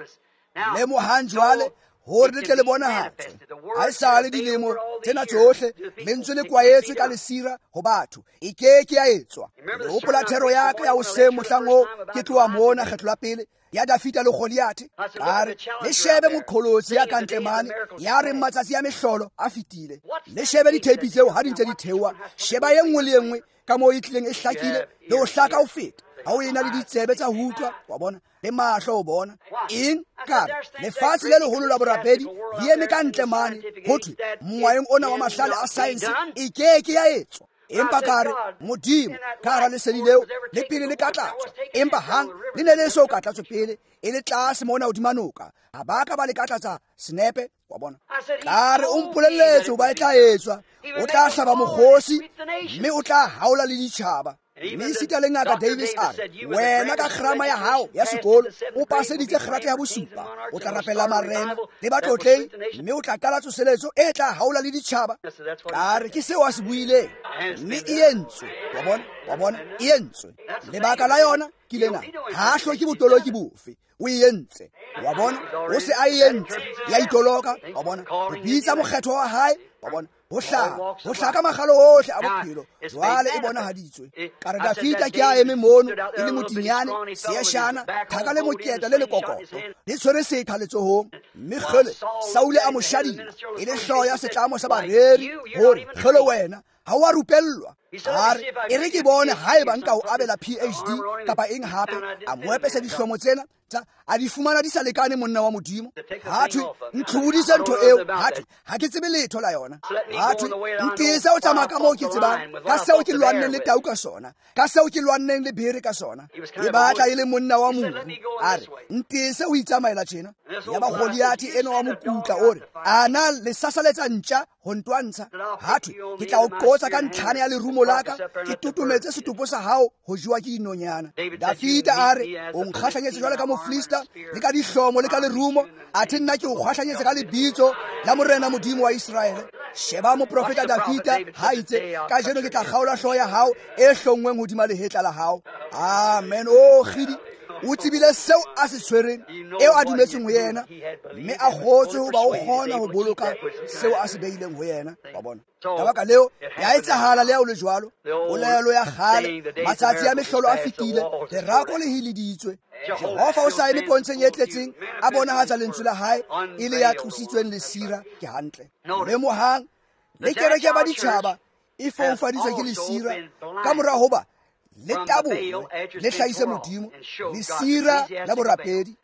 le mohang jwale hore le tle le bonahatswe ha e sale dilemo tsena tsohle lentswe le kwaetswe ka lesira ho batho e keke ya etswa le hopola thero ya ka ya ho se mohlang o ke tloa mona kgetlo la pele ya Dafita le Goliath are le shebe moqholotsi ya kantle mane ya re matsatsi ya mehlolo a fitile le shebe dithepi tseo ha di ntse di thewa sheba ye nngwe le nngwe ka mo itleng e hlakile le ho hlaka ho feta ha o ena le ditsebe tsa hutlwa wa bona le mahlo o bona eng ka lefatshe le leholo la borapedi le eme ka ntle mane hothwe mongwaeng ona wa mahlale a science e keke ya etswa empa kare modimo ka hara lesedi leo le pele le katlatswa empa hang le ne le so katlatswa pele e le tlase mona hodima noka ha ba ka ba le katlatsa senepe wa bona kare o mpolelletse ho ba e tla etswa o tla hlaba mokgosi mme o tla haola le ditjhaba mme sita le ngaka Davis a re wena ka kgrama ya hao ya sekolo o paseditse kgerata ya bosupa o tla rapella marena le batlotleng mme o tla qala tsoseletso e tla haola le ditjhaba kare ke seo a se buileng mme e entswe wa bona e entswe lebaka la yona ke lena ha hloke botoloki bofe o e entse wa bona o se a e entse ya itoloka wa bona o bitsa mokgetho wa hae wa bona ho hlaka magalo ohle a bophelo jwale e bonahaditswe kare Dafita ke a eme mono e le motinyane seeshana thaka le moketa le lekokoto le tshwere sekha letsohong mme kgele Saule a moshadila e le hloho ya setlamo sa bareri hore kgele wena ha wa rupellwa are e re ke bone haeba nka o abela PhD kapa eng hape a moepesa dihlomo tsena a di fumana di sa lekane monna wa modimo hathwe ntlhodise ntho eo hathwe ha ke tsebe letho la yona hathwe ntisa o tsamaya ka moo ke tsebang ka seo ke lwanneng le tau ka sona ka seo ke lwanneng le bere ka sona e batla e le monna wa mobu a re ntise o itsamaela tjena ya ba Goliath eno wa mokutla ore ana le sasaletsa ntja ho ntwantsha hathwe ke tla o qotsa ka ntlhane ya lerumo laka ke tutumetse setupo sa hao ho jwa ke dinonyana Dafita a re o nkgahlanyetse jwale ka Mofilister le ka dihlomo le ka lerumo athe nna ke o kgahlanyetse ka lebitso la morena modimo wa Israele sheba moprofeta Dafita ha itse ka jeno ke tla kgaola hloho ya hao e hlongweng hodima lehetla la hao amen o khidi o tsebile seo a se tshwereng eo a dumetseng ho yena mme a kgotswe ho ba o kgona ho boloka seo a se beileng ho yena wa bona ka baka leo ya etsahala le o le jwalo polelo ya kgale matsatsi a mehlolo a fitile lerako le hileditswe Jehova o sa eme pontsheng e tletseng a bonahatsa lentswe la hae e le ya tlositsweng lesira ke hantle le mohang le kereke ba ditjhaba e foufaditswe ke lesira ka mora hoba le tabolwe le hlahise modimo lesira la borapedi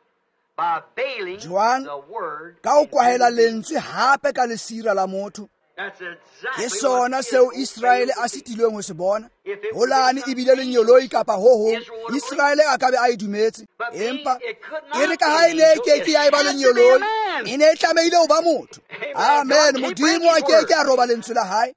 jwang ka o kwahela lentswe hape ka lesira la motho ke sona seo Israele a setilweng ho se bona. Holane ebile lenyoloi kapa hohong Israele a ka be a idumetse, empa e re ka ha ene ke ya e ba lenyoloi ene e tlameile ho ba motho. Amen. Modimo a ke a roba lentswe la hae.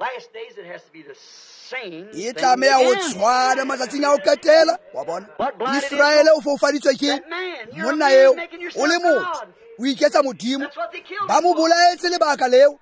E tlameha ho tshwana matsatsing a ho qetela. Wa bona Israele o foufaditswe ke monna eo o le motho o iketsa modimo, ba mo bolaetse lebaka leo.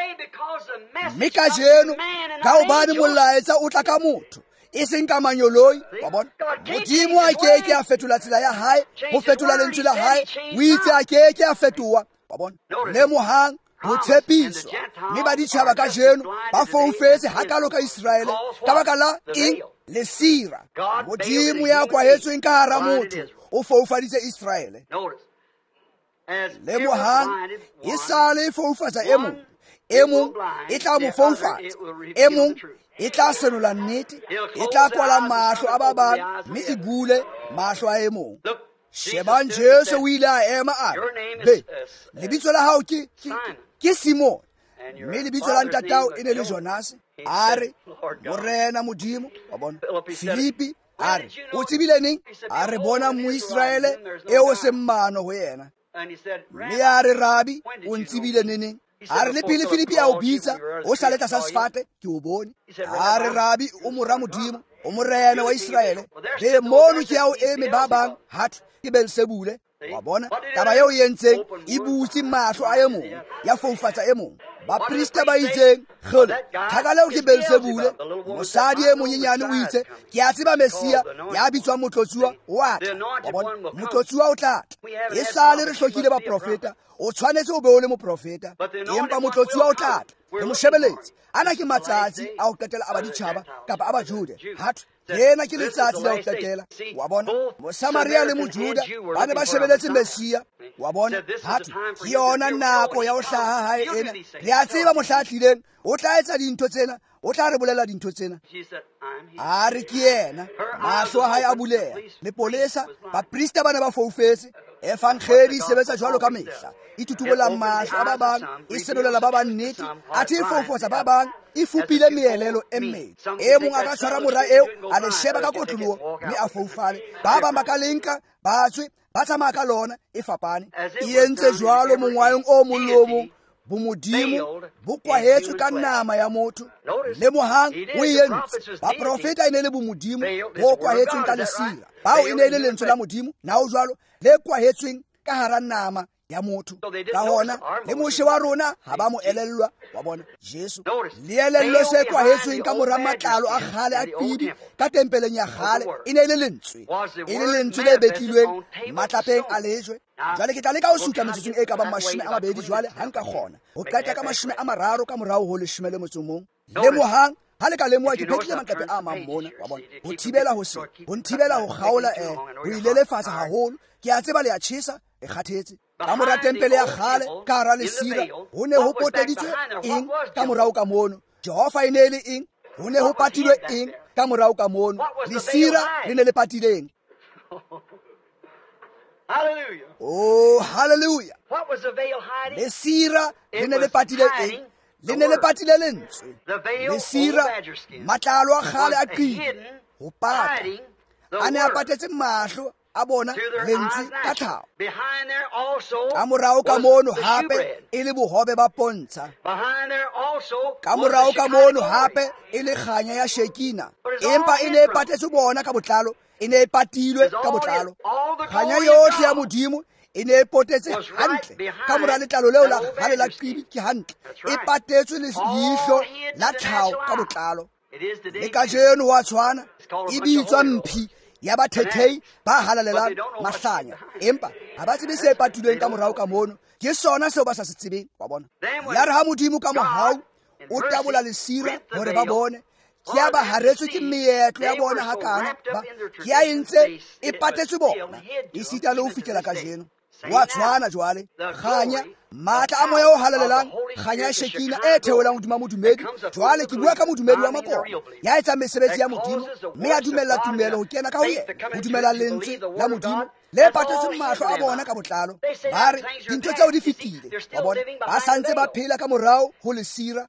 Mme kajeno ka hobane molaetsa o tla ka motho e seng ka manyoloi. Wa bona modimo a ke a fetola tsela ya hae, ho fetola lentswe la hae, o itse a ke a fetoha. Wa bona le mohang ho tshepiswa mme ba ditjhaba kajeno ba foufetse hakalo ka Israele ka baka la eng? Lesira. Modimo ya kwahetsweng ka hara motho o foufaditse Israele. Le mohang e sale e foufatsa e mong, e mong e tla mo foufatsa, e mong e tla senola nnete, e tla kwala mahlo a ba bang mme e bule mahlo a e mong. Shebang Jesu o ile a ema a re, lebitso la hao ke Simon, mme lebitso la ntatao e ne le Jonas. A re, Morena Modimo. Wa bona Filipi a re, o tsebile neng? A re, bona Moisraele eo se mmano ho yena. Mme a re, Rabi, o ntsebile neneng? A re, le pele Filipi a o bitsa o sa leta sa sefate ke o bone. A re, Rabi, o mora Modimo, o morena wa Israele. Le mono ke ao eme ba bang hat ke Beelzebule. Wa bona taba eo e entseng e butse mahlo a e mong, ya foufatsa e mong. Baprista ba itseng khole thakala o ke Beelzebule, mosadi e monyenyane o itse ke a tseba Mesia ya bitswa motlotsuwa wa tla. Wa bona motlotsuwa o tla. E sale re hlokile ba profeta, o tshwanetse o be o le mo profeta, empa motlotsuwa o tla. Le moshebeletse ana ke matsatsi a ho qetela a ba ditjhaba kapa a ba Juda. Hatho yena ke letsatsi la ho qetela. Wa bona Mosamaria le Mojuda ba ne ba shebeletse Mesia. Wa bona hatho ke yona nako ya ho hlaha hae ena. Re a tseba mohlahlileng o tla etsa dintho tsena, o tla re bolela dintho tsena. A re ke yena, mahlo a hae a buleha. Lepolesa baprista ba ne ba foufetse. Evangeli e sebetsa jwalo ka mehla, e tutubola mahlo a ba bang, e senolela ba bang nnete, athe e foufotsa ba bang, e fupile meelelo e mmedi. E mong a ka tshwara mora eo a le sheba ka kotloloho mme a foufale. Ba bang ba ka lenka ba tswe ba tsamaya ka lona e fapane. E entse jwalo mongwaeng o mong le o mong. Bomodimo bo kwahetswe ka nama ya motho. Le mohang o entse baprofeta e ne le bomodimo bo kwahetsweng ka lesira, bao e ne le lentswe la modimo, nao jwalo le kwahetsweng ka hara nama ya motho. Ka hona le moshe wa rona ha ba mo elellwa. Wa bona Jesu le elello se kwahetsweng ka mora matlalo a khale a tibi ka tempeleng ya khale e ne le lentswe, e le lentswe le betlilweng matlapeng a lejwe. Jwale ke tla leka ho suta metsotsong e ka bang 20 jwale ha nka kgona ho qeta ka 30 ka morao ho 11. Le mohang ha le ka lemoha ke phetlile maqepe a mang mona. Wa bona ho thibela ho se ho nthibela ho kgaola ho ilelefatsa haholo. Ke a tseba le a tjhesa e kgathetse ka mora tempele ya khale ka hara lesira. Ho ne ho poteditswe eng ka morao ka mono? Jehova e ne le eng? Ho ne ho patilwe eng ka morao ka mono? Lesira le ne le patileng. Hallelujah. Oh, hallelujah. What was the veil hiding? Lesira le ne le patile eng? Le ne le patile lentswe. Lesira matlalo a khale a qile ho pata a ne a patetse mahlo a bona lentswe ka tlhaho. Ka morao ka mono hape e le bohobe ba pontsha. Ka morao ka mono hape e le kganya ya Shekina, empa e ne e patetse bona ka botlalo, e ne e patilwe ka botlalo. Kganya yohle ya modimo e ne e potetse hantle ka mora letlalo leo la khale la qibi ke hantle, e patetswe leihlo la tlhaho ka botlalo. Le kajeno wa tshwana e bitswa mphi ya bathethei ba halalelang mahlanya, empa ha ba tsebe se patilweng ka morao ka mono. Ke sona seo ba sa se tsebeng. Wa bona ya re ha modimo ka mohau o tabola lesira hore ba bone, ke a ba haretswe ke meetlo ya bona hakana ba ke a entse e patetswe bona e sita le ho fihlela kajeno. wa tshwana jwale kganya matla a moya o halalelang kganya ya Shekina e theolang hodima modumedi jwale ke bua ka modumedi wa makona ya etsang mesebetsi ya modimo mme a dumella tumelo ho kena ka ho yena ho dumela lentswe la modimo le patetseng mahlo a bona ka botlalo ba re dintho tseo di fetile wa bona ba santse ba phela ka morao ho lesira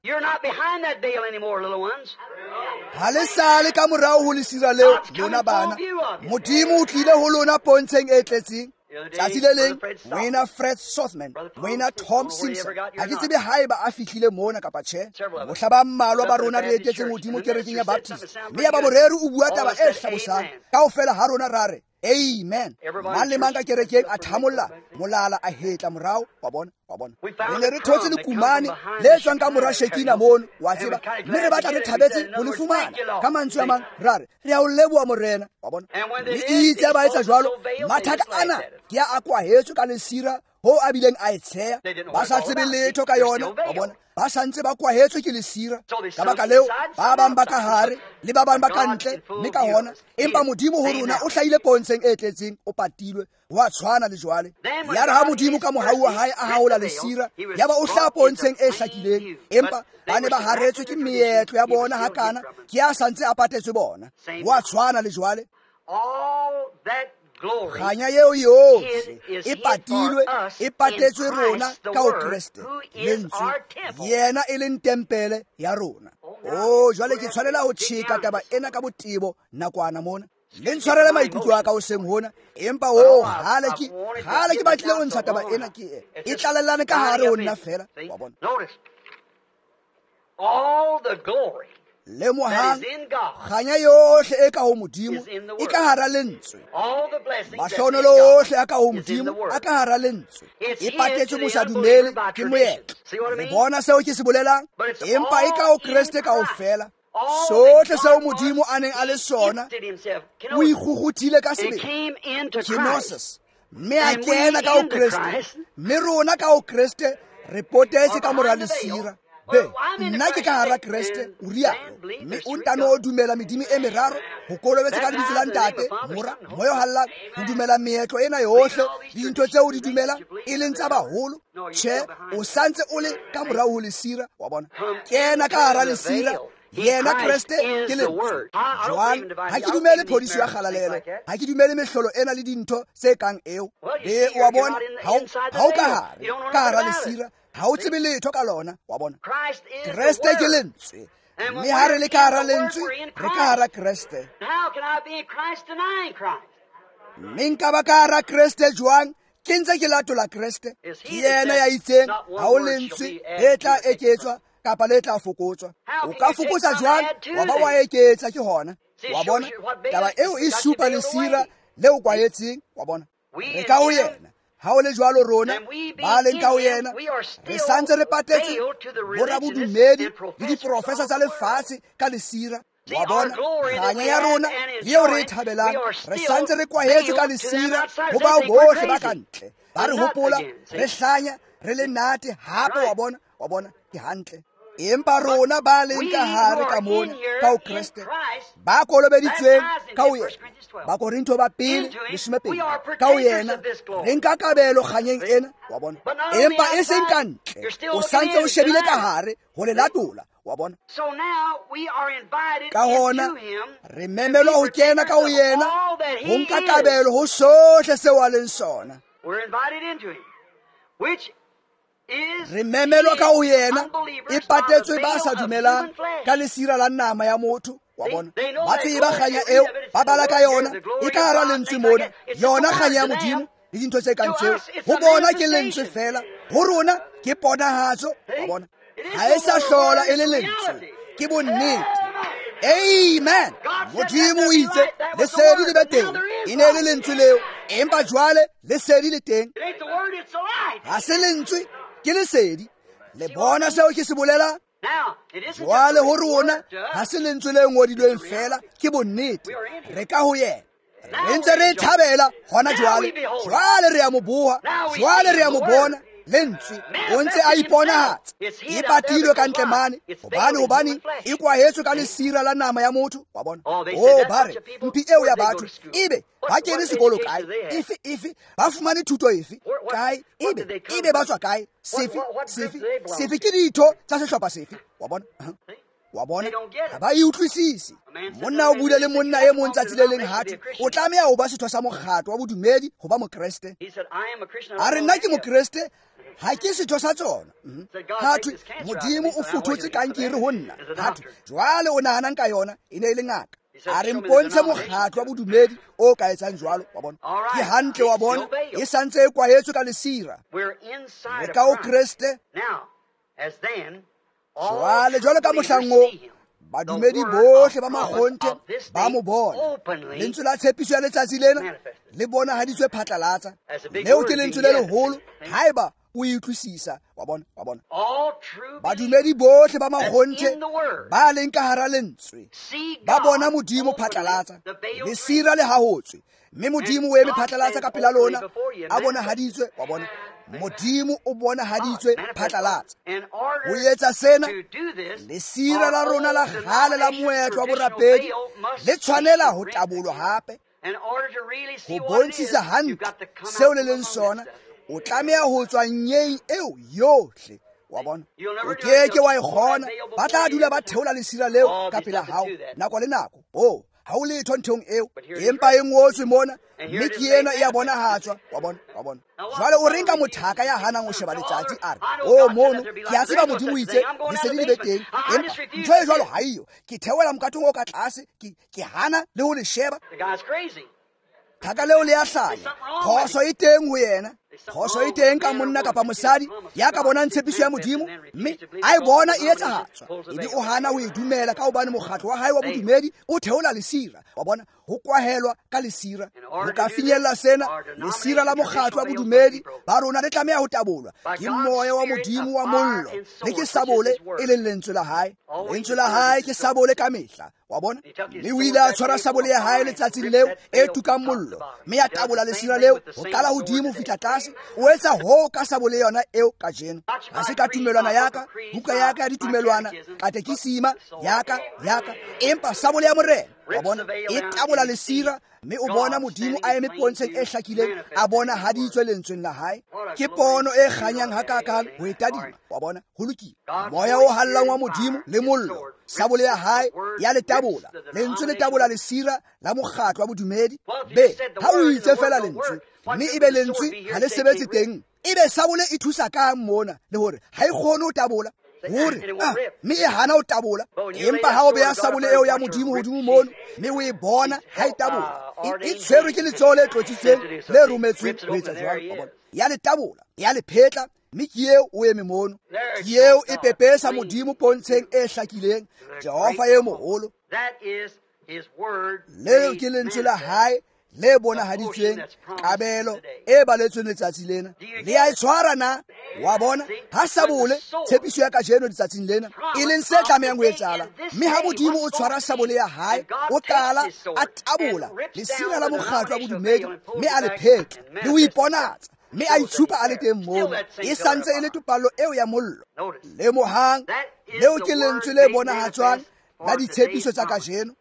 ha le sale ka morao ho lesira leo lona bana modimo o tlile ho lona pontsheng e tletseng tsatsi le leng wena Fred Sothman wena Tom Simpson ha ke tsebe haeba a fihlile mona kapa tjhe mohla ba mmalwa ba rona re etetseng modimo kerekeng ya Baptist mme ya ba morero o bua taba e hlabosang kaofela ha rona rare amen mang le mang ka kerekeng a thamolla molala a hetla morao wa bona re ne re thotse lekumane le tswang ka mora Shekina mono wa tseba mme re batla re thabetse ho le fumana ka mantswe a mang rare re a o leboha morena wa bona le itse ba etsa jwalo mathata ana ke a kwahetswe ka lesira ho a bileng a etsheya ba sa tsebe letho ka yona wa bona ba santse ba kwahetswe ke lesira ka baka leo ba bang ba ka hare le ba bang ba ka ntle mme ka hona empa modimo ho rona o hlahile pontsheng e tletseng o patilwe wa tshwana le jwale ya re ha modimo ka mohau wa hae a haola lesira ya ba o hlaha pontsheng e hlakileng empa ba ne ba haretswe ke meetlo ya bona hakana ke a santse a patetswe bona wa tshwana le jwale kganya yeo yohle e patilwe e patetswe rona ka ho Kriste lentswe yena e leng tempele ya rona jwale ke tshwanela ho tjheka taba ena ka botebo nakwana mona le ntshwarele maikutlo a ka hoseng hona empa hale ke batlile ho ntsha taba ena ke e tlalellane ka hare ho nna fela wa bona le mohang kganya yohle e ka ho modimo e ka hara lentswe mahlonolo ohle a ka ho modimo a ka hara lentswe e patetswe mosadumele ke moetlo le bona seo ke se bolelang empa e ka ho Kriste kaofela sohle seo modimo a neng a le sona o ikgugutile ka sebele kenosis mme a kena ka ho Kriste mme rona ka ho Kriste re potetse ka mora lesira nna ke ka hara Kriste o rialo mme o ntano o dumela medimo e meraro ho kolobetse ka lebitso la ntate mora moyo hallang ho dumela meetlo ena yohle dintho tseo di dumela e leng tsa baholo tjhe o santse o le ka morao ho lesira wa bona kena ka hara lesira yena Kriste ke lentswe jwang ha ke dumele phodiso ya kgalalelo ha ke dumele mehlolo ena le dintho tse kang eo wa bona ha o ka hara lesira ha o tsebe letho ka lona wa bona Kriste ke lentswe mme ha re le ka hara lentswe re ka hara Kriste mme nka ba ka hara Kriste jwang ke ntse ke latola Kriste ke yena ya itseng ha o lentswe e tla eketswa kapa le tla fokotswa o ka fokotsa jwang wa ba wa eketsa ke hona wa bona taba eo e supa lesira le o kwaetseng wa bona re ka ho yena ha o le jwalo rona ba leng ka ho yena re santse re patetse borabodumedi le diprofesa tsa lefatshe ka lesira wa bona kganya ya rona yeo re e thabelang re santse re kwahetswe ka lesira ho bao bohle ba ka ntle ba re hopola re hlanya re le nate hape wa bona ke hantle empa rona ba leng ka hare ka mona ka ho Kriste ba kolobeditsweng ka ho yena ba Korinto ba 1:12 ka ho yena re nka kabelo kganyeng ena wa bona empa e seng ka ntle o santse o shebile ka hare ho le latola wa bona ka hona re memelwa ho kena ka ho yena ho nka kabelo ho sohle seo a leng sona re memelwa ka ho yena e patetswe ba sa dumelang ka lesira la nama ya motho wa bona ba tseba kganya eo ba bala ka yona e ka hara lentswe mona yona kganya ya modimo le dintho tse kang tseo ho bona ke lentswe fela ho rona ke ponahatso wa bona ha e sa hlola e le lentswe ke bonnete amen modimo o itse lesedi le be teng e ne le lentswe leo empa jwale lesedi le teng ha se lentswe ke lesedi le bona seo ke se bolela jwale ho rona ha se lentswe le ngodilweng fela ke bonnete re ka ho yena re ntse re thabela hona jwale re a mo bua jwale re a mo bona lentswe o ntse a iponahatsa e patilwe ka ntle mane hobane e kwahetswe ka lesira la nama ya motho wa bona ba re mpi eo ya batho ebe ba kene sekolo kae efe ba fumane thuto efe kae ebe ba tswa kae sefe ke ditho tsa sehlopha sefe wa bona ga ba e utlwisise monna o bule le monna e mong tsatsi le leng hati o tlameha ho ba setho sa mokgatlo wa bodumedi ho ba mokreste a re nna ke mokreste ha ke setho sa tsona hatwe modimo o futhutse kankere ho nna hatwe jwale o nahanang ka yona e ne e le ngaka a re mpontshe mokgatlo wa bodumedi o ka etsang jwalo wa bona ke hantle wa bona e santse e kwahetswe ka lesira le ka o kreste jwale ka mohlang o badumedi bohle ba makgonthe ba mo bona lentswe la tshepiso ya letsatsi lena le bona haditswe phatlalatsa leo ke lentswe le leholo haeba o utlwisisa wa bona badumedi bohle ba makgonthe ba leng ka hara lentswe ba bona modimo phatlalatsa lesira le hahotswe mme modimo o eme phatlalatsa ka pela lona a bona haditswe wa bona modimo o bona haditswe phatlalatsa ho etsa sena lesira la rona la gale la moetlo wa borapedi le tshwanela ho tabolwa hape ho bontshisa hantle seo le leng sona o tlameha ho tswa nyeng eo yohle wa bona o keke wa ikgona ba tla dula ba theola lesira leo ka pela hao nako le nako ha o letho nthong eo empa e ngotswe mona mme ke ena e a bonahatswa wa bona jwale o renka mothaka ya hanang o sheba letsatsi a re mono ke a tseba modimo itse lesedi le be teng empa ntho e jwalo ha iyo ke theola mokatong o ka tlase ke hana le ho le sheba thaka leo le a hlanya phoso e teng ho yena phoso e teng ka monna kapa mosadi ya ka bonang tshepiso ya modimo mme a e bona e etsahatswa ebe o hana ho e dumela ka hobane mokgatlo wa hae wa bodumedi o theola lesira wa bona ho kwahelwa ka lesira ho ka finyella sena lesira la mokgatlo wa bodumedi ba rona le tlameha ho tabolwa ke moya wa modimo wa mollo le ke sabole e leng lentswe la hae ke sabole ka mehla wa bona mme o ile a tshwara sabole ya hae letsatsing leo e tukang mollo mme ya tabola lesira leo ho qala hodimo fihla tlase o etsa ho ka sabole yona eo ka jeno ha se ka tumelwana yaka buka yaka ya ditumelwana katekisima yaka empa sabole ya morena wa bona e tabola lesira mme o bona modimo a eme pontsheng e hlakileng a bona haditswe lentsweng la hae ke pono e kganyang hakakang ho etadima wa bona ho lokile moya o hallang wa modimo le mollo sabole ya hae ya le tabola lentswe le tabola lesira la mokgatlo wa bodumedi be ha o itse fela lentswe mme ebe lentswe ha le sebetse teng ebe sabole e thusa ka mona le hore ha e kgone ho tabola hore mme e hana ho tabola empa ha o beha sabole eo ya modimo hodimo mono mme o e bona ha e tabola e tshwerwe ke letsoho le tlotsitsweng le rometsweng ho etsa jwalo ya le tabola ya le phetla mme ke eo o eme mono ke eo e pepesa modimo pontsheng e hlakileng Jehova e moholo leo ke lentswe la hae le bonahaditsweng kabelo e baletsweng letsatsi lena le a e tshwara na wa bona ha sabole tshepiso ya kajeno letsatsing lena e leng se tlamehang ho etsahala mme ha modimo o tshwara sabole ya hae o qala a tabola lesira la mokgatlo wa bodumedi mme a le phetla le ho iponatsa mme a itshupa a le teng mono e santse e le topallo eo ya mollo le mohang leo ke lentswe le bonahatswang la ditshepiso tsa kajeno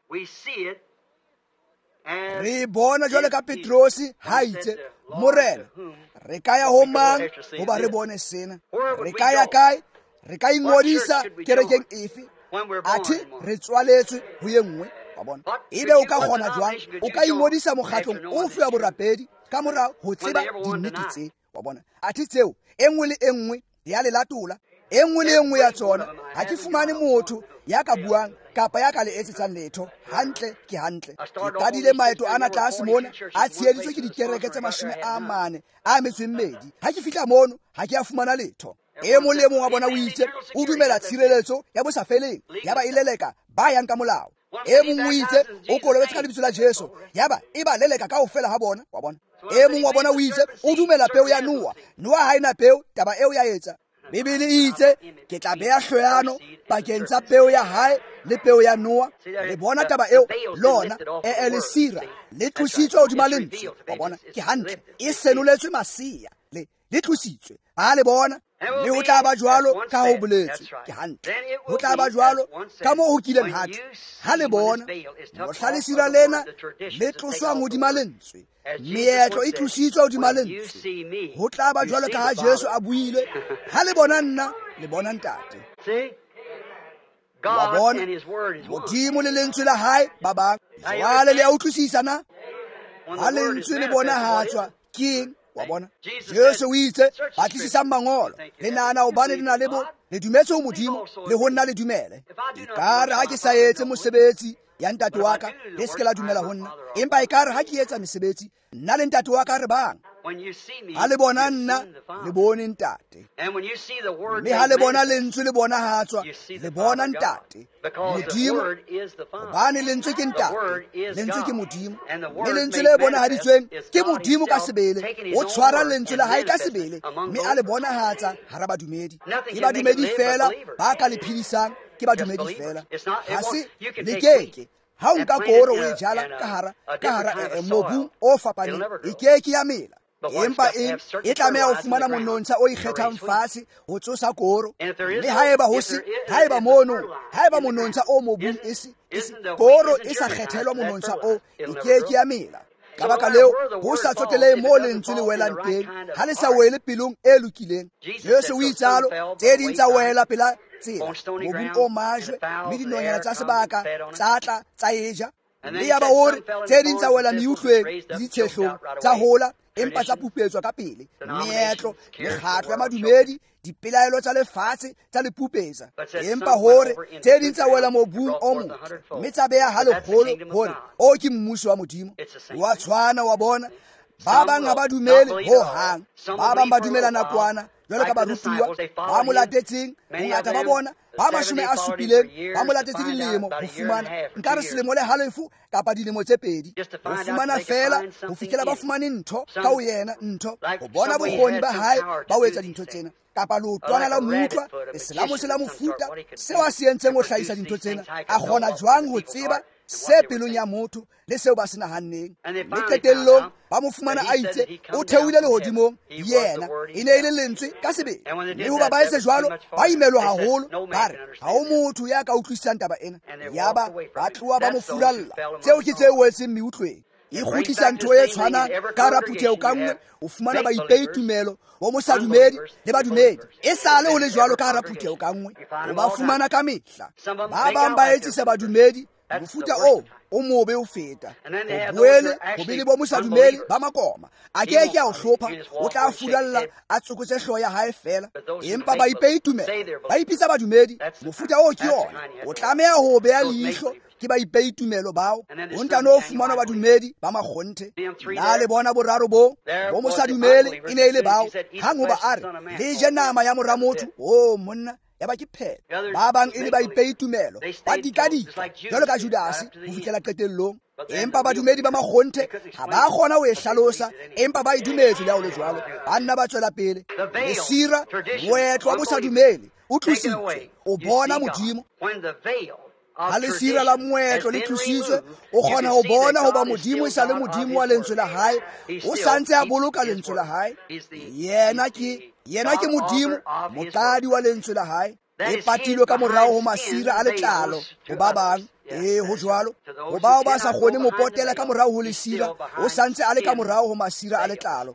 re bona jwale ka Petrosi ha itse morena re ka ya ho mang ho ba re bone sena re ka ya kae re ka ingodisa kerekeng efe athe re tswaletswe ho ye nngwe wa bona ebe o ka kgona jwang o ka ingodisa mokgatlong ofe wa borapedi ka mora ho tseba dinnete tse wa bona athe tseo engwe le engwe ya le latola engwe le engwe ya tsona ha ke fumane motho ya ka buang kapa ya ka le etsetsang letho hantle ke hantle ke qadile maeto ana tlase mona a tsheheditswe ke dikereke tse 40 a metsweng mmedi ha ke fihla mono ha ke a fumana letho e mong le mong wa bona o itse o dumela tshireletso ya bosafeleng yaba e leleka ba yang ka molao e mong o itse o kolobetse ka lebitso la Jesu yaba e ba leleka kaofela ha bona wa bona e mong wa bona o itse o dumela peo ya Noa ha ina peo taba eo ya etsa Bibele itse ke tla beha hloyano pakeng tsa peo ya hae le peo ya Noa. Le bona taba eo lona le sira le tlositswe hodima lentswe, wa bona ke hantle e senoletswe masia le tlositswe a le bona. Le ho tla ba jwalo ka ho boletswe ke hantle, ho tla ba jwalo ka moo ho kileng hathi ha le bona mohla lesira lena le tloswang hodima lentswe, meetlo e tlositswe hodima lentswe. Ho tla ba jwalo ka ha Jesu a buile, ha le bona nna le bona ntate. Wa bona Modimo le lentswe la hae ba bang jwale le a utlwisisa na ha lentswe le bona hatswa keng. Wa bona Jesu o itse batlisisa mangolo le nana hobane le na le bo le dumetse ho Modimo le ho nna le dumele. Ekare ha ke sa etse mosebetsi ya ntate wa ka le se ke la dumela ho nna, empa ekare ha ke etsa mesebetsi nna le ntate wa ka re bang. Ha le bona nna le bone ntate, mme ha le bona lentswe le bona hatswa le bona ntate Modimo, hobane lentswe ke ntate, lentswe ke Modimo, mme lentswe le bona haditsweng ke Modimo ka sebele. O tshwara lentswe la hae ka sebele, mme a le bona hatsa hara badumedi. Ke badumedi fela ba ka le phedisang, ke badumedi fela. Ha se le keke ha o nka koro o e jala ka hara mobu o fapaneng e keke ya mela, empa e tlameha ho fumana monontsha o ikgethang fatshe ho tsosa koro. Mme haeba monontsha o mobung koro e sa kgethelwa monontsha o e keke ya mela. Ka baka leo ho sa tsotelehe mo lentswe le welang teng ha le sa wele pelong e lokileng. Jesu o itsalo tse ding tsa wela pela tsela mobung o majwe, mme dinonyana tsa sebaka tsa tsa eja. Mme ya ba hore tse ding tsa wela meutlweng le ditshehlong tsa hola, empa tsa pupetswa ka pele. Meetlo, mekgatlo ya madumedi, dipelaelo tsa lefatshe tsa le pupetsa, empa hore tse ding tsa wela mobung o motle, mme tsa beha ha legolo hore o ke mmuso wa Modimo. Wa tshwana, wa bona ba bang ha ba dumele ho hang, ba bang ba dumela nakwana jwalo ka barutuwa ba mo latetseng. Bongata ba bona ba 70 ba mo latetse dilemo ho fumana nkare selemo le halofo kapa dilemo tse 2 ho fumana fela ho fihlela ba fumane ntho ka ho yena, ntho ho bona bokgoni ba hae ba ho etsa dintho tsena, kapa leotwana la moutlwa selamo se la mofuta seo a se entseng ho hlahisa dintho tsena. A kgona jwang ho tseba se pelong ya motho le seo ba se nahanneng? Le qetellong ba mo fumana a itse o theohile lehodimong, yena e ne e le lentswe ka sebele. Mme ho ba etse jwalo ba imelwa haholo, ba re ha o motho ya ka utlwisisang taba ena. Yaba ba tloha ba mo furalla tseo ke tseo wetseng meutlweng. E kgutlisa ntho e tshwanang ka raphutheho ka nngwe. O fumana ba ipei tumelo ho mosadumedi le badumedi e sale ho le jwalo ka raphutheho ka nngwe. O ba fumana ka mehla ba bang ba etsisa badumedi mofuta o mobe o feta. O boele ho bile bo mosadumedi ba makoma a keke a o hlopha, o tla furalla a tsokotse hlooho ya hae fela. Empa ba ipei tumelo ba ipitsa badumedi mofuta o ke ona. O tlameha ho beha leihlo ke ba ipei tumelo bao. O ntano fumana badumedi ba makgonthe. Na le bona boraro bo mosadumedi e ne ile bao hang hoba a re le je nama ya mora motho. O monna ya ba ke phela. Ba bang e le ba ipei tumelo ba dikadika jwalo ka Judase ho fihlela qetellong. Empa badumedi ba makgonthe ha ba kgona ho e hlalosa, empa ba idumetse le ha o le jwalo. Banna ba tswela pele lesira moetlo wa mosadumedi o tlositswe. O bona Modimo ha lesira la moetlo le tlositswe, o kgona ho bona hoba Modimo e sa le Modimo wa lentswe la hae. O santse a boloka lentswe la hae. Yena ke Modimo motladi wa lentswe la hae. E patilwe ka morao ho masira a letlalo ho ba bang. Ho jwalo ho bao ba sa kgone mo potela ka morao ho lesira, o santse a le ka morao ho masira a letlalo.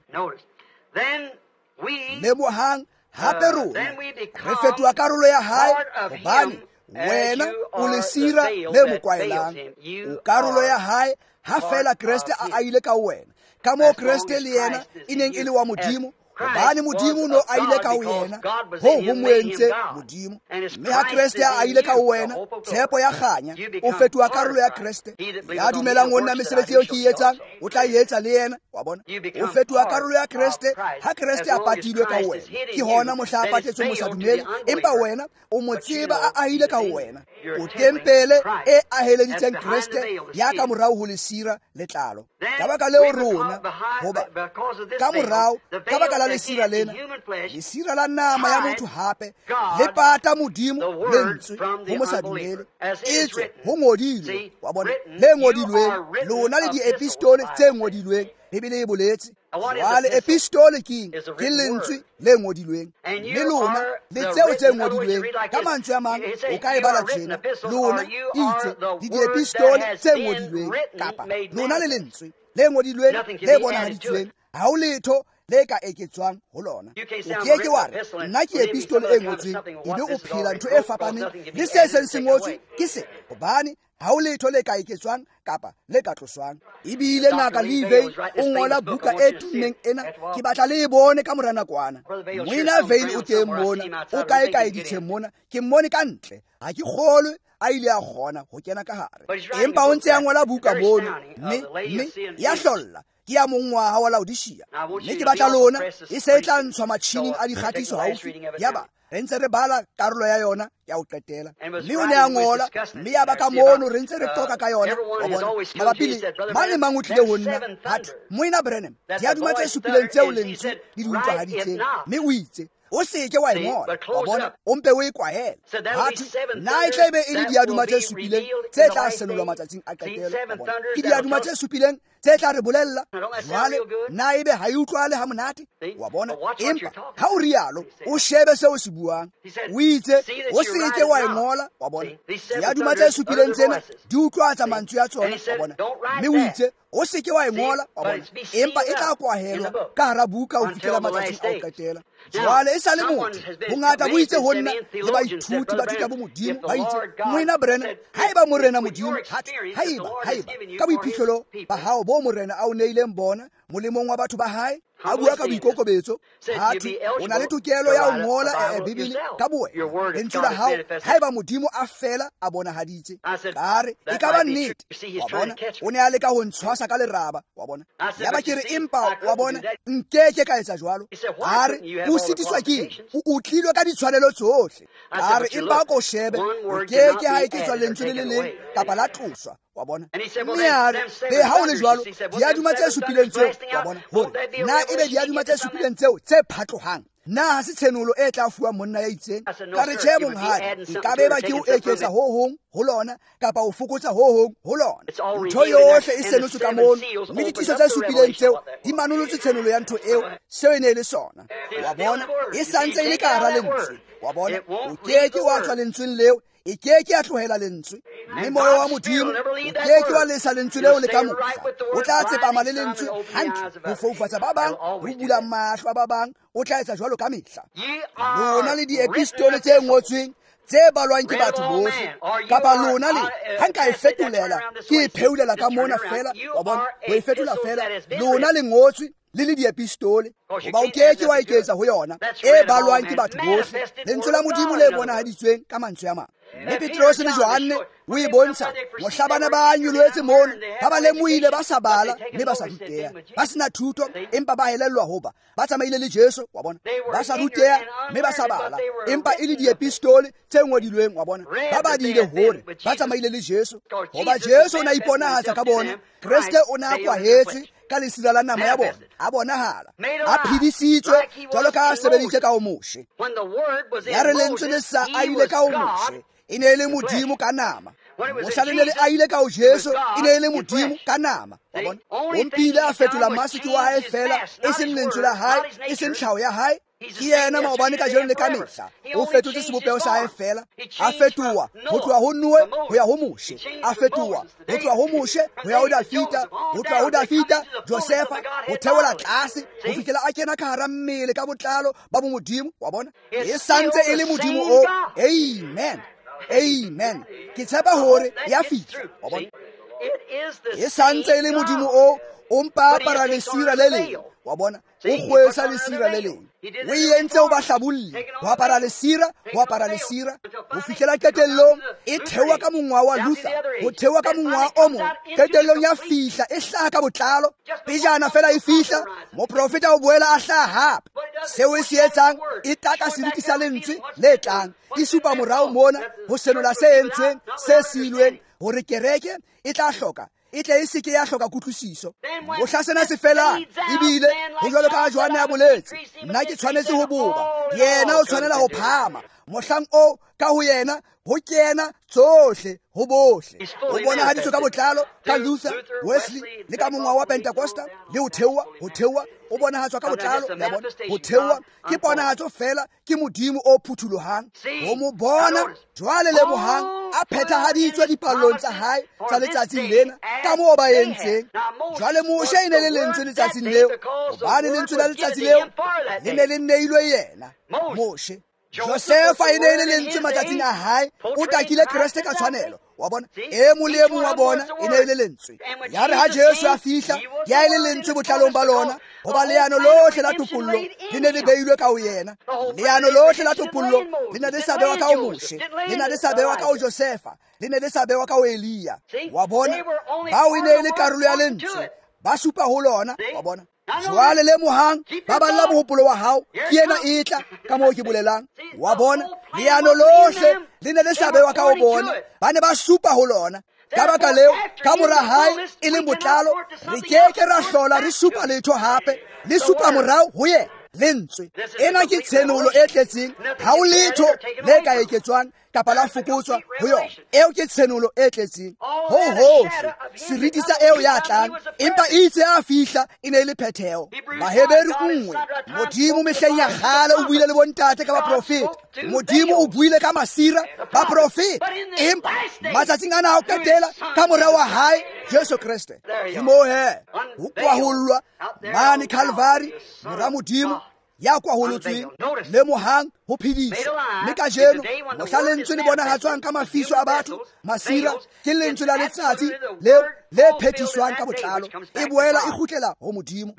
Le mohang hape rona re fetoha karolo ya hae, hobane wena o lesira le mo kwaelang. O karolo ya hae ha fela Kriste a aile ka wena, ka moo Kriste le yena e neng e le wa Modimo. Hobane Modimo no a ile ka ho yena ho mo entse Modimo. Mme ha Kriste a ile ka ho wena, tshepo ya kganya o fetoha karolo ya Kriste. Ya dumelang ho nna mesebetsi eo ke etsang o tla etsa le yena, wa bona. O fetoha karolo ya Kriste ha Kriste a patilwe ka wena. Ke hona mohla a patetswe mosadumedi, empa wena o mo tseba a ile ka wena. O tempele e aheleditseng Kriste ya ka morao ho lesira letlalo. Ka baka leo rona hoba ka morao ka baka la la lesira lena, lesira la nama ya motho hape, le pata modimo lentswe ho mo sa dumele. Etswe ho ngodilwe, wa bona, le ngodilweng, lona le diepistole tse ngodilweng, Bibele e boletse. Jwale epistole ke lentswe le ngodilweng, le lona le tseo tse ngodilweng ka mantswe a mang o ka e bala tjena, lona itse di diepistole tse ngodilweng kapa lona le lentswe le ngodilweng le bonahaditsweng, ha o letho le ka eketswang ho lona. O keke wa re nna ke epistole e ngotsweng ebe o phela ntho e fapaneng le se seng se ngotswe ke se, hobane ha o letho le ka eketswang kapa le ka tloswang. Ebile ngaka Livy o ngola buka e tummeng ena, ke batla le e bone ka mora nakwana. Moina Veil o teng mona, o ka e kaeditsheng mona, ke mmone ka ntle, ha ke kgolwe a ile a kgona ho kena ka hare. Empa o ntse a ngola buka mono, mme ya hlolla ke ya mongwaha wa Laodicea. Mme ke batla lona e se tla ntshwa matjhining a dikgatiso haufi, yaba re ntse re bala karolo ya yona ya ho qetela. Mme o ne a ngola, mme ya ba ka mono re ntse re qoqa ka yona. Wa bona, mabapi le mang le mang o tlile ho nna hatho, Moina Branham, diaduma tse supileng tseo lentswe le di utlwahaditseng, mme o itse o seke wa e ngola, wa bona, o mpe o e kwahela. Hatho na e tla be e le diaduma tse supileng tse tla senolwa matsatsing a qetelo. Wa bona, ke diaduma tse supileng tse tla re bolella. Jwale na ebe ha e utlwale ha monate, wa bona. Empa ha o rialo o shebe seo se buang, o itse o seke wa e ngola, wa bona. Diaduma tse supileng tsena di utlwatsa mantswe a tsona, wa bona, mme o itse o seke wa e ngola, wa bona, empa e tla kwahelwa ka hara buka ho fihlela matsatsing a ho qetela. Jwale e sa le motho bongata bo itse ho nna le baithuti ba thuta bo modimo ba itse, Moina Branham, haeba morena modimo, haeba ka boiphihlelo ba hao bo morena a o neileng bona molemong wa batho ba hae, a bua ka boikokobetso, hatho o na le tokelo ya ho ngola Bibele ka bowena. Lentswe la hao haeba modimo a fela a bonahaditse, ka re e ka ba nnete, wa bona, o ne a leka ho ntshwasa ka leraba, wa bona. Yaba ke re empa, wa bona, nkeke ka etsa jwalo. A re o sitiswa ke o utlilwe ka ditshwanelo tsohle. A re empa ko shebe, o keke ha eketswa lentswe le leng kapa la tloswa, wa bona. Mme a re be ha o le jwalo, diaduma tse supileng tseo, wa bona, hore na ebe diaduma tse supileng tseo tse phatlohang, na ha se tshenolo e tla fuwa monna ya itseng. Ka re tjhe monghadi, nkabe ba ke o eketsa ho hong ho lona kapa o fokotsa ho hong ho lona. Ntho yohle e senotswe ka mono, mme ditiso tse supileng tseo di manolotse tshenolo ya ntho eo seo e ne le sona, wa bona. E santse e le ka hara lentswe, wa bona, o keke wa tswa lentsweng leo, e keke a tlohela lentswe. Mme moya wa modimo o keke wa lesa lentswe leo le ka mohla, o tla tsepama le lentswe hantle ho foufatsa ba bang, ho bula mahlo a ba bang, o tla etsa jwalo ka mehla. Lona le diepistole tse ngotsweng tse balwang ke batho bohle, kapa lona le ha nka e fetolela ke e pheulela ka mona fela, wa bona, ho e fetola fela, lona le ngotswe le le diepistole, hoba o keke wa eketsa ho yona e balwang ke batho bohle, lentswe la modimo le bonahaditsweng ka mantswe a mang. Mme Petrose le Johane o e bontsha mohlabana ba nyoletse mono, ba ba lemohile ba sa bala mme ba sa ruteha, ba sena thuto empa ba helellwa hoba ba tsamaile le Jesu, wa bona, ba sa ruteha mme ba sa bala empa e le diepistole tse ngodilweng, wa bona, ba badile hore ba tsamaile le Jesu, hoba Jesu o na iponahatsa ka bona. Kriste o na kwahetse ka lesira la nama ya bona, a bonahala a phedisitswe jwalo ka a sebeditse ka o moshe. Ya re lentswe le sa a ile ka o moshe, e ne le modimo ka nama. Mohla le ne le a ile ka o Jesu, e ne le modimo ka nama, wa bona. O mpile a fetola masiki wa hae fela, e seng lentswe la hae, e seng tlhaho ya hae. Ke yena maobane ka jeno le ka mehla o fetotse sebopeo sa hae fela, a fetoha ho tloha ho Noe ho ya ho Moshe, a fetoha ho tloha ho Moshe ho ya ho Dafita, ho tloha ho Dafita Josefa, ho theola tlase ho fihlela a kena ka hara mmele ka botlalo ba bo modimo, wa bona. E santse e le modimo o. Amen, amen. Ke tshepa hore ya fihla, wa bona. E santse e le modimo o mpa apara lesira le leng, wa bona, o kgwesa lesira le leng. O entse o ba hlabolle ho apara lesira, ho fihlela qetellong e theoha ka mongwa wa Luther, ho theoha ka mongwa o mong, qetellong ya fihla e hlaha ka botlalo. Pejana fela e fihla, moprofeta o boela a hlaha hape. Seo e se etsang e taka seriti sa lentswe le tlang, e supa morao mona ho senola se entsweng, se silweng, hore kereke e tla hloka e tle e seke ya hloka kutlwisiso. Mohla sena se felang ebile ho jwalo ka Johana ya boletse, nna ke tshwanetse ho boba, yena o tshwanela ho phama. Mohlang o ka ho yena ho kena tsohle ho bohle. O bona haditse ka botlalo ka Luther, Wesley le ka mongwa wa Pentecostal le ho thewa o bona hatswa ka botlalo. Ya bona ho thewa ke bona hatso fela ke modimo o phuthulohang. Ho mo bona jwale le mohang a phethahaditswe dipallong tsa hae tsa letsatsi lena ka moo ba entseng. Jwale Moshe e ne le lentswe letsatsing leo, hobane lentswe la letsatsi leo le ne le neilwe yena Moshe. Josefa e ne e le lentswe matsatsing a hae, o takile Kriste ka tshwanelo. Wa bona e mong le e mong wa bona e ne e le lentswe. Ya re ha Jesu a fihla, ya e le lentswe botlalong ba lona, hoba leano lohle la topollo le ne le beilwe ka ho yena. Leano lohle la topollo le ne le sa bewa ka ho Moshe, le ne le sa bewa ka ho Josefa, le ne le sa bewa ka ho Elia. Wa bona bao e ne e le karolo ya lentswe, ba supa ho lona. Wa bona jwale le mohang ba balla mohopolo wa hao ke yena e tla ka moo ke bolelang. Wa bona leano lohle le ne le sa bewa ka ho bona, ba ne ba supa ho lona. Ka baka leo ka mora hae e le botlalo, re keke ra hlola re supa letho hape, le supa morao ho yena lentswe. Ena ke tshenolo e tletseng, ha o letho le ka eketswang kapa la fokotswa ho yona. Eo ke tshenolo e tletseng ho hohle seriti sa eo ya tlang, empa itse a fihla e ne le phetheho. Baheberi 1, modimo mehleng ya kgale o buile le bontate ka ba profeta, modimo o buile ka masira ba profeta, empa matsatsing ana a qetela ka mora wa hae Jesu Kriste ke mo he ho kwahollwa mane Calvary, mora modimo ya kwaholotsweng le mohang ho phedisa. Le ka jeno mohla lentswe le bona hatswang ka mafiso a batho, masira ke lentswe la letsatsi leo le phethiswang ka botlalo, e boela e kgutlela ho modimo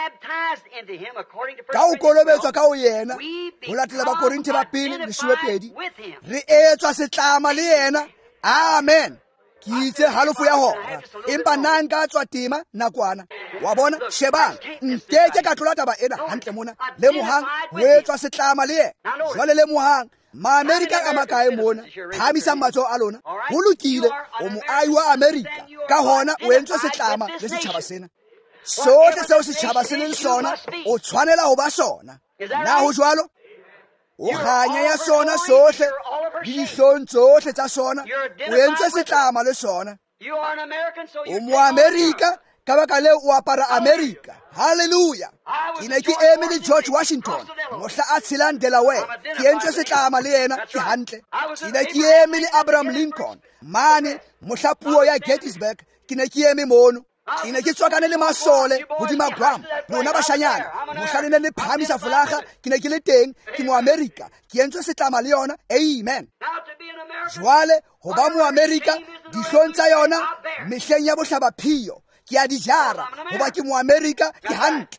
ka ho kolobetswa ka ho yena. Ho latela ba Korinthe ba 1:2, re etswa setlama le yena. Amen. Ke itse halofo ya hora, empa nna nka tswa tema nakwana. Wa bona shebang nkeke ka tlola taba ena hantle mona. Le mohang ho etswa setlama le yena. Jwale le mohang ma-America a makae mona, phamisang matsoho a lona. Ho lokile o moahi wa America, ka hona o entswe setlama le setjhaba sena. Sohle seo setjhaba se leng sona o tshwanela ho ba sona. Na ho jwalo o kganya ya sona sohle le dihlong tsohle tsa sona o entswe setlama le sona. O mo-America ka baka leo o apara America. Hallelujah. Ke ne ke eme le George Washington mohla a tshelang Delaware, ke entswe setlama le yena ke hantle. Ke ne ke eme le Abraham Lincoln mane mohla puo ya Gettysburg, ke ne ke eme mono. Ke ne ke tswakane le masole hodima Guam, lona bashanyana mohla le ne le phamisa folaga, ke ne ke le teng, ke mo-America, ke entswe setlama le yona. Amen. Jwale ho ba mo-America dihlong tsa yona mehleng ya bohlabaphio ke a di jara, hoba ke mo-America ke hantle.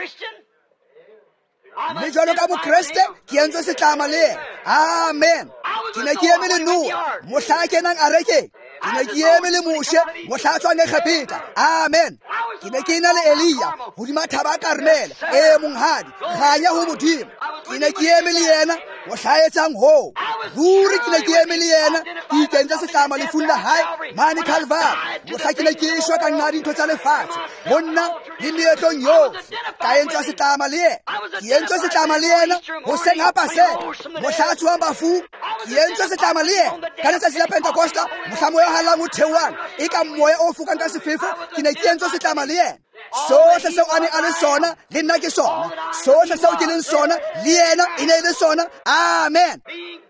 Le jwalo ka mokreste ke entswe setlama le yena. Amen. Ke ne ke eme le Noah mohla a kenang arekeng, ke ne ke eme le Moshe mohla a tswang Egepeta. Amen. Ke ne ke ena le Elia hodima thaba a Karmele e monghadi kganya ho modimo, ke ne ke eme le yena mohla a etsang ho ruri, ke ne ke eme le yena ke ikentse setlama lefung la hae mane Calvary, mohla ke ne ke eshwa ka nqa dintho tsa lefatshe monna le meetlong yohle, ka entswa setlama le yena. Ke entswe setlama le yena hoseng ha Paseka mohla a tsohang bafung, ke entswe setlama le yena ka letsatsi la Pentecosta mohla moya halang o theohang e ka moya o fokang ka sefefo, ke ne ke entswe setlama le yena. Sohle seo a ne a le sona le nna ke sona, sohle seo ke leng sona le yena e ne e le sona. Amen.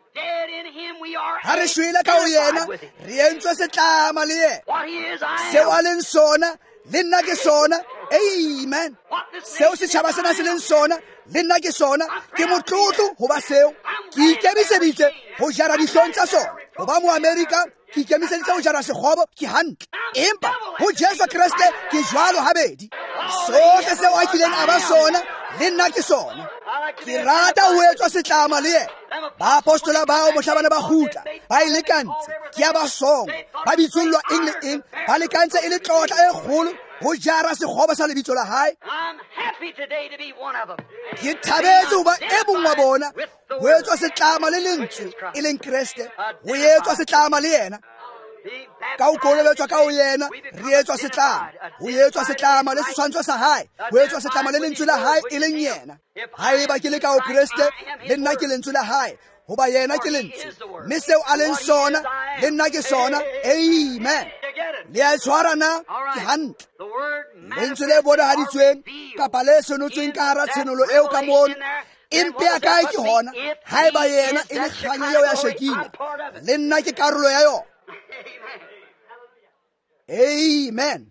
Ha re shwele ka ho yena re entswe setlama le yena. Seo a leng sona le nna ke sona. Amen. Seo setjhaba sena se leng sona le nna ke sona, ke motlotlo ho ba seo. Ke ikemiseditse ho jara dihlong tsa sona. Ho ba mo-America ke ikemiseditse ho jara sekgobo ke hantle, empa ho Jesu Kriste ke jwalo habedi. Sohle seo a kileng a ba sona le nna ke sona. Ke rata ho etswa setlama le yena. Ba apostola bao mohla bana ba kgutla ba e lekantse ke ya ba song, ba bitsollwa eng le eng, ba lekantse e le tlotla e kgolo ho jara sekgobo sa lebitso la hae. Ke thabetse ho ba e mong wa bona ho etswa setlama le lentswe e leng Kriste, ho etswa setlama le yena. ka ho koleletswa ka ho yena re etswa setlama ho etswa setlama le seswantshwa sa hae ho etswa setlama le lentswe la hae e leng yena haeba ke le ka ho Kriste le nna ke lentswe la hae hoba yena ke lentswe mme seo a leng sona le nna ke sona amen le a tshwara na ke hantle lentswe le bonahaditsweng kapa le senotsweng ka hara tshenolo eo ka mono empe ya kae ke hona haeba yena e le kganya eo ya Shekina le nna ke karolo ya yona amen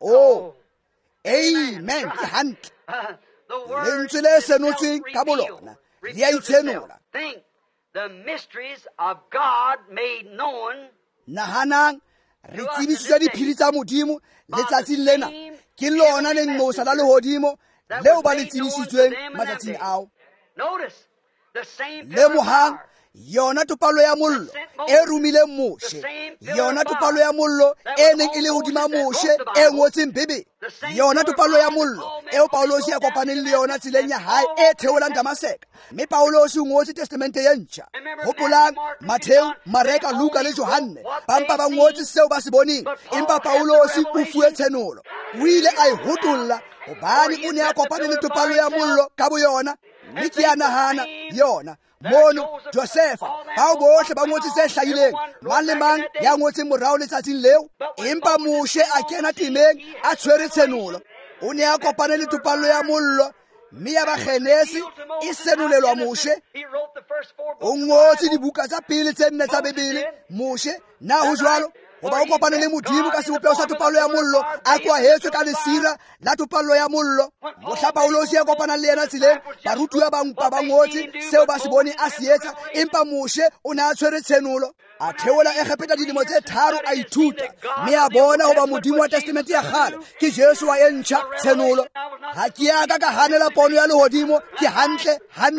amen ke hantle lentswe le senotsweng ka bolona le a itshenola the mysteries of God made known. Nahanang re tsebisitswe diphiri tsa Modimo letsatsing lena ke lona le nqosa la lehodimo leo ba le tsebisitsweng matsatsing ao. Notice the same le mohang yona topalo ya mollo e rumileng Moshe yona topalo ya mollo e neng e le hodima Moshe e ngotseng Bibele yona topalo ya mollo eo Paulos ya kopaneng le yona tseleng ya hae e theolang Damaseka mme Paulos o ngotse testamente e ntjha hopolang Matthew Mareka Luka le Johane ba mpa ba ngotse seo ba se boneng empa Paulos o fuwe tshenolo o ile a e hotolla hobane o ne a kopane le topalo ya mollo ka boyona mme ke a nahana yona mono Josefa bao bohle ba ngotse se hlahileng mang le mang ya ngotse morao letsatsing leo empa Moshe a kena temeng a tshwere tshenolo o ne a kopane le topalo ya mollo mme ya ba kgenesi e senolelwa Moshe o ngotse dibuka tsa pele tse nne tsa Bibele Moshe na ho jwalo hoba o kopane le Modimo ka sebopeo sa topalo ya mollo a kwahetswe ka lesira la topalo ya mollo mohla Paulos ya kopana le yena tseleng barutuwa ba mpa ba ngotse seo ba se bone a se etsa empa Moshe o ne a tshwere tshenolo a theola Egepeta dilemo tse 3 a ithuta mme a bona hoba Modimo wa testamente ya kgale ke Jesu wa entjha tshenolo ha ke ya ka hanela pono ya lehodimo ke hantle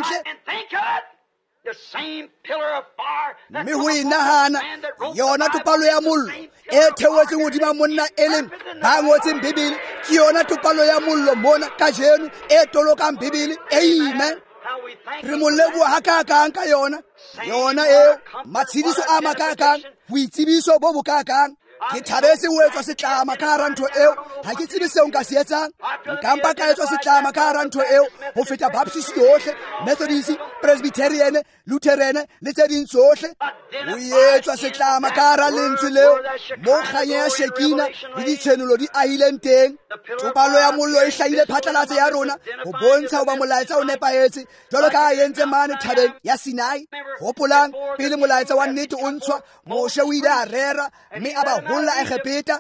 the same pillar of fire mme ho inahana yona topalo ya mollo e theotseng hodima monna eleng ba ngotseng Bibele ke yona topalo ya mollo mona ka jeno e tolokang Bibele amen re moleboha hakakang ka yona eo matshidiso a makakang boitsebiso bo bokakang ke thabetse ho etswa setlama ka hara ntho eo ha ke tsebe seo nka se etsang nkampa ka etswa setlama ka hara ntho eo ho feta Baptist yohle Methodist Presbyterian Lutheran le tse ding tsohle ho etswa setlama ka hara lentswe leo mo kganya ya Shekina le ditshenolo di ahileng teng topalo ya mollo e hlahile phatlalatse ya rona ho bontsha hoba molaetsa o nepahetse jwalo ka a entse mane thabeng ya Sinai hopolang pele molaetsa wa nnete o ntshwa Moshe o ile a rera mme a ba holla Egepeta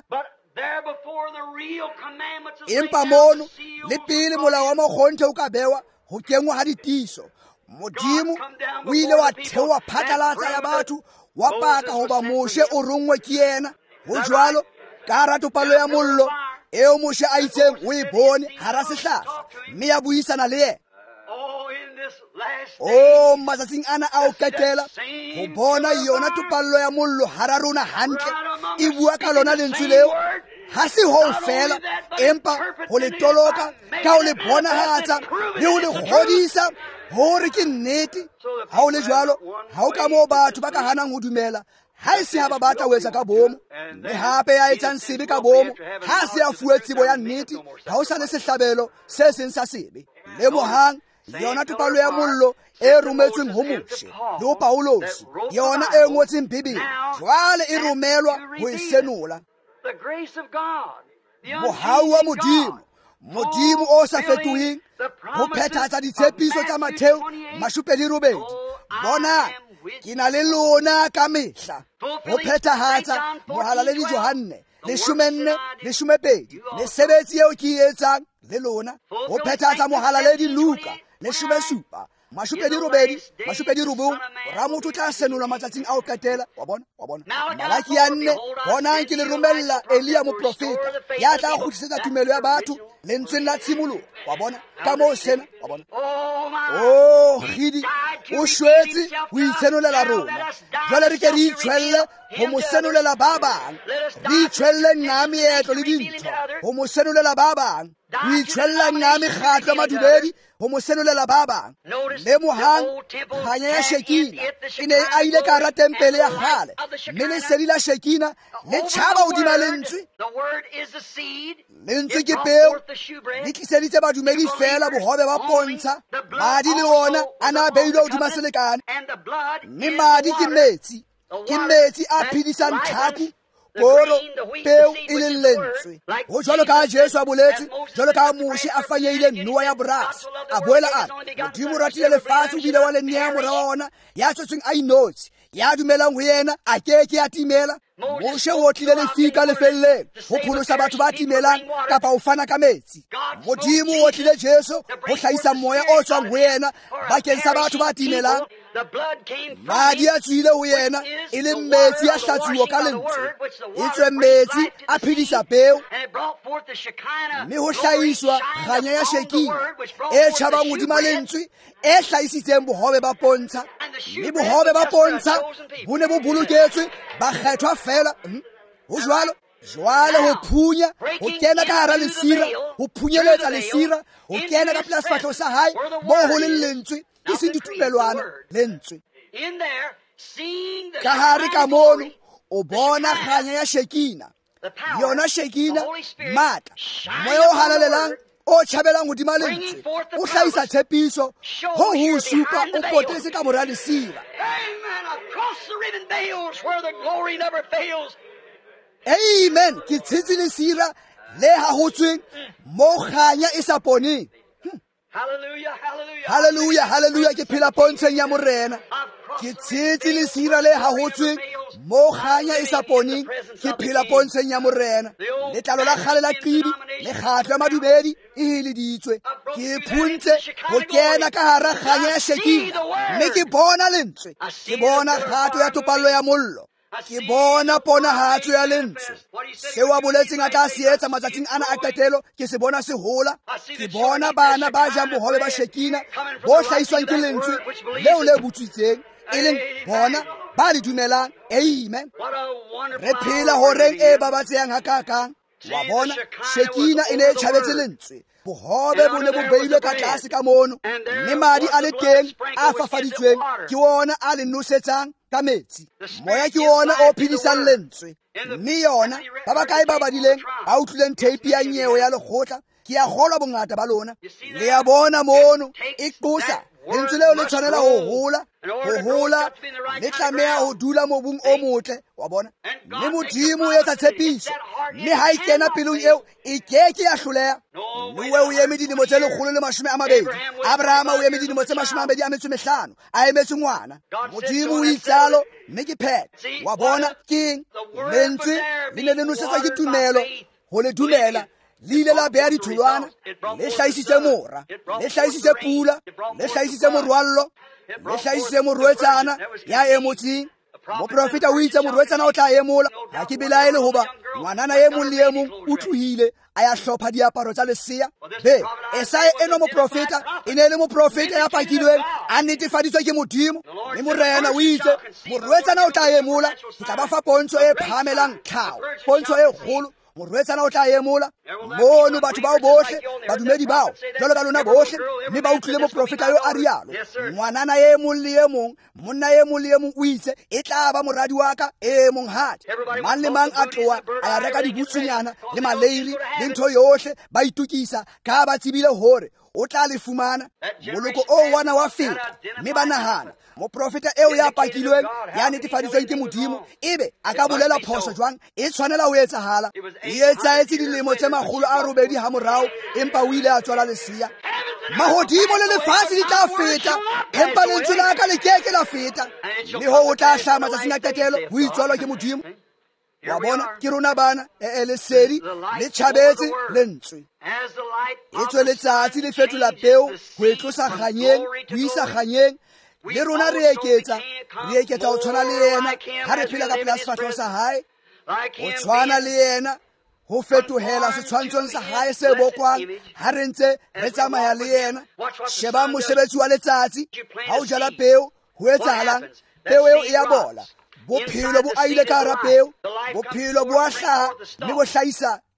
empa mono le pele molao wa makgonthe o ka bewa ho kengwa ha ditiso Modimo o ile wa theoa phatlalatsa ya batho wa paka hoba Moshe o rongwe ke yena ho jwalo ka hara topalo ya mollo eo Moshe a itseng o e bone hara sehlahla mme ya buisana le yena matsatsing ana a o qetela ho bona yona topallo ya mollo hara rona hantle e bua ka lona lentswe leo ha se ho fela empa ho le toloka ka ho le bonahatsa le ho le kgodisa hore ke nnete ha o le jwalo ha o ka mo batho ba ka hanang ho dumela ha se ha ba batla ho etsa ka bomo le hape ya etsang sebe ka bomo ha se a fuwe tsebo ya nnete ha o sa le sehlabelo se seng sa sebe le mohang yona topalo ya mollo e rometsweng ho Moshe le ho Paulos yona e ngotseng Bibele jwale e romelwa ho e senola mohau wa Modimo o sa fetoheng ho phethatsa ditshepiso tsa Matthew 28 bona ke na le lona ka mehla ho phethahatsa mohalaledi Johane 14:12 mesebetsi eo ke e etsang le lona ho phethatsa mohalaledi Luka 17 mashupedi ra motho tla senola matsatsing a o qetela wa bona Malaki 4 bona ke le romella Elia moprofeta ya tla kgutlisetsa tumelo ya batho lentsweng la tshimolo wa bona ka mo sena wa bona khidi o shwetse o itsenolela rona jwale re ke re itshwelle ho mo senolela ba bang re itshwelle nna meetlo le dintho ho mo senolela ba bang ho itshwella nqa mekgatlo ya madumedi ho mo senolela ba bang. Lemohang kganya ya Shekina e ne e aile ka hara tempele ya kgale, mme lesedi la Shekina le tjhaba hodima lentswe. Lentswe ke peo, le tliseditse badumedi fela bohobe ba pontsha. Madi le ona a ne a beilwe hodima selekane, mme madi ke metsi a phedisang tlhaku, koro, peo e leng lentswe. Ho jwalo ka Jesu a boletse, jwalo ka moshi a fanyeile noa ya borasi, a boela a re, Modimo o ratile lefatshe o bile wa le neha mora wa ona ya tswetsweng a inotshi, ya dumelang ho yena a keke a timela. Moshe o otlile lefika lefelleng ho pholosa batho ba timelang kapa ho fana ka metsi. Modimo o otlile Jesu ho hlahisa moya o tswang ho yena bakeng sa batho ba timelang. Madi a tswile ho yena e le metsi a hlatsuwa ka lentswe, e tswe metsi a phedisa peo, mme ho hlahiswa kganya ya Shekina e tjhabang hodima lentswe, e hlahisitseng bohobe ba pontsha. Mme bohobe ba pontsha bo ne bo boloketswe bakgethwa fela. Ho jwale ho phunya ho kena ka hara lesira, ho phunyeletsa lesira, ho kena ka pela sefahlehong sa hae moo ho leng lentswe, e seng ditumelwana, lentswe. Ka hare ka mono o bona kganya ya Shekina, yona Shekina matla, moya o halalelang o tjhabelang hodima lentswe, o hlahisa tshepiso ho ho supa o potetse ka mora lesira. Amen. Ke tshitse lesira le hahotsweng mo kganya e sa poneng. Hallelujah, hallelujah, ke phela pontsheng ya morena. Ke tshitse lesira le hahotsweng mo kganya e sa poneng, ke phela pontsheng ya morena. Letlalo la kgale la qidi le kgatlo ya madumedi e hileditswe. Ke phuntse ho kena ka hara kganya ya Shekina, mme ke bona lentswe, ke bona kgato ya topallo ya mollo, ke bona ponahatso ya lentswe. Seo a boletseng a tla se etsa matsatsing ana a qetelo ke se bona se hola. Ke bona bana ba jang bohobe ba Shekina bo hlahiswang ke lentswe leo le butswitseng, e leng bona ba le dumelang. Amen. Re phela horeng e babatsehang hakakang. Wa bona Shekina e ne e tjhabetse lentswe, bohobe bo ne bo beilwe ka tlase ka mono, mme madi a le teng a fafaditsweng ke ona a le nosetsang ka metsi. Moya ke ona o phedisang lentswe, mme yona ba bakae ba badileng ba utlwileng teipi ya nyewe ya lekgotla. Ke a kgolwa bongata ba lona le a bona mono e qosa lentswe leo le tshwanela ho hola le tlameha ho dula mobung o motle. Wa bona, mme Modimo o etsa tshepiso, mme ha e kena pelong eo e keke ya hloleha. Noe o eme dilemo tse 120, Abrahama o eme dilemo tse 25 a emetse ngwana. Modimo o itsalo mme ke phete. Wa bona keng? Lentswe le ne le nosetswa ke tumelo, ho le dumela le ile la beha ditholwana, le hlahisitse mora, le hlahisitse pula, le hlahisitse morwallo, le hlahisitse morwetsana ya emotseng. Moprofeta o itse morwetsana o tla emola. Ha ke belaele hoba ngwanana e mong le e mong o tlohile a ya hlopha diaparo tsa lesea. Esaya eno moprofeta e ne le moprofeta ya pakilweng a netefaditswe ke Modimo. Mme morena o itse morwetsana o tla emola, ke tla ba fa pontsho e phamelang tlhaho, pontsho e kgolo. Morwetsana o tla emola. Mono batho bao bohle, badumedi bao, jwalo ka lona bohle, mme ba utlwile moprofeta yo a rialo. Ngwanana e mong le e mong, monna e mong le e mong o itse e tla ba moradi wa ka e mong hati. Mang le mang a tloha a ya reka dibutsunyana le maleiri le ntho yohle, ba itukisa ka ba tsebile hore o tla le fumana. Moloko o wana wa feta, mme ba nahana moprofeta eo ya pakilweng ya netefaditsweng ke Modimo ebe a ka bolela phoso jwang, e tshwanela ho etsahala. E etsahetse dilemo tse 800 ha morao, empa o ile a tswala lesea. Mahodimo le lefatshe di tla feta, empa lentswe la ka le keke la feta, mme ho o tla hlaha matsatsing a qetelo ho itswalwa ke Modimo. Wa bona ke rona bana lesedi le tjhabetse lentswe. E tswe letsatsi le fetola peo ho e tlosa kganyeng, ho isa kganyeng. Le rona re eketsa ho tshwana le yena ha re phela ka pela sefahlehong sa hae, ho tshwana le yena, ho fetohela setshwantshong sa hae se bokwang ha re ntse re tsamaya le yena. Sheba mosebetsi wa letsatsi, ha o jala peo ho etsahalang? Peo eo e a bola, bophelo bo aile ka hara peo, bophelo bo a hlaha mme bo hlahisa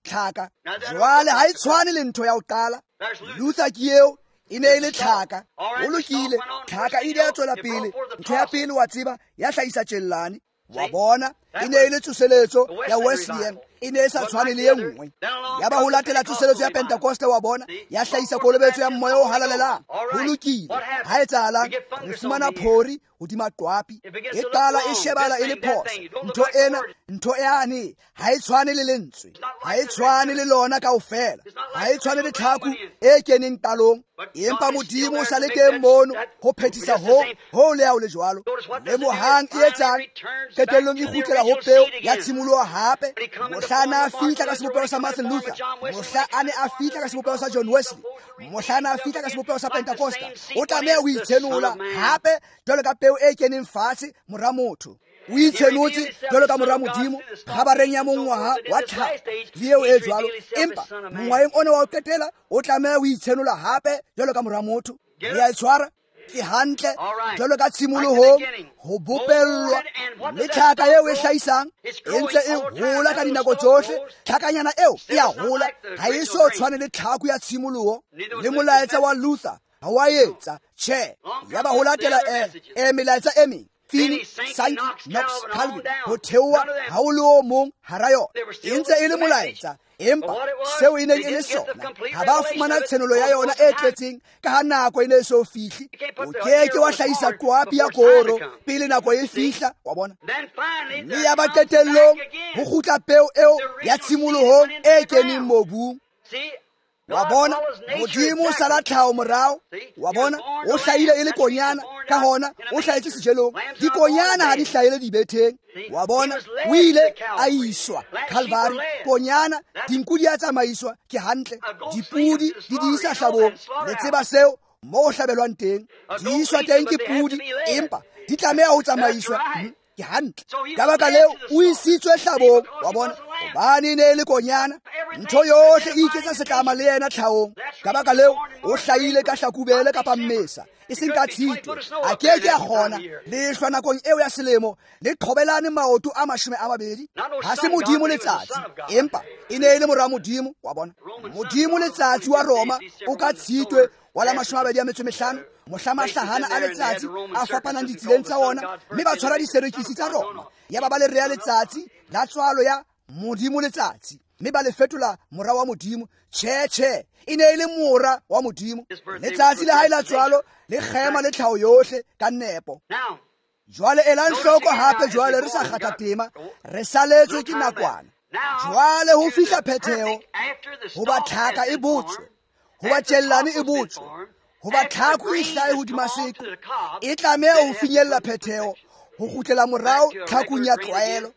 tlhaka jwale ha e tshwane le ntho ya ho qala. Luther ke eo e ne e le tlhaka. O lokile, tlhaka e ile ya tswela pele. Ntho ya pele wa tseba ya hlahisa tjellane. Wa bona e ne e le tsoseletso ya Wesleyan, e ne e sa tshwane le e nngwe. Ya ba ho latela tsoseletso ya Pentecoste, wa bona ya hlahisa kolobetso ya moya o halalelang. Ho lokile, ha etsahalang re fumana phori hodima qwapi, e qala e shebala e le phoso. Ntho yane ha e tshwane le lentswe, ha e tshwane le lona kaofela, ha e tshwane le tlhaku e keneng talong. Empa Modimo o sa le teng mono ho phethisa ho le ao le jwalo. Le mohang e etsang qetellong e kgutlela ho peo ya tshimoloho hape. Mohla ana a fihla ka sebopego sa Martin Luther, mohla a ne a fihla ka sebopego sa John Wesley, mohla ana a fihla ka sebopego sa Pentecosta, o tlameha ho itshenola hape jwalo ka peo e keneng fatshe mora motho. O itshenotse jwalo ka mora Modimo kgabareng ya mongwaha wa tlhaka le eo e jwalo. Empa mongwaheng ona wa ho qetela o tlameha ho itshenola hape jwalo ka mora motho. Re a e tshwara ke hantle jwalo ka tshimolohong ho bopellwa le tlhaka eo e hlahisang e ntse e hola ka dinako tsohle. Tlhakanyana eo e a hola, ha e so tshwane le tlhaku ya tshimoloho. Le molaetsa wa Luther ha wa etsa tjhe, ya ba ho latela melaetsa e meng. Finney, Sankey, Knox, Calvin, ho theoha ha o le o mong hara yona. E ntse e le molaetsa, empa seo e ne e le sona ha ba fumana tshenolo ya yona e tletseng ka ha nako e ne e so fihle. O keke wa hlahisa qwapi ya koro pele nako e fihla, wa bona. Le ya ba qetellong ho kgutla peo eo ya tshimolohong e keneng mobung. Wa bona Modimo o sala tlhaho morao. Wa bona o hlahile e le konyana, ka hona o hlahetse sejelong. Dikonyana ha di hlahile dibetheng. Wa bona o ile a iswa Calvary. Konyana dinku di a tsamaiswa ke hantle, dipudi di isa hlabong. Le tseba seo mo hlabelwang teng, di iswa teng ke pudi, empa di tlameha ho tsamaiswa ke hantle. Ka baka leo o isitswe hlabong, wa bona, hobane ne le konyana. Ntho yohle e iketsa setlama le yena tlhaong. Ka baka leo o hlahile ka hlakubele kapa mmesa, e seng ka tshitwe. A keke a kgona lehlwa nakong eo ya selemo le qhobelane maoto a 20. Ha se Modimo letsatsi, empa e ne e le mora Modimo, wa bona. Modimo letsatsi wa Roma o ka tshitwe wa la 25. Mohla mahlahana a letsatsi a fapanang ditseleng tsa ona, mme ba tshwara diserekisi tsa Roma. Ya ba le rea letsatsi la tswalo ya Modimo letsatsi, mme ba le fetola mora wa Modimo. Tjhe, e ne e le mora wa Modimo. Letsatsi le hae la tswalo le kgema le tlhaho yohle ka nepo. Jwale elang hloko hape, jwale re sa kgatha tema, re saletswe ke nakwana. Jwale ho fihla phetheho, ho ba tlhaka e botswe, ho ba tjellane e botswe, ho ba tlhaku e hlahe hodima seko. E tlameha ho finyella phetheho, ho kgutlela morao tlhakung ya tlwaelo.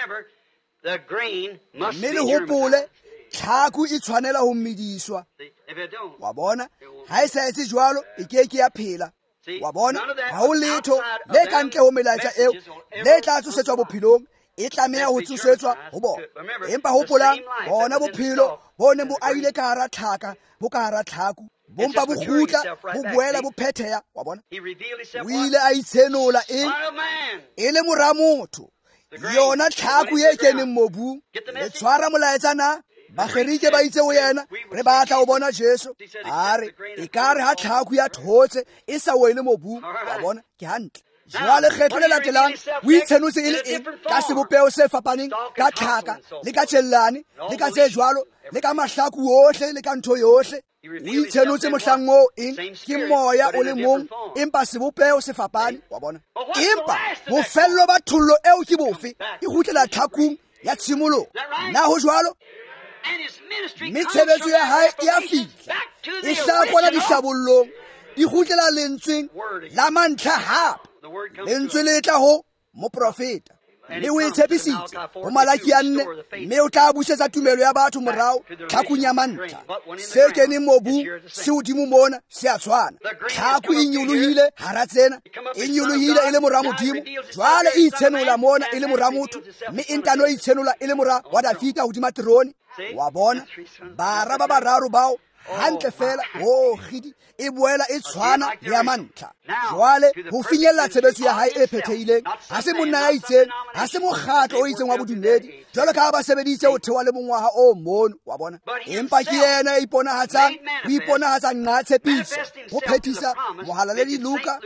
Mme le hopole tlhaku e tshwanela ho mmediswa. Wa bona, ha e sa etse jwalo e keke ya phela. Wa bona, ha ho letho le kantle ho melaetsa eo le tla tsosetswa bophelong. E tlameha ho tsosetswa ho bona. Empa hopolang, bona bophelo bo ne bo aile ka hara tlhaka, bo ka hara tlhaku. Bompa bo kgutla bo boela bo phetheha, wa bona. O ile a itshenola e le mora motho, yona tlhaku e keneng mobung. Le tshwara molaetsa na? Bakgerike ba itse ho yena, re batla ho bona Jesu. Are e kare ha tlhaku ya thotse e sa wele mobung, wa bona, ke hantle. Jwale kgetlo le latelang o itshenotse e le eng ka sebopeo se fapaneng, ka tlhaka le ka tjellane le ka tse jwalo le ka mahlaku ohle le ka ntho yohle. O itshenotse mohlang o eng ke moya o le mong, empa sebopeo se fapane, wa bona. Empa bofello ba thollo eo ke bofe? E kgutlela tlhakung ya tshimoloho. Na ho jwalo, mme tshebetso ya hae e a fihla, e hlakwana dihlabollong, e kgutlela lentsweng la mantlha hape. Lentswe le tla ho moprofeta, mme o tshepisitse ho Malaki 4, mme o tla busetsa tumelo ya batho morao tlhakung ya mantlha. Se keneng mobung se hodimo mona se a tshwana. Tlhaku e nyolohile hara tsena, e nyolohile e le mora Modimo. Jwale e itshenola mona e le mora motho, mme e ntano e itshenola e le mora wa Dafita hodima terone. Wa bona, bara ba bararo bao hantle fela gidi e boela e tshwana le ya mantlha jwale go finyella tshebetso ya hae e phethehileng ha se monna ya itseng ha se mokgatlo o itseng wa bodumedi jwalo ka ba sebeditse ho thewa le mongwaha o mono wa bona empa ke yena ya iponahatsang o iponahatsang nqa tshepiso ho phethisa mohalaledi Luka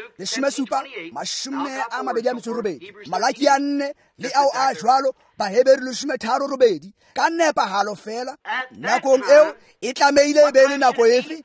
17:28 Malaki 4 le ao a jwalo Baheberi 13:8 ka nepahalo fela nakong eo e tlameile e be le nako efe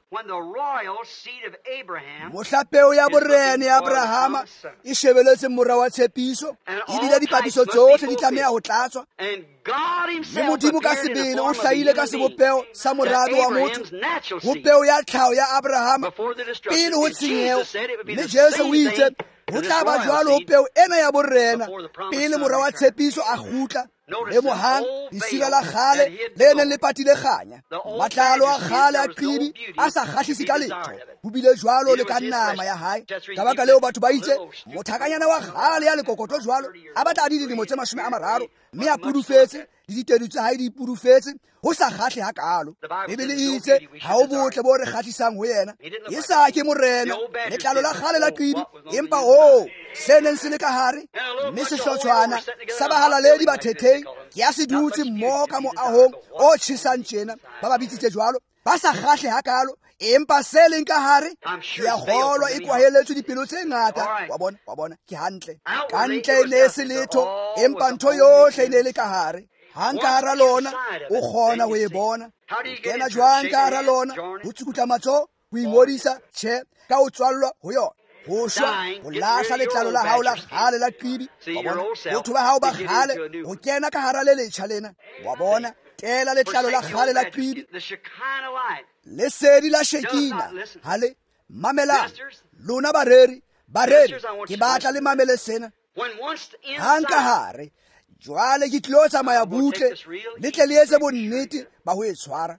mohlapeo ya borene ya Abrahama e shebeletse morao wa tshepiso e bile dipapiso tsohle di tlameha ho tlatswa le Modimo ka sebele o hlahile ka sebopeo sa morabe wa motho ho peo ya tlhaho ya Abrahama pele ho tshenyeho le Jesu o itse ho tla ba jwalo ho peo ena ya borena pele morao wa tshepiso a gutla le mohang disila la kgale le neng le patile kganya matlalo a kgale a qibi a sa kgahlise ka letho ho bile jwalo le ka nama ya hae ka baka leo batho ba itse mothakanyana wa kgale ya lekokoto jwalo a batla a dilemo tse 30 mme a pudufetse le ditedu tsa hae di pudufetse ho sa kgahle hakalo Bibele e itse ha o botle bo re kgahlisang ho yena e sa ke morena letlalo la kgale la qibi empa se neng se le ka hare mme sehlotshwana sa bahalaledi ba thetheng ke ya se dutse mmoho ka moahong o tjhesang tjena ba ba bitsitse jwalo ba sa kgahle hakalo empa se leng ka hare ya kgolwa e kwaheletswe dipelo tse ngata wa bona ke hantle ka ntle ne se letho empa ntho yohle ne le ka hare hanka hara lona o kgona ho e bona kena jwang ka hara lona ho tsukutla matso ho ingodisa tjhe ka o tswallwa ho yona ho shwa ho lahla letlalo la hao la kgale la qibi wa bona botho ba hao ba kgale ho kena ka hara le letjha lena wa bona tela letlalo la kgale la qibi le sedi la Shekina hale mamela lona bareri ke batla le mamele sena hanka hare jwale ke tlo tsamaya butle le tle le etse bonnete ba ho e tshwara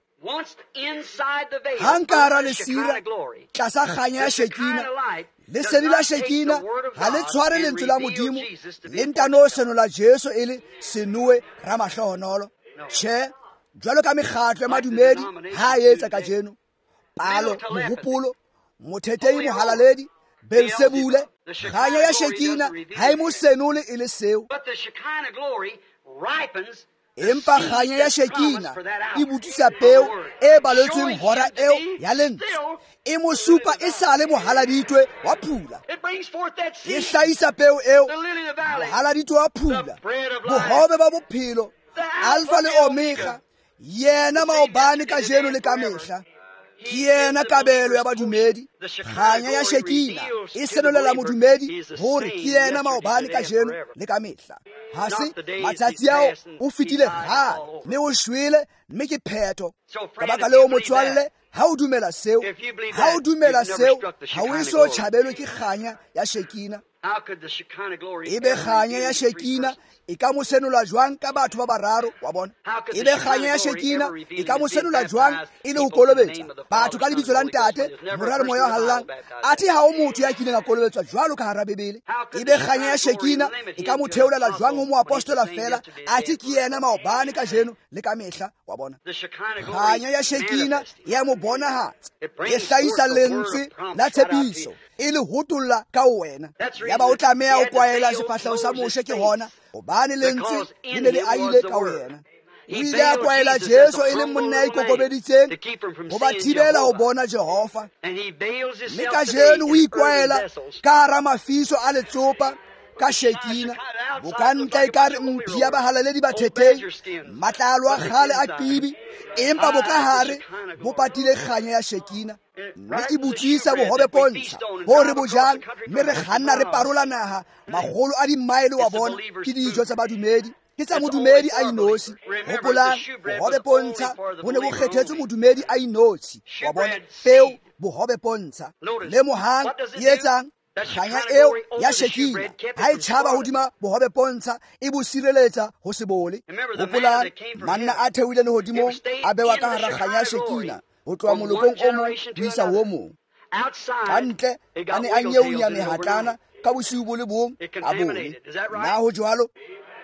hanka hara le sira tlasa kganya ya Shekina le sedi la Shekina ha le tshware lentswe la Modimo le ntano seno la Jesu e le senue ramahlohonolo tjhe jwalo ka mekgatlo ya madumedi ha etsa ka jeno palo mohopolo mothethei mohalaledi Belzebule kganya ya Shekina ha e mo senole e le seo empa kganya ya Shekina e butisa peo e baletsweng hora eo ya lentswe e mo supa e sale mohaladitwe wa phula e hlahisa peo eo mohaladitwe wa phula bohobe ba bophelo alfa le omega yena maobane ka jeno le ka mehla ke yena kabelo ya badumedi kganya ya Shekina e senolela modumedi hore ke yena maobane ka jeno le ka mehla ha se matsatsi ao o fitile gale mme o shwele mme ke phetho ka baka leo motswalle ha o dumela seo ha o eso tjhabelwe ke kganya ya Shekina ebe kganya ya Shekina e ka mo senola jwang ka batho ba bararo wa bona ebe kganya ya Shekina e ka mo senola jwang e le ho kolobetsa batho ka lebitso la ntate moralo moya wa hallang ati ha o motho ya kileng a kolobetswa jwalo ka hara Bibele ebe kganya ya Shekina e ka mo theolela jwang ho moapostola fela ati ke yena maobane ka jeno le ka mehla wa bona kganya ya Shekina ya mo bona hatsa e hlahisa lentswe la tshepiso e le hotolla ka wena ya ba o tlameha o kwaela sefahleho sa moshe ke hona obane lentswe le ne le aile ka wena o ile a kwaela Jesu e le monna ya ikokobeditseng ho ba thibela ho bona Jehova le ka jeno o ikwaela ka hara mafiso a letsopa ka Shekina bokantla e ka re mphi ya bahalaledi ba thethei matlalo a kgale a qibi empa bo ka hare bo patile kganya ya Shekina mme e butsisa bohobe pontsha hore bojang mme re kganna re parola naha magolo a dimaele wa bona ke dijo tsa badumedi ke tsa modumedi a inosi hopolang bohobe pontsha bo ne bo kgethetswe modumedi a inosi wa bona peo bohobe pontsha le mohang e etsang kganya eo ya Shekina ha e tshaba hodima bohobe pontsha e bo sireletsa ho sebole hopolang manna a theohile le hodimo a bewa ka hara kganya ya Shekina ho tloha molokong o mong ho isa ho mong kantle a ne a nyeunya mehatlana ka bosiu bo le bong a bone na ho jwalo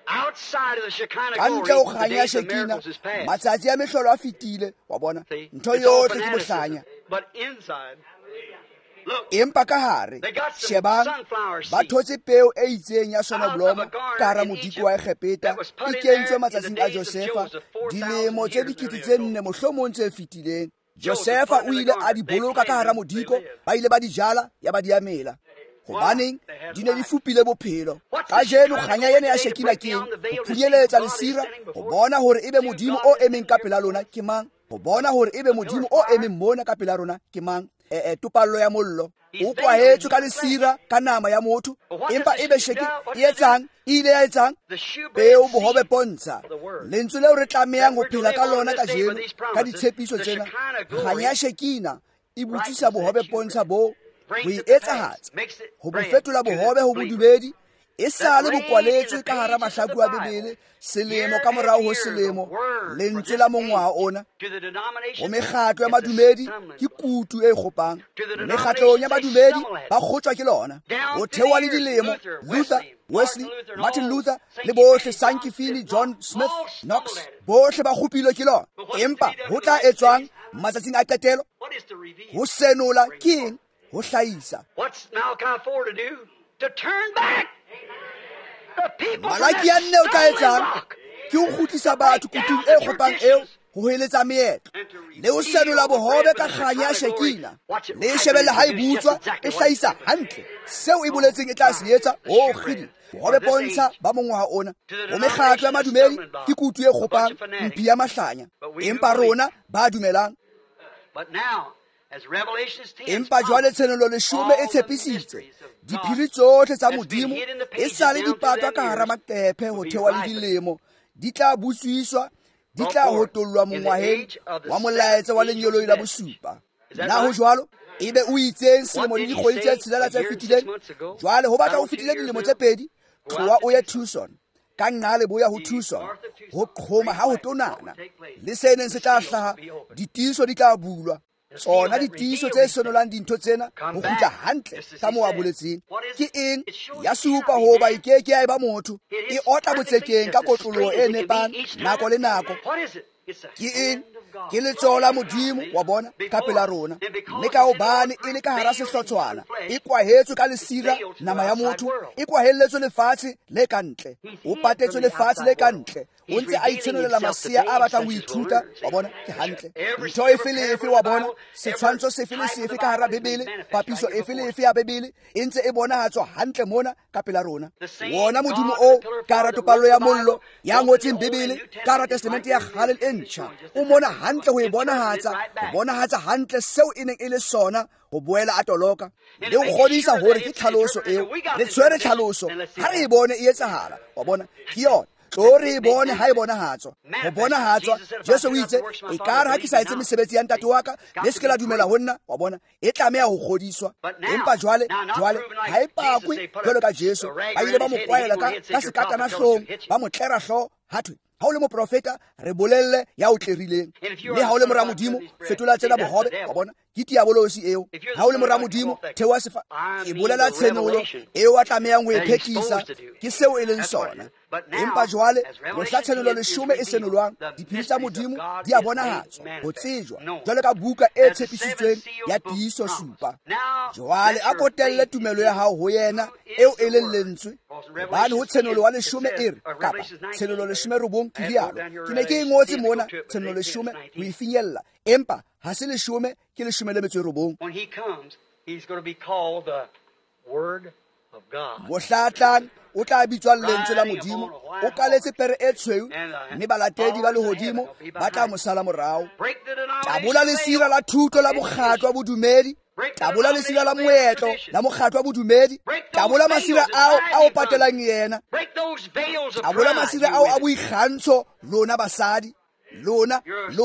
outside of the Shekinah ka ntle glory, go the kganya days of Shekina miracles is past. matsatsi a mehlolo a fetile wa bona See? ntho It's all yotlhe ke fanaticism. bohlanya But inside, look, empa ka hare they got some shebang sunflower ba seeds. thotse peo e itseng ya Out soneblomo of a garden ka hara in modiko Egypt wa Egepeta that was put e in kentswe there in matsatsing the a days of Josefa Joseph, 4,000 dilemo tse years dikete earlier tse ago. nne mohlomong tse fetileng Joseph Josefa put o in the ile a garden. di They boloka ka hara planted them, modiko they lived. ba ile ba di jala ya ba di amela gobaneng They had di ne di life. fupile bophelo What's ka the jeno Shekinah kganya glory ena ya today to Shekina break ke beyond the veil go to see phunyeletsa God is lesira standing go before bona gore ebe See modimo God o is emeng ka standing pela before lona ke mang go bona gore ebe modimo o emeng mona ka pela rona ke mang topallo ya mollo o kwahetswe ka lesira ka nama ya motho empa ebe Sheki e etsang e ile ya etsang The shoe peo bread bohobe seed pontsha of the word. lentswe leo re tlamehang go That we're to phela ka live on lona this ka day with jeno these ka promises. ditshepiso The tsena Shekinah glory kganya ya Shekina e botsisa brightens bohobe that shoe pontsha bread. bo Brings go it to etsahatsa pass. Makes it go bread bofetola to the bohobe go believer. bodumedi e sa le That bokwaletswe read in ka the hara pages of the mahlaku a Bible, Bebele selemo year ka morao ho after year, selemo the word for lentswe this la mongwaga age ona to the go denominations, mekgatlo ya it's a madumedi stumbling ke block. kutu e kgopang To the mekgatlong ya denominations, they badumedi stumble at ba it. kgotswa ke lona Down go through the thewa le years, dilemo Luther, Luther Wesley, Martin Luther Sankey le bohle Finney, Sankey John Finney Smith, John Knox, Smith all Knox stumbled at it. bohle ba kgopilwe ke lona But what is to empa be done ho in the tla last etswang days? matsatsing a qetelo What is to reveal? ho senola ke eng ho hlahisa What's Malachi 4 to do? To turn back the people from Malaki ya that nne o tla stumbling etsang block. ke ho kgutlisa batho kutung e kgopang eo ho heletsa meetlo le ho senola bohobe ka kganya ya Shekina le e shebelle ha e butswa e hlahisa hantle seo e boletseng e tla se etsa o kgidi bohobe pontsha ba mongwaga ona ho mekgatlo ya madumedi ke kutu e kgopang mphi ya mahlanya empa rona ba dumelang But now, as Revelation 10 empa jwale tshenolo leshome e tshepisitse diphiri tsotlhe tsa modimo e sa le dipatwa ka hara maqephe ho thewa le dilemo di tla butswiswa di tla hotollwa mongwaheng wa molaetsa wa lenyoloi la bosupa na ho jwalo ebe o itseng selemo le dikgwedi tse tshelela tse fetileng jwale ho batla ho fetile dilemo tse pedi tloa o ye Tucson ka nna le boya ho Tucson ho qhoma ha ho tonana le se neng se tla hlaha ditiiso di tla bulwa tsona ditiiso tse sonolang dintho tsena ho kgutla hantle ka moo a boletseng ke eng ya supa hoba e keke ya eba motho e otla botsekeng ka kotloloho e nepang nako le nako What is it? It's a ke eng hand of God. ke letsoho la modimo wa bona ka pela rona mme ka hobane e le ka hara sehlotshwana e kwahetswe ka lesira nama ya motho e kwahelletswe lefatshe le ka ntle o patetswe lefatshe le ka ntle o ntse a itshenolela masea a batlang ho ithuta wa bona ke hantle ntho efe le efe wa bona setshwantsho sefe le sefe ka hara Bebele papiso efe le efe ya Bebele e ntse e bonahatswa hantle mona ka pela rona wona modimo o ka hara topallo ya mollo ya ngotseng Bebele ka hara testamente ya kgale e ntjha o mona hantle ho e bonahatsa hantle seo e neng e le sona go boela a toloka le go godisa gore ke tlhaloso eo le tshwere tlhaloso ha re e bone e etsahala wa bona ke yona tlo re e bone ha e bonahatswa go bonahatswa Jesu o itse e kare ha ke sa etse mesebetsi ya ntate wa ka le se ke la dumela ho nna wa bona e tlameha go godiswa empa jwale ha e pakwe jwalo ka Jesu ba ile ba mo kwaela ka sekatana hlong ba mo tlera hlo hathwe ha o le moprofeta re bolelle ya o tlerileng le ha o le mora modimo fetola tsena bohobe wa bona ke diabolosi eo ha o le mora modimo thewa sefa ke bolela tshenolo eo a tlamehang ho e phethisa ke seo e leng sona empa jwale mohla tshenolo leshome e senolwang diphiri tsa modimo di a bonahatswa ho tsejwa jwale ka buka e tshepisitsweng ya tiiso supa jwale a kotelle tumelo ya hao ho yena eo e leng lentswe hobane ho tshenolo wa leshome e re kapa tshenolo leshome robong ke dialo ke ne ke ngotse mona tshenolo leshome ho e finyella empa ha se leshome ke leshome le metso robong When he comes, he's going to be called the Word of God. mohlatlang o tla bitswa lentswe la modimo o kaletse pere e tshweu mme balatedi ba lehodimo ba tla mo sala morao Break the tabola lesira la thuto la mokgatlo wa bodumedi tabola lesira la moetlo la mokgatlo wa bodumedi tabola masira ao a o patelang yena Break those veils of tabola pride, masira you ao a women. boikgantsho lona basadi lona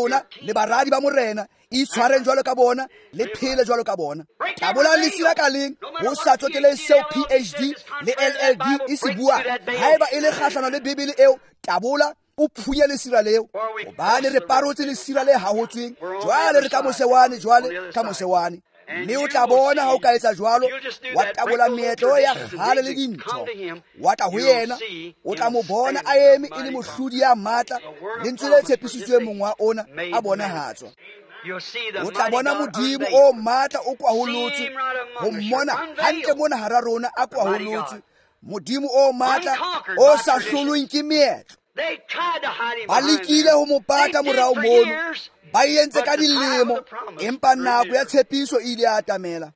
le baradi ba morena itshwareng jwalo ka bona le phele jwalo ka bona tabola lesira ka leng ho sa tsotele seo PhD le LLD e se buang haeba e le kgahlano le Bebele eo tabola o phuye lesira leo hobane re parotse lesira le hahotsweng jwale re ka mosewane jwale ka mosewane mme o tla bona ha o ka etsa jwalo wa tabola meetlo ya kgale le dintho wa tla ho yena o tla mo bona a eme e le mohlodi ya matla lentswe le tshepisitsweng mongwa ona a bonahatswa o tla bona modimo o matla o kwaholotse go mmona hantle mona hara rona a kwaholotse modimo o matla o sa hlolweng ke meetlo ba lekile ho mo pata morao mono ba entse ka dilemo empa nako ya tshepiso e ile ya atamela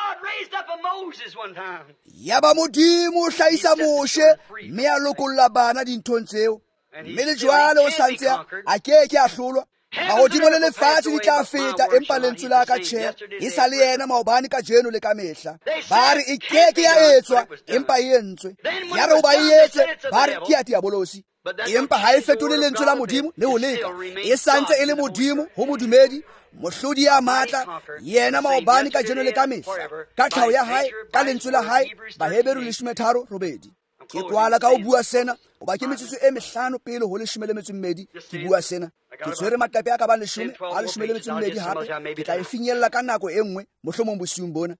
ya ba modimo o hlahisa Moshe mme a lokolla bana dinthong tseo mme le jwale o santse a keke a hlolwa mahodimo le lefatshe di tla feta empa lentswe la ka tjhe e sa le yena maobane ka jeno le ka mehla ba re e keke ya etswa empa e entswe ya re o ba e etse ba re ke ya diabolosi empa ha e fetole lentswe la modimo le ho leka e santse e le modimo ho modumedi mohlodi ya matla yena maobane ka jeno le ka mehla ka tlhao ya hae ka lentswe la hae Baheberi 13:8 ke kwala ka o bua sena o ba ke metsotso e 5 pele ho 12 ke bua sena ke tshwere matape a ka ba 12 hape ke tla e finyella ka nako e nngwe mohlomong bosiung bona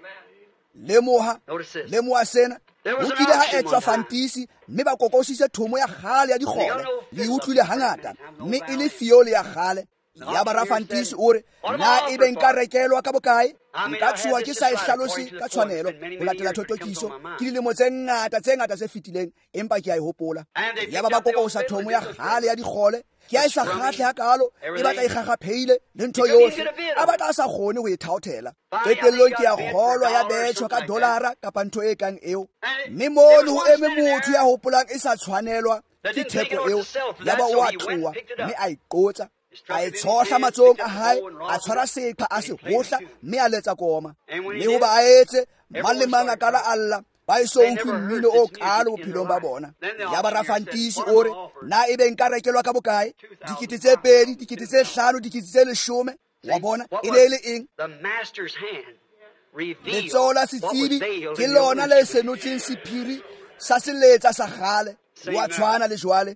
lemoha sena o kile ha etswa fantisi mme ba kokositse thomo ya kgale ya dikgole le utlwile hangata mme e le fiole ya kgale ya bara fantisi ore na e be nka rekelwa ka bokae nka tswa ke sa e hlalose ka tshwanelo ho latela thothokiso ke dilemo tse ngata tse fetileng empa ke a e hopola ya ba kokosa thomo ya kgale ya dikgole ke a e sa kgatle hakalo e batla e gagapheile le ntho yohle a batla a sa kgone ho e thaothela qetellong ke a kgolwa ya betjhwa ka dolara kapa ntho e kang eo mme mono ho eme motho ya hopolang e sa tshwanelwa ke theko eo ya ba o a tloa mme a iqotsa a e tshohla matsohong a hae a tshwara seqha a se hohla mme a letsa koma mme ho ba a etse mang le mang a kala alla ba iso utlwe mmino o kalo bophelong ba bona ya ba rafantisi ore na e be nka rekelwa ka bokae 2,000 5,000 10,000 wa bona e le eng letsoho la setsibi ke lona le senotseng sephiri sa seletsa sa kgale wa tshwana le jwale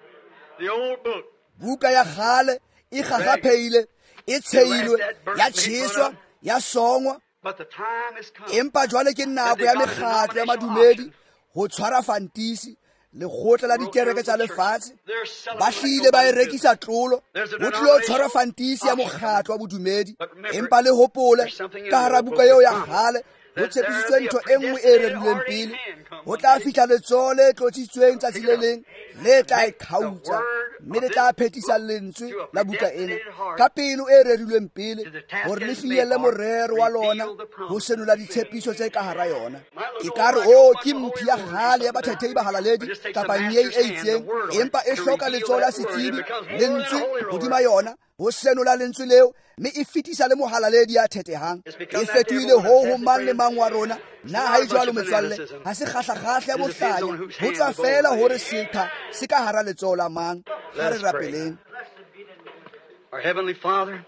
buka ya kgale e gagapheile e tshehilwe ya tjheswa ya songwa empa jwale ke nako ya mekgatlo ya madumedi ho tshwara fantisi lekgotla la dikereke tsa lefatshe ba hlile ba e rekisa tlolo ho tlile ho tshwara fantisi ya mokgatlo wa bodumedi empa le hopole ka hara buka eo ya kgale ho tshepisitswe ntho e nngwe e rerilweng pele ho tla fihla letsoho le tlotsitsweng tsatsi le leng le tla e kgautsa mme le tla phethisa lentswe la buka ena ka pelo e rerilweng pele hore le finyelle morero wa lona ho senola ditshepiso tse ka hara yona e ka re ke mphi ya kgale ya bathethehi ba halaledi kapa nyei e itseng empa e hloka letsoho la setsibi lentswe hodima yona ho senola lentswe leo mme e fetisa le mohalaledi ya thethehang e fetohile ho mang le mang wa rona na ha e jwalo metswalle ha se kgahlakgahle ya bohlanya ho tswa fela hore seqha se ka hara letsoho la mang ha re rapeleng. Our Heavenly Father,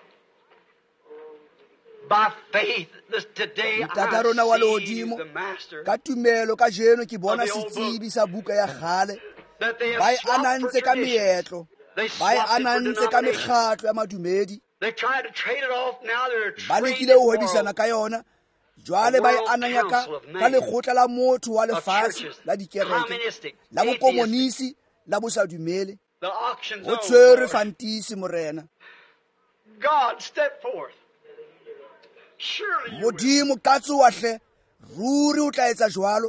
by faith today Ntata rona wa lehodimo ka tumelo ka jeno ke bona setsibi sa buka ya kgale ba e anantse ka meetlo ba e anantse ka mekgatlo ya madumedi ba lekile ho hwebisana ka yona jwale ba e ananya ka lekgotla la motho wa lefatshe la dikereke la bokomonisi la bosadumele o tshwere fantisi morena modimo ka tsoahle ruri o tla etsa jwalo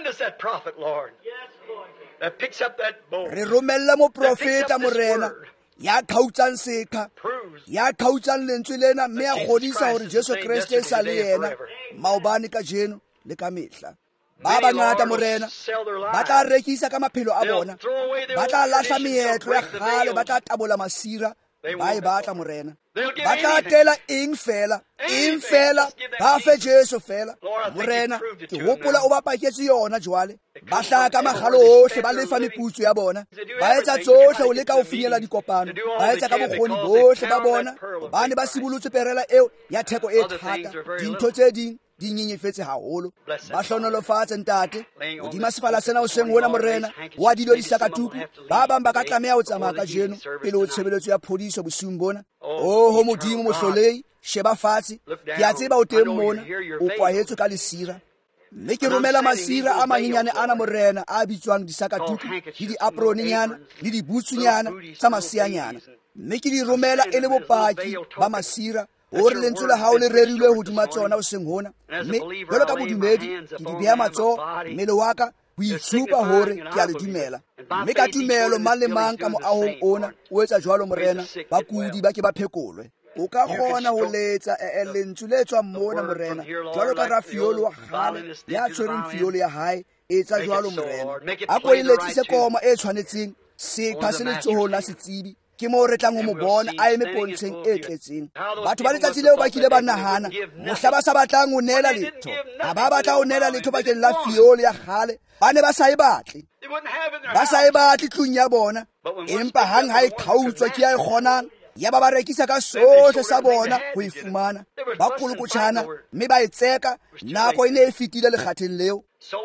re romella moprofeta morena ya khautsang seqha ya khautsang lentswe lena mme a kgodisa hore Jesu Kriste e sa le yena maobane ka jeno le ka mehla ba bangata morena ba tla rekisa ka maphelo a bona ba tla lahla meetlo ya kgale ba tla tabola masira ba e batla morena ba tla tela eng fela ba fe Jesu fela morena ke hopola o ba paketse yona jwale ba hlaka ka magalo ohle ba lefa meputso ya bona ba etsa tsohle o leka ho finyela dikopano ba etsa ka bokgoni bohle ba bona ba ne ba sibolotse perela eo ya theko e thata dintho tse ding di nyenyefetse haholo ba hlonolofatse ntate hodima sefala sena o seng wona morena wa dilo di sakatuku ba bang ba ka tlameha ho tsamaya ka jeno pele ho tshebeletso ya phodiso bosiung bona o ho modimo mohlolei sheba fatshe ke a tseba o teng mona o kwahetswe ka lesira mme ke romela masira a manyenyane ana morena a bitswang disakatuku le diaproninyana le dibutsunyana tsa masianyana mme ke di romela e le bopaki ba masira gore lentswe la hao le rerilwe hodima tsona o seng hona mme jalo ka bodumedi ke di beha matsoho mmele wa ka o itshupa hore ke a le dumela mme ka tumelo mang le mang ka moahong ona o etsa jwalo morena bakudi ba ke ba phekolwe o ka kgona ho letsa lentswe le tswang mona morena jwalo ka rafiolo wa gale ya tshwereng fiolo ya hae etsa jwalo morena a ko iletsise koma e tshwanetseng sekga se letsohong la setsibi ke mo re tlang ho mo bona a eme pontsheng e tletseng batho ba letsatsi leo ba kile ba nahana mohla ba sa batlang ho nela letho ha ba batla ho nela letho bakeng la fiolo ya gale ba ne ba sa e batle tlung ya bona empa hang ha e qhautswa ke ya e kgonang ya ba rekisa ka sohle sa bona ho e fumana ba kolokotshana mme ba e tseka nako e ne e fetile lekgatheng leo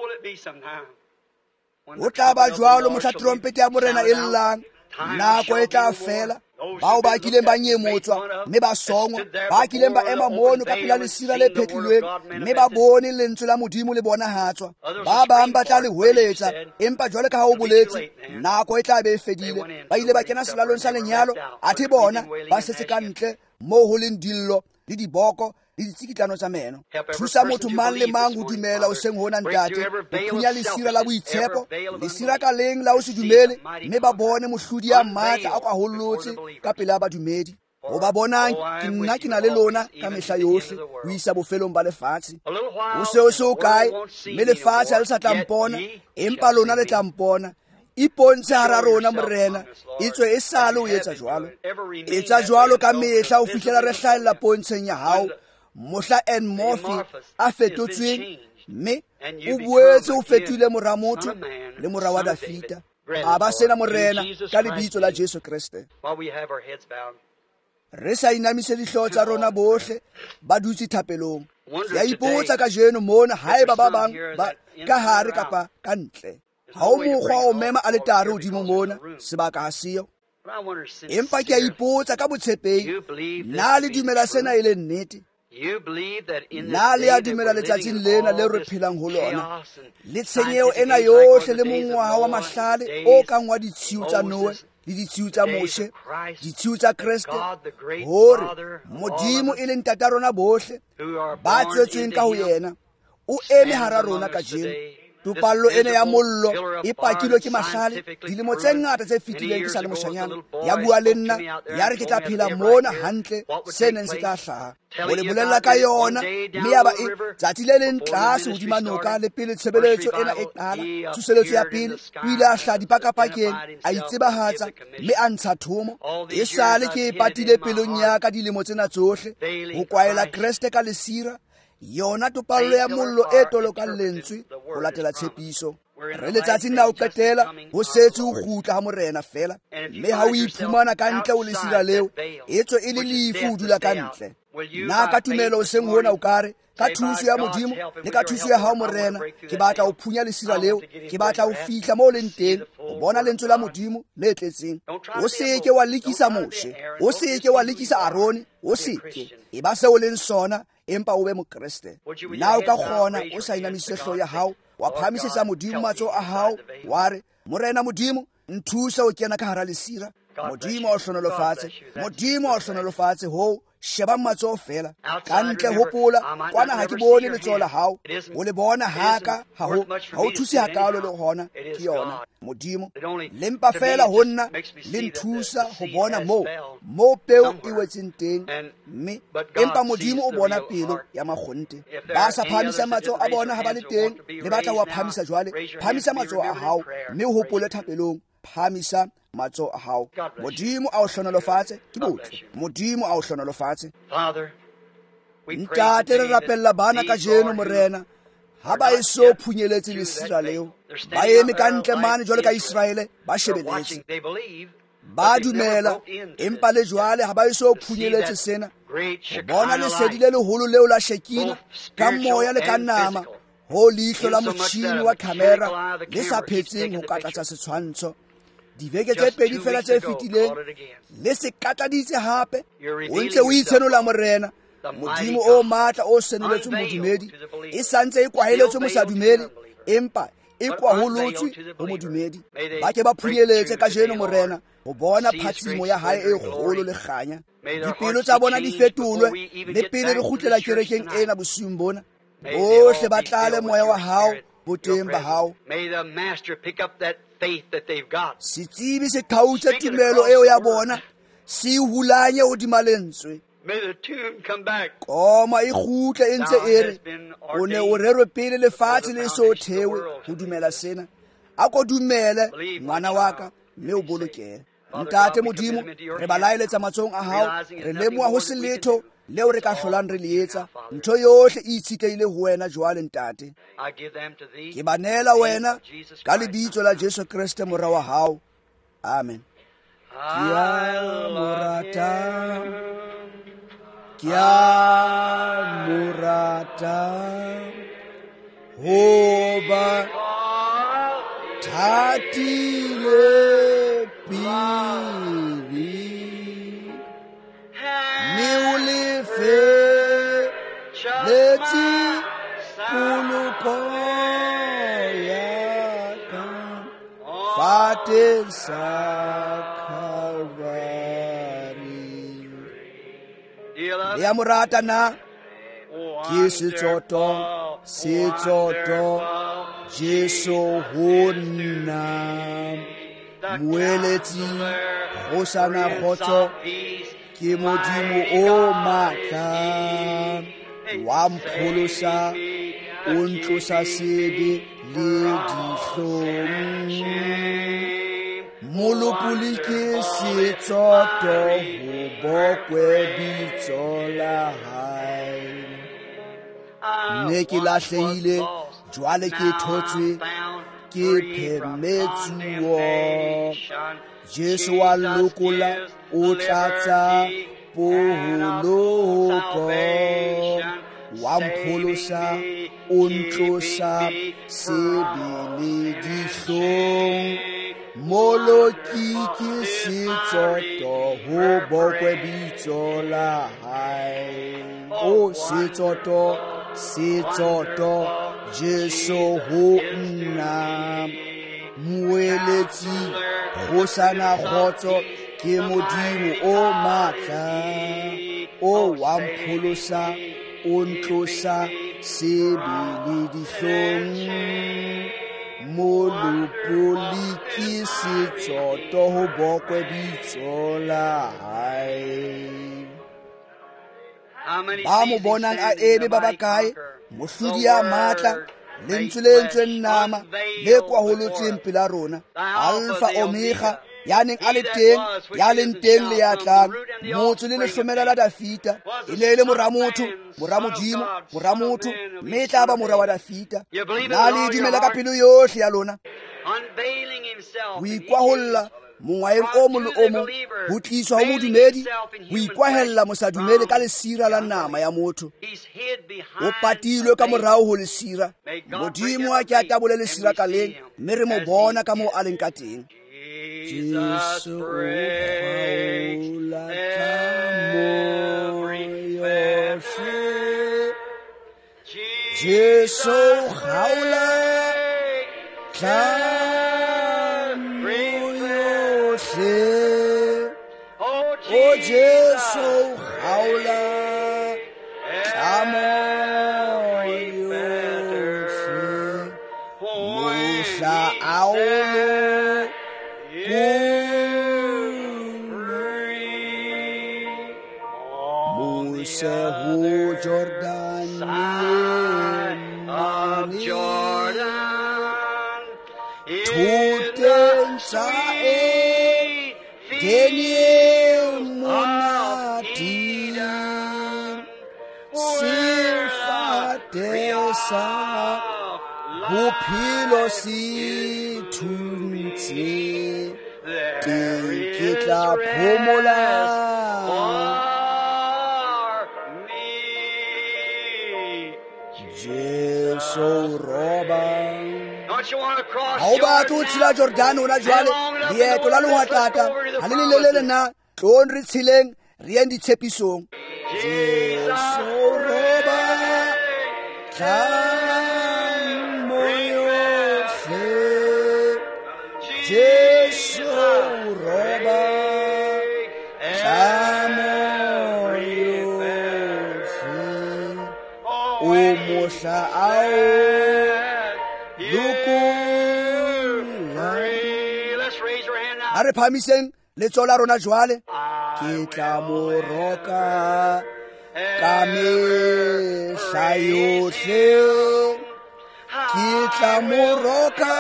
o tla ba jwalo mohla trompete ya morena e llang nako e tla fela bao ba kileng ba nyemotswa mme ba songwa ba kileng ba ema mono ka pela lesira le phetlilweng mme ba bone lentswe la modimo le bonahatswa ba bang ba tla le hweletsa empa jwale ka ha o boletse nako e tla be e fedile ba ile ba kena selalong sa lenyalo athe bona ba setse ka ntle moo ho leng dillo le diboko le ditsikitlano tsa meno thusa motho mang le mang ho dumela o seng hona ntate o phunya lesira la boitshepo lesira ka leng la ho se dumele mme ba bone mohlodi ya matla a kwahollotse ka pela badumedi o ba bonang ke nna ke na le lona ka mehla yohle ho isa bofelong ba lefatshe o se o se o kae mme lefatshe ha le sa tla mpona empa lona le tla mpona ipontshe hara rona morena e tswe e sale o etsa jwalo ka mehla o fihlela re hlahella pontsheng ya hao mohla en morphy a fetotsweng mme o boetse o fetile mora motho le mora wa Dafita a ba sena morena ka lebitso la Jesu Kriste re sa inamise dihlooho tsa rona bohle ba dutse thapelong ya ipotsa ka jeno mona haeba ba bang ba ka hare kapa ka ntle ha o mokgwa o mema a le tare hodimo mona sebaka ha siyo empa ke a ipotsa ka botshepehi na le dumela sena e le nnete na le a dumela letsatsing lena leo re phelang ho lona le tshenyeo ena yohle le mongwaha wa mahlale o kang wa ditshiu tsa Noe le ditshiu tsa Moshe ditshiu tsa Kriste hore modimo e leng tata rona bohle ba tswetsweng ka ho yena o eme hara rona ka jeno tupallo ena ya mollo e pakilwe ke mahlale dilemo tse ngata tse fetileng ke sa le moshanyana ya bua le nna ya re ke tla phela mona hantle se neng se tla hlaha o le bolella ka yona mme ya ba e tsatsi le leng tlase hodima noka le pele tshebeletso ena e qala tsuseletso ya pele o ile a hlaha dipakapakeng a itsebahatsa mme a ntsha thomo e sale ke e patile pelong ya ka dilemo tsena tsohle ho kwaela Kriste ka lesira yona topallo ya mollo e tolokang lentswe ho latela tshepiso re letsatsing la ho qetela ho setse ho kgutla ha morena fela mme ha o iphumana ka ntle o lesira leo etswe e le lefu ho dula ka ntle na ka tumelo o seng hona o kare ka thuso ya modimo le ka thuso ya hao morena ke batla ho phunya lesira leo ke batla ho fihla moo leng teng o bona lentswe la modimo le tletseng o seke wa lekisa Moshe o seke wa lekisa Aroni o seke e ba se o leng sona empa o be mokreste na o ka kgona o sa inamise hlooho ya hao wa phamisetsa modimo matsoho a hao wa re morena modimo nthusa o kena ka hara lesira modimo o hlonolofatse ho sheba matsoho fela ka ntle hopola kwana ha ke bone letsoho la hao o le bona haka ha o thuse hakalo le hona ke yona modimo lempa fela ho nna le nthusa ho bona mo peo e wetseng teng mme empa modimo o bona pelo ya makgonte ba sa phamisa matsoho a bona ha ba le teng le batla wa phamisa jwale phamisa matsoho a hao mme o hopole thapelong phamisa matsoho a hao modimo a o hlonolofatse ke botle modimo a o hlonolofatse ntate re rapella bana ka jeno morena ha ba eso phunyeletse lesira leo ba eme ka ntle mane jwale ka Israele ba shebeletse ba dumela empa le jwale ha ba eso phunyeletse sena ho bona lesedi le leholo leo la Shekina ka moya le ka nama ho leihlo la motjhini wa camera le sa phetseng ho katlatsa setshwantsho dibeke tse pedi fela tse fetileng le se katladitse hape o ntse o itshenola morena modimo o matla o senoletse modumedi e santse e kwaheletse mosadumedi empa e kwaholotswe go modumedi ba ke ba phunyeletse ka jeno morena go bona phatsimo ya hae e kgolo le kganya dipelo tsa bona di fetolwe le pele re gutlela kerekeng ena bosiung bona bohle ba tlale moya wa hao boteng ba hao setsibi se kgautse tumelo eo ya bona se hulanye hodima lentswe koma e gutle e ntse e re o ne o rerwe pele lefatshe le so thewe go dumela sena a ko dumele ngwana wa ka mme o bolokele ntate modimo re ba laeletsa matsong a hao re lemoa go se letho leo re ka hlolang re le etsa ntho yohle e itshikeile ho wena jwale ntate ke ba neela wena ka lebitso la Jesu Kriste morwa wa hao amen Kia murata hoba tatile pili niulife leti kulukoyaka fatensa ya morata na ke setsoto Jesu honna moeletsi go sana khotso ke modimo o matla wa mpholosa o ntlosa sebe le dihlong molopoli ke setsoto ho bokwe bitso la hae ne ke lahlehile jwale ke thotswe ke phemetsuo Jesu wa lokola o tlatsa poholoko wa mpholosa o ntlosa sebele dihlong moloki ke setsoto ho bokwe bitso la hae o setsoto Jesu ho nna moeletsi go sana khotso ke modimo o matla o wa mpholosa o ntlosa sebele dihlong molopoli ke setsoto ho bokwe bitso la hae ba mo bonang a ebe ba bakae mohlodi ya matla lentswe nama le kwa holotseng pela rona alfa omega ya neng a le teng ya leng teng le ya tlang motho le lehlomela la Dafita e ne le moramotho moramodimo moramotho mme tla ba mora wa Dafita na le dumela ka pelo yohle ya lona o ikwaholla mongwaeng o molo o mo ho tliswa ho modumedi ho ikwahella mosadumedi ka lesira la nama ya motho o patilwe ka morao ho lesira modimo a ke atabole lesira ka leng mme re mo bona ka mo a leng ka teng Jesu o paula tamo yohle Jesu haula o Jesu haula tamo yohle musa aulo musa hu Jordan of Jordan tutensa Daniel monati sifatesa bophelo si thuntse ke tla phomola Jesu roba Don't you want to cross ga o batla o tshela Jordan hona jwale leeto la lehwatata ha le lelele na tlong re tshileng re yang ditshepisong Jesu roba Jesu roba Umusa ao lukula. Let's raise our hand now. Are phamiseng letsoho la rona jwale ke tla mo roka ka mehla yohle ke tla mo roka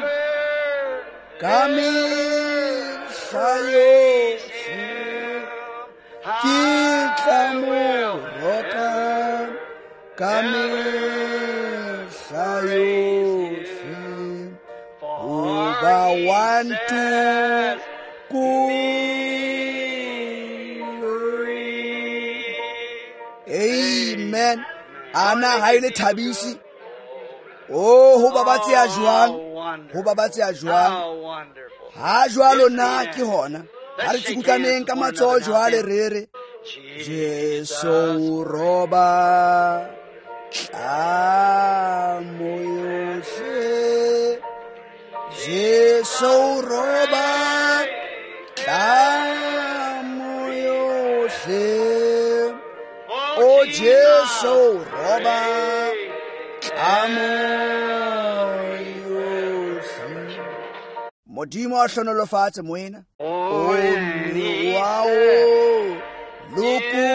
ka mehla yohle ke tla mo roka ka mehla yohle uba wantu Amen. Ana haile thabisi. Oh, ho babatse ya jwang. Ho babatse ya jwang. Ha jwalo na ke hona. Ha re tsikutlaneng ka matsoho jwale rere. Jesu roba. Amoyose. Jesu roba. Amoyose. Oh, Jesu roba. Amoyose. Modimo a hlonolofatse moena. Oh, wow. Luku.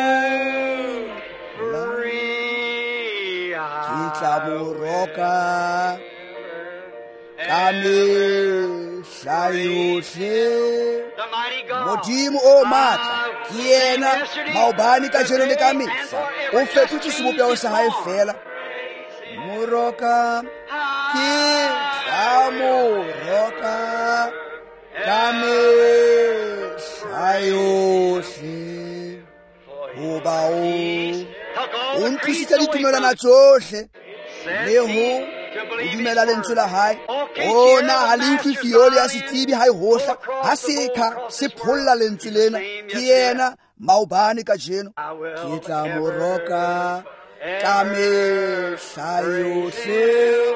Kitla moroka. Kamehla yohle. Modimo o matla ke yena maobane ka jeno le ka mehla o fetotse sebopego sa hae fela moroka ke tla moroka ka mehla yohle hoba o ntlisitse ditumelwana tsohle le ho o dumela lentswe la hae ona ha le utlwe fiole ya setsebi ha e hohla ha sekha se pholla lentswe lena ke yena maobane ka jeno ke tla moroka ka mehla yohle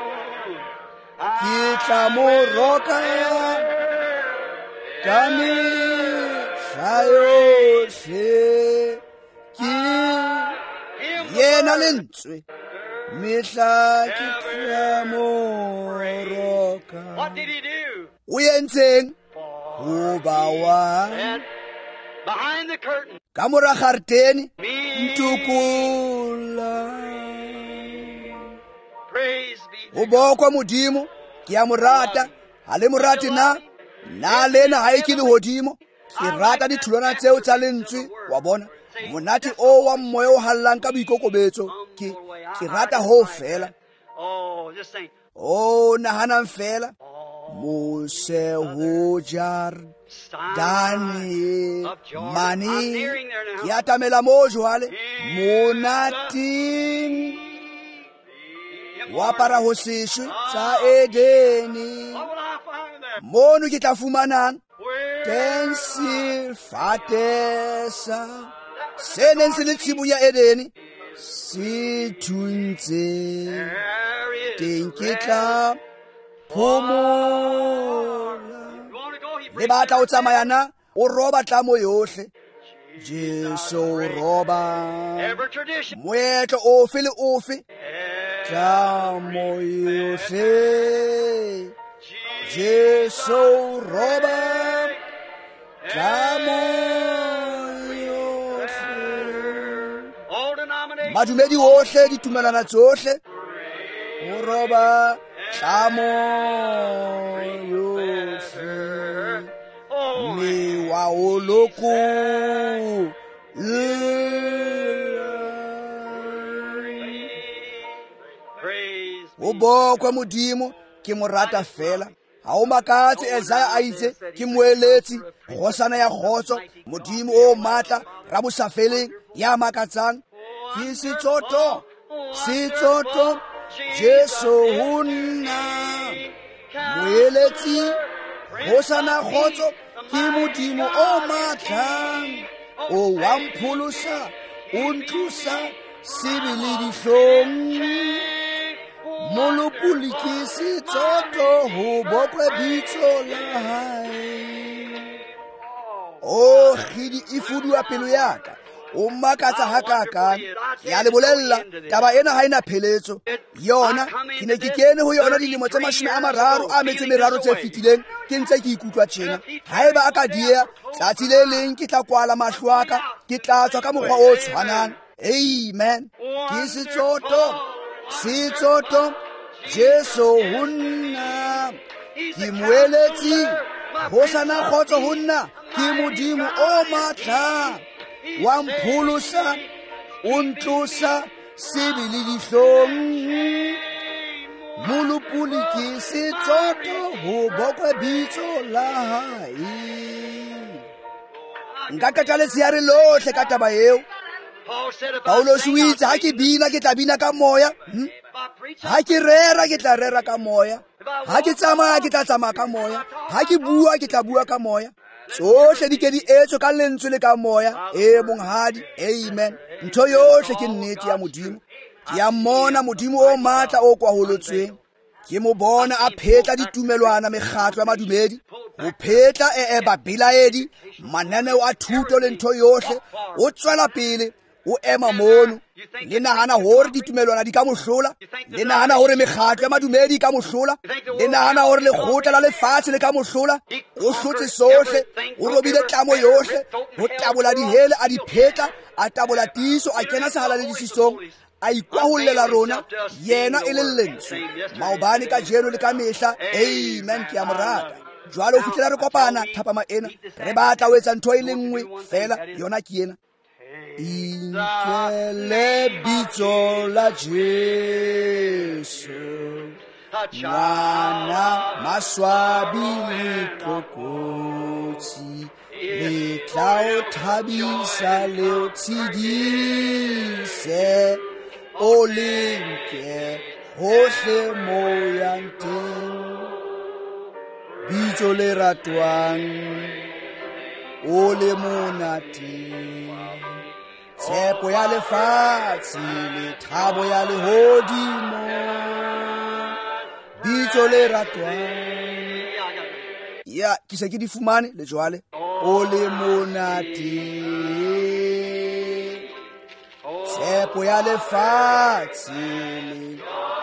ke tla moroka ka mehla yohle ke yena lentswe mehla ke tla moroka. What did he do? O yentseng hoba wa Behind the curtain. ka mora garteni ntukula Praise be o bokwa modimo ke ya morata ha le morate na lena ha e ke le hodimo ke rata ditholwana tseo tsa lentswe wa bona monate o wa moya o hallang ka boikokobetso ke rata ho fela Oh, just think. o nahana fela Mose ho jar Dani mani ke atamela mo jwale monating wa para ho seshwe tsa Edeni What will I find there? mono ke tla fumanang Where? tensi fatesa senen se le tsibu ya Edeni si thuntse There is teng ke rest. tla phomola You want to go? He le brings batla o everything. tsamaya na o roba tlamo yohle Jesu roba Every tradition. moetlo ofe le ofe Every tlamo yohle Jesu roba tlamo yohle all denominations. madumedi ohle ditumelana tsohle o roba tlamo yohle Oh, mewa o loku praise. o bokwa modimo ke morata fela ha o makatse Isaiah a itse ke moeletsi gosana ya khotso modimo o matla ra bosafeleng ya makatsang ke setsoto Jesu hunna moeletsi ho sana khotso ke modimo o matla o wa mpholosa o ntlosa sebele dihlong molopoli ke setsoto ho bokwe bitso la hae o khidi ifudua pelo yaka o makatsa hakaka ya le bolella taba ena ha ina pheletso yona ke ne ke kene ho yona dilemo tse 30 tse fitileng ke ntse ke ikutlwa tjena haeba aka dia tsatsi le leng ke tla kwala mahlwaka ke tla tswa ka mokgwa o tshwanang amen ke setsoto Jesu hunna ke moeletsi ho sana khotso hunna ke modimo o matla wa mpholosa o ntlosa sebele dihlong molopoli ke setsoto ho bokwe bitso la hae nka qeta letshehare lohle ka taba eo Paulos o itse ha ke bina ke tla bina ka moya ha ke rera ke tla rera ka moya ha ke tsamaya ke tla tsamaya ka moya ha ke bua ke tla bua ka moya tsohle di ke di etswe ka lentswe le ka moya monghadi amen ntho yohle ke nnete ya modimo ke ya mmona modimo o matla o kwa holotsweng ke mo bona a phetla ditumelwana mekgatlo ya madumedi o phetla babilaedi mananeo a thuto le ntho yohle o tswela pele o ema mono le nahana hore ditumelwana di ka mohlola le nahana hore mekgatlo ya madumedi ka mohlola le nahana hore lekgotla la lefatshe le ka mohlola o hlotse sohle o robile tlamo yohle o tabola dihele a di phetla a tabola tiso a kena sehalalelisisong a ikwaholela rona yena e le lentswe maobane ka jeno le ka mehla amen ke a morata jwale o fihlela re kopana thapama ena re batla ho etsa ntho e le nngwe fela yona ke ena inkele bitso la Jesu ngwana maswabi le tlokotsi le tla o thabisa le o tshedise o lenke hohle mo yang teng bitso le ratwang o le monate tshepo ya lefatshe le thabo ya lehodimo bitso le ratwang ya ke se ke di fumane le jwale o le monate tshepo ya lefatshe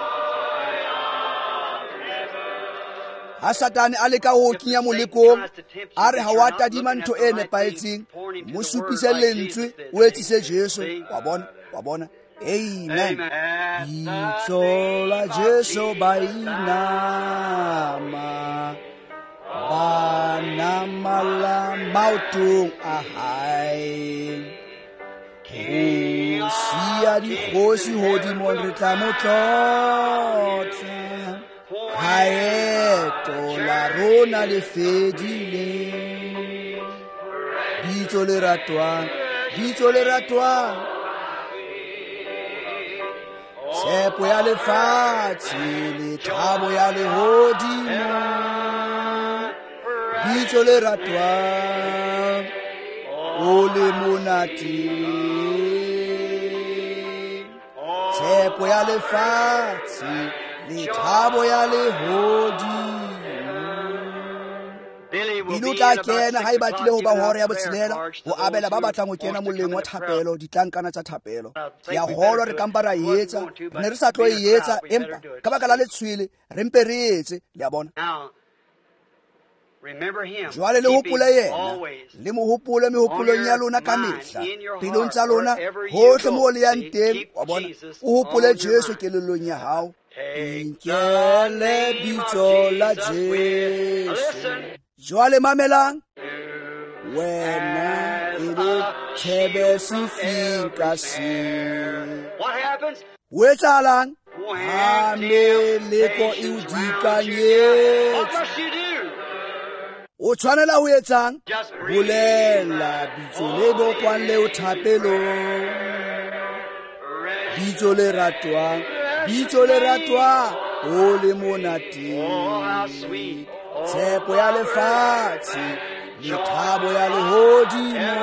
ha satane a leka ho kenya molekong a re ha wa tadima ntho e nepaetseng mo supise lentswe o etsise Jesu wa bona amen bitso la Jesu ba inama banamala mautong a hae ho sia dikgosi hodimo re tla motlotla haeto la rona le fedile bitso le ratwang tshepo ya lefatshe le thabo ya lehodimo bitso le ratwang o le monate tshepo ya lefatshe le thabo ya lehodimo Bino tla kena ha e batlile ho ba hore ya botshelela ho abela ba batlang ho kena moleng wa thapelo ditlankana tsa thapelo ya holo re kampa ra yetsa ne re sa tlo yetsa empa ka baka la letshwele re mpe re etse le ya bona jwale le hopole yena le mo hopole mehopolong ya lona ka mehla pelong tsa lona hohle mo le yang teng wa bona o hopole Jesu kelellong ya hao inkele bitso la Jesu jwale mamelang wena ile thebe sifika si wetsalang ameleko iudikanyetsa o tshwanela ho etsang bolela bitso le bokwang le o thapelo bitso le ratwang o le monate Oh, how sweet. Oh, tshepo ya lefatshe le thabo ya lehodimo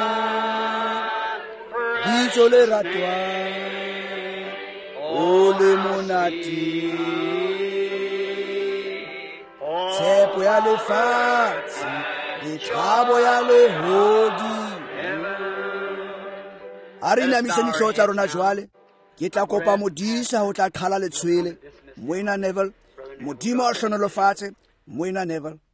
bitso le ratwang o le monate tshepo ya lefatshe le thabo ya lehodimo. A re inamise ditlhoo tsa rona jwale. Ke tla kopa modisa ho tla qhala letshwele. Moena Neville, modimo a hlonolofatse. Moena Neville.